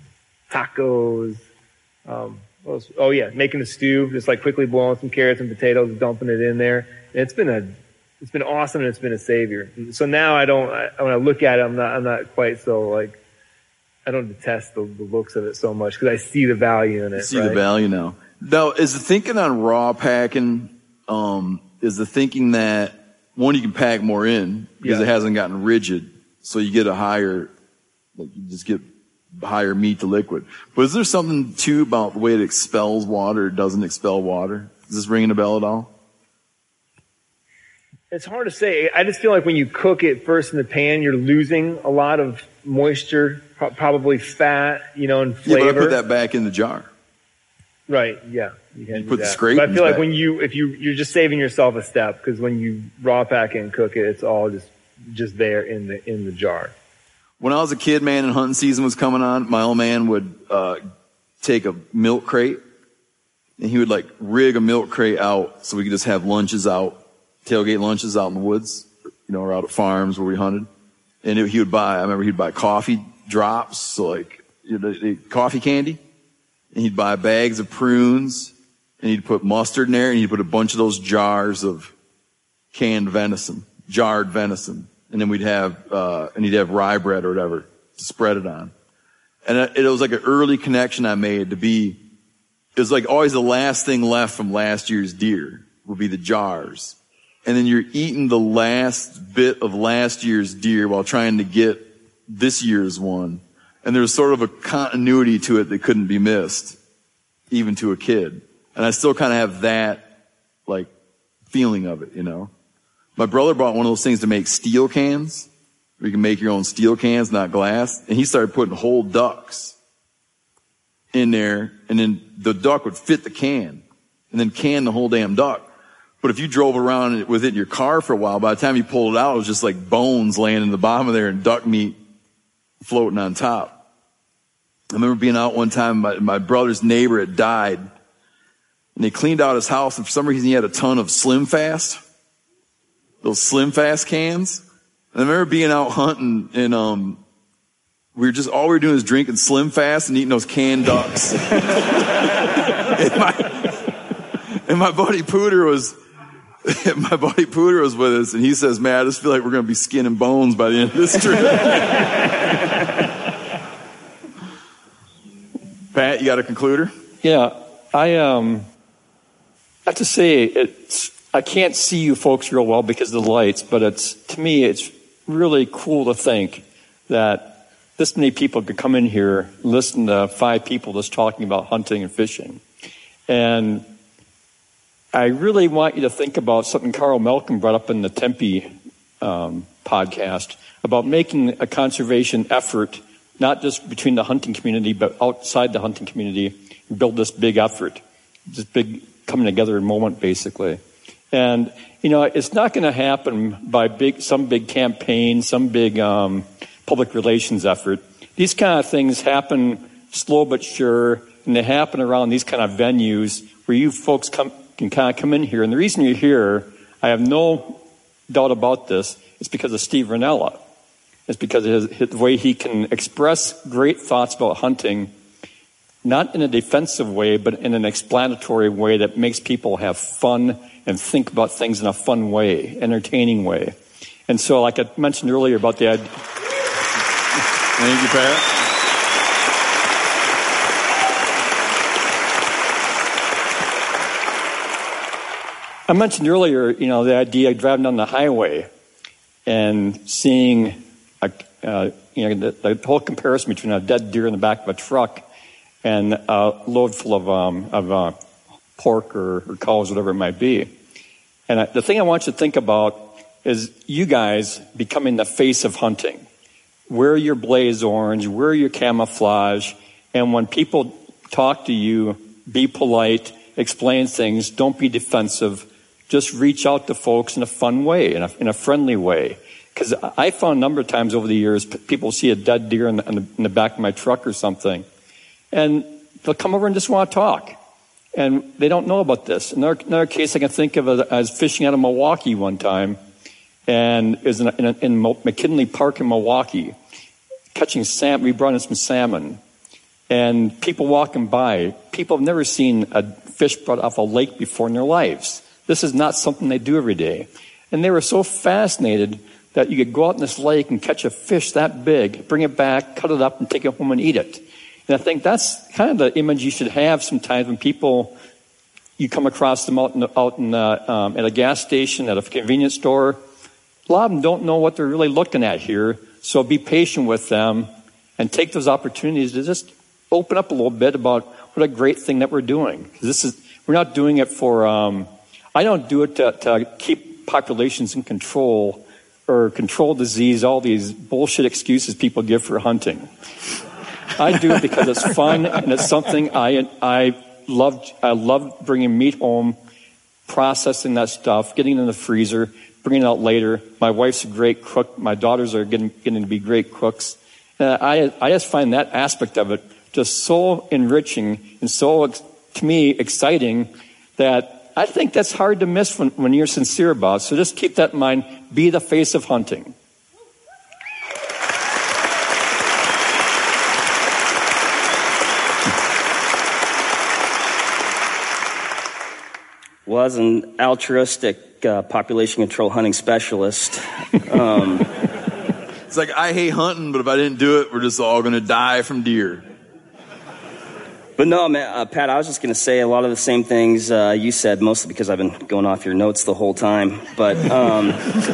tacos. Um, what else? Oh yeah, making a stew, just like quickly boiling some carrots and potatoes, dumping it in there. And it's been a, it's been awesome, and it's been a savior. So now I don't, I, when I look at it, I'm not, I'm not quite so like, I don't detest the, the looks of it so much because I see the value in it. You see right? the value now. Now, is the thinking on raw packing, um, is the thinking that one, you can pack more in because Yeah. it hasn't gotten rigid, so you get a higher, like you just get higher meat to liquid. But is there something too about the way it expels water or doesn't expel water? Is this ringing a bell at all? It's hard to say. I just feel like when you cook it first in the pan, you're losing a lot of moisture, pro- probably fat, you know, and Yeah, flavor. but I put that back in the jar. Right. Yeah. You can You do put the that. scrapings But I feel like back. when you, if you, you're just saving yourself a step because when you raw pack it and cook it, it's all just, just there in the, in the jar. When I was a kid, man, and hunting season was coming on, my old man would uh take a milk crate and he would like rig a milk crate out so we could just have lunches out, tailgate lunches out in the woods, you know, or out at farms where we hunted. And it, he would buy, I remember he'd buy coffee drops, so like you know, the coffee candy, and he'd buy bags of prunes, and he'd put mustard in there, and he'd put a bunch of those jars of canned venison, jarred venison. And then we'd have, uh, and he'd have rye bread or whatever to spread it on. And it, it was like an early connection I made to be, it was like always the last thing left from last year's deer would be the jars. And then you're eating the last bit of last year's deer while trying to get this year's one. And there was sort of a continuity to it that couldn't be missed, even to a kid. And I still kind of have that, like, feeling of it, you know. My brother bought one of those things to make steel cans, where you can make your own steel cans, not glass. And he started putting whole ducks in there, and then the duck would fit the can, and then can the whole damn duck. But if you drove around with it in your car for a while, by the time you pulled it out, it was just like bones laying in the bottom of there and duck meat floating on top. I remember being out one time, my, my brother's neighbor had died, and they cleaned out his house, and for some reason he had a ton of Slim Fast. Those Slim Fast cans. And I remember being out hunting and, um, we were just, all we were doing is drinking Slim Fast and eating those canned ducks. and, my, and my buddy Pooter was, my buddy Pooter was with us and he says, man, I just feel like we're going to be skin and bones by the end of this trip. Pat, you got a concluder? Yeah, I, um, have to say it's, I can't see you folks real well because of the lights, but it's, to me, it's really cool to think that this many people could come in here, listen to five people just talking about hunting and fishing. And I really want you to think about something Carl Malcolm brought up in the Tempe um, podcast about making a conservation effort, not just between the hunting community, but outside the hunting community, and build this big effort, this big coming together moment, basically. And, you know, it's not going to happen by big, some big campaign, some big um, public relations effort. These kind of things happen slow but sure, and they happen around these kind of venues where you folks come, can kind of come in here. And the reason you're here, I have no doubt about this, it's because of Steve Rinella. It's because of his, the way he can express great thoughts about hunting, not in a defensive way, but in an explanatory way that makes people have fun and think about things in a fun way, entertaining way. And so, like I mentioned earlier about the idea... Thank you, Pat. I mentioned earlier, you know, the idea of driving down the highway and seeing, a, uh, you know, the, the whole comparison between a dead deer in the back of a truck and a load full of, um, of uh, pork or, or cows, whatever it might be. And I, the thing I want you to think about is you guys becoming the face of hunting. Wear your blaze orange, wear your camouflage, and when people talk to you, be polite, explain things, don't be defensive. Just reach out to folks in a fun way, in a, in a friendly way. Because I found a number of times over the years, people see a dead deer in the, in, the, in the back of my truck or something, and they'll come over and just want to talk. And they don't know about this. Another, another case I can think of as fishing out of Milwaukee one time, and it was in, in, in McKinley Park in Milwaukee, catching salmon. We brought in some salmon, and people walking by, people have never seen a fish brought off a lake before in their lives. This is not something they do every day. And they were so fascinated that you could go out in this lake and catch a fish that big, bring it back, cut it up, and take it home and eat it. And I think that's kind of the image you should have sometimes when people, you come across them out in, the, out in the, um, at a gas station, at a convenience store. A lot of them don't know what they're really looking at here, so be patient with them and take those opportunities to just open up a little bit about what a great thing that we're doing. This is, we're not doing it for, um, I don't do it to, to keep populations in control or control disease, all these bullshit excuses people give for hunting. I do it because it's fun and it's something I I love, I love bringing meat home, processing that stuff, getting it in the freezer, bringing it out later. My wife's a great cook. My daughters are getting, getting to be great cooks. And I, I just find that aspect of it just so enriching and so, to me, exciting that I think that's hard to miss when, when you're sincere about it. So just keep that in mind. Be the face of hunting. Well, as an altruistic uh, population control hunting specialist, um, it's like, I hate hunting, but if I didn't do it, we're just all going to die from deer. But no, man, uh, Pat, I was just going to say a lot of the same things uh, you said, mostly because I've been going off your notes the whole time. But, um,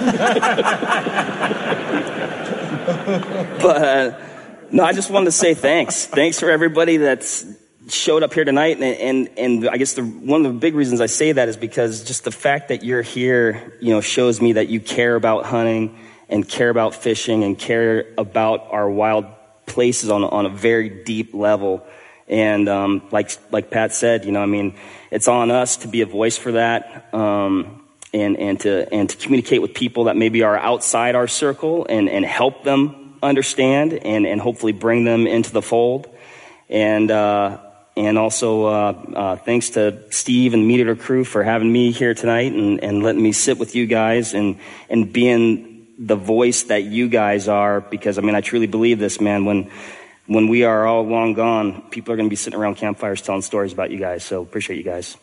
but uh, no, I just wanted to say thanks. Thanks for everybody that's showed up here tonight. And, and, and I guess the, one of the big reasons I say that is because just the fact that you're here, you know, shows me that you care about hunting and care about fishing and care about our wild places on, on a very deep level. And um, like like Pat said, you know, I mean, it's on us to be a voice for that, um, and and to and to communicate with people that maybe are outside our circle and, and help them understand and, and hopefully bring them into the fold. And uh, and also uh, uh, thanks to Steve and the Meat Eater crew for having me here tonight and, and letting me sit with you guys and and being the voice that you guys are. Because I mean, I truly believe this, man. When When we are all long gone, people are going to be sitting around campfires telling stories about you guys. So appreciate you guys.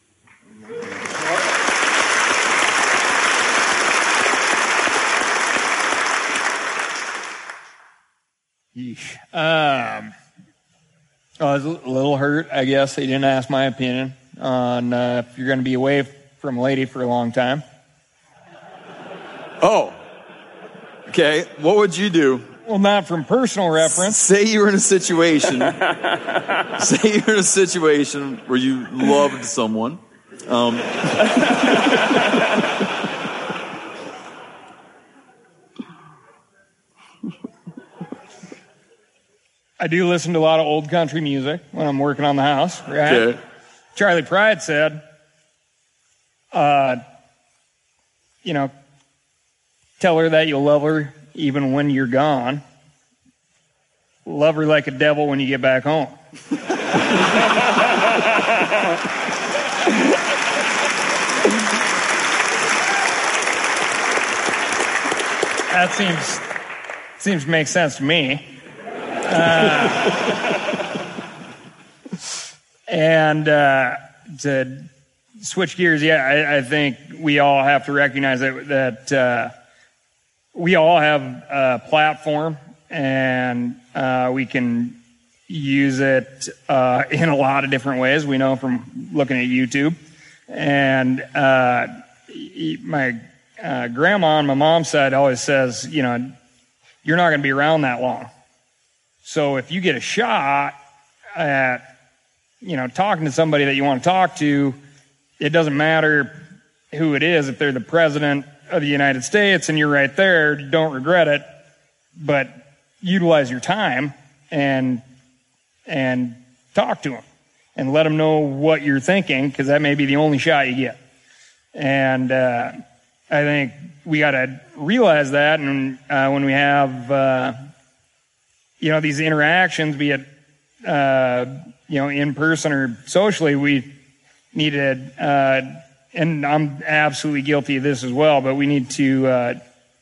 Yeesh. Um, I was a little hurt, I guess. They didn't ask my opinion on uh, if you're going to be away from a lady for a long time. Oh. Okay. What would you do? Well, not from personal reference. Say you were in a situation. say you're in a situation where you loved someone. Um, I do listen to a lot of old country music when I'm working on the house. Right? Okay. Charlie Pride said, uh, you know, tell her that you'll love her even when you're gone. Love her like a devil when you get back home. That seems seems to make sense to me. Uh, and uh, to switch gears, yeah, I, I think we all have to recognize that that. Uh, We all have a platform, and uh, we can use it uh, in a lot of different ways. We know from looking at YouTube. And uh, my uh, grandma on my mom's side always says, you know, you're not going to be around that long. So if you get a shot at, you know, talking to somebody that you want to talk to, it doesn't matter who it is. If they're the president of the United States and you're right there, don't regret it, but utilize your time and and talk to them and let them know what you're thinking, because that may be the only shot you get. And uh, I think we got to realize that, and uh, when we have uh, you know these interactions, be it uh, you know in person or socially, we need to. Uh, And I'm absolutely guilty of this as well, but we need to uh,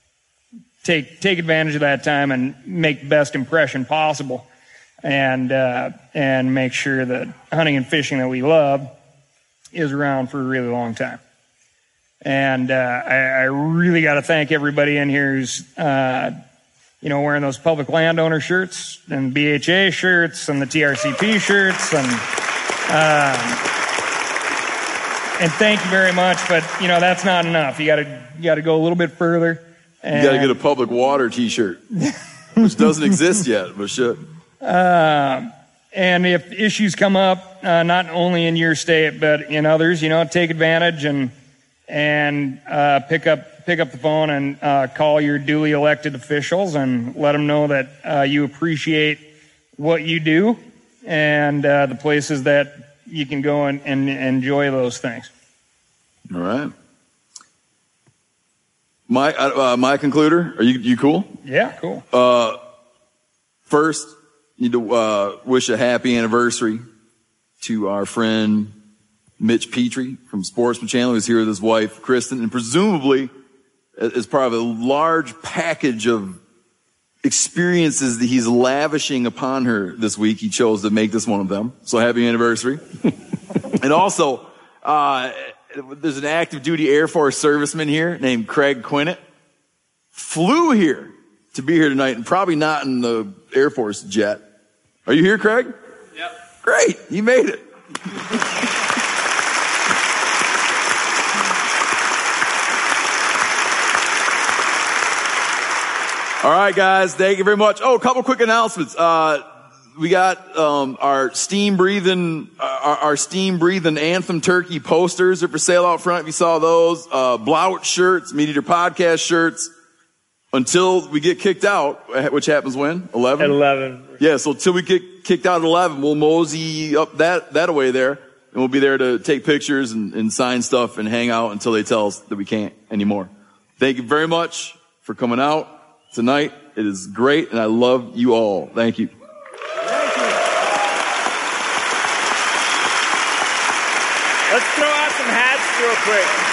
take take advantage of that time and make the best impression possible, and uh, and make sure that hunting and fishing that we love is around for a really long time. And uh, I, I really got to thank everybody in here who's uh, you know wearing those public landowner shirts and B H A shirts and the T R C P shirts and. Um, And thank you very much, but you know that's not enough. You got to you got to go a little bit further. And, you got to get a public water T-shirt, which doesn't exist yet, but should. Uh, and if issues come up, uh, not only in your state but in others, you know, take advantage and and uh, pick up pick up the phone and uh, call your duly elected officials and let them know that uh, you appreciate what you do and uh, the places that you can go and, and enjoy those things. All right. My, uh, my concluder, are you, you cool? Yeah, cool. Uh, first, need to, uh, wish a happy anniversary to our friend Mitch Petrie from Sportsman Channel, who's here with his wife, Kristen, and presumably as part of a large package of experiences that he's lavishing upon her this week, he chose to make this one of them. So happy anniversary. And also, uh, there's an active duty Air Force serviceman here named Craig Quinnett. Flew here to be here tonight, and probably not in the Air Force jet. Are you here, Craig? Yep. Great. You made it. All right, guys. Thank you very much. Oh, a couple quick announcements. Uh, we got um, our steam breathing, our, our steam breathing Anthem Turkey posters are for sale out front. If you saw those, uh, Blowout shirts, Meat Eater Podcast shirts. Until we get kicked out, which happens when? eleven? At eleven. Yeah, so until we get kicked out at eleven, we'll mosey up that, that away there. And we'll be there to take pictures and, and sign stuff and hang out until they tell us that we can't anymore. Thank you very much for coming out tonight. It is great, and I love you all. Thank you. Thank you. Let's throw out some hats real quick.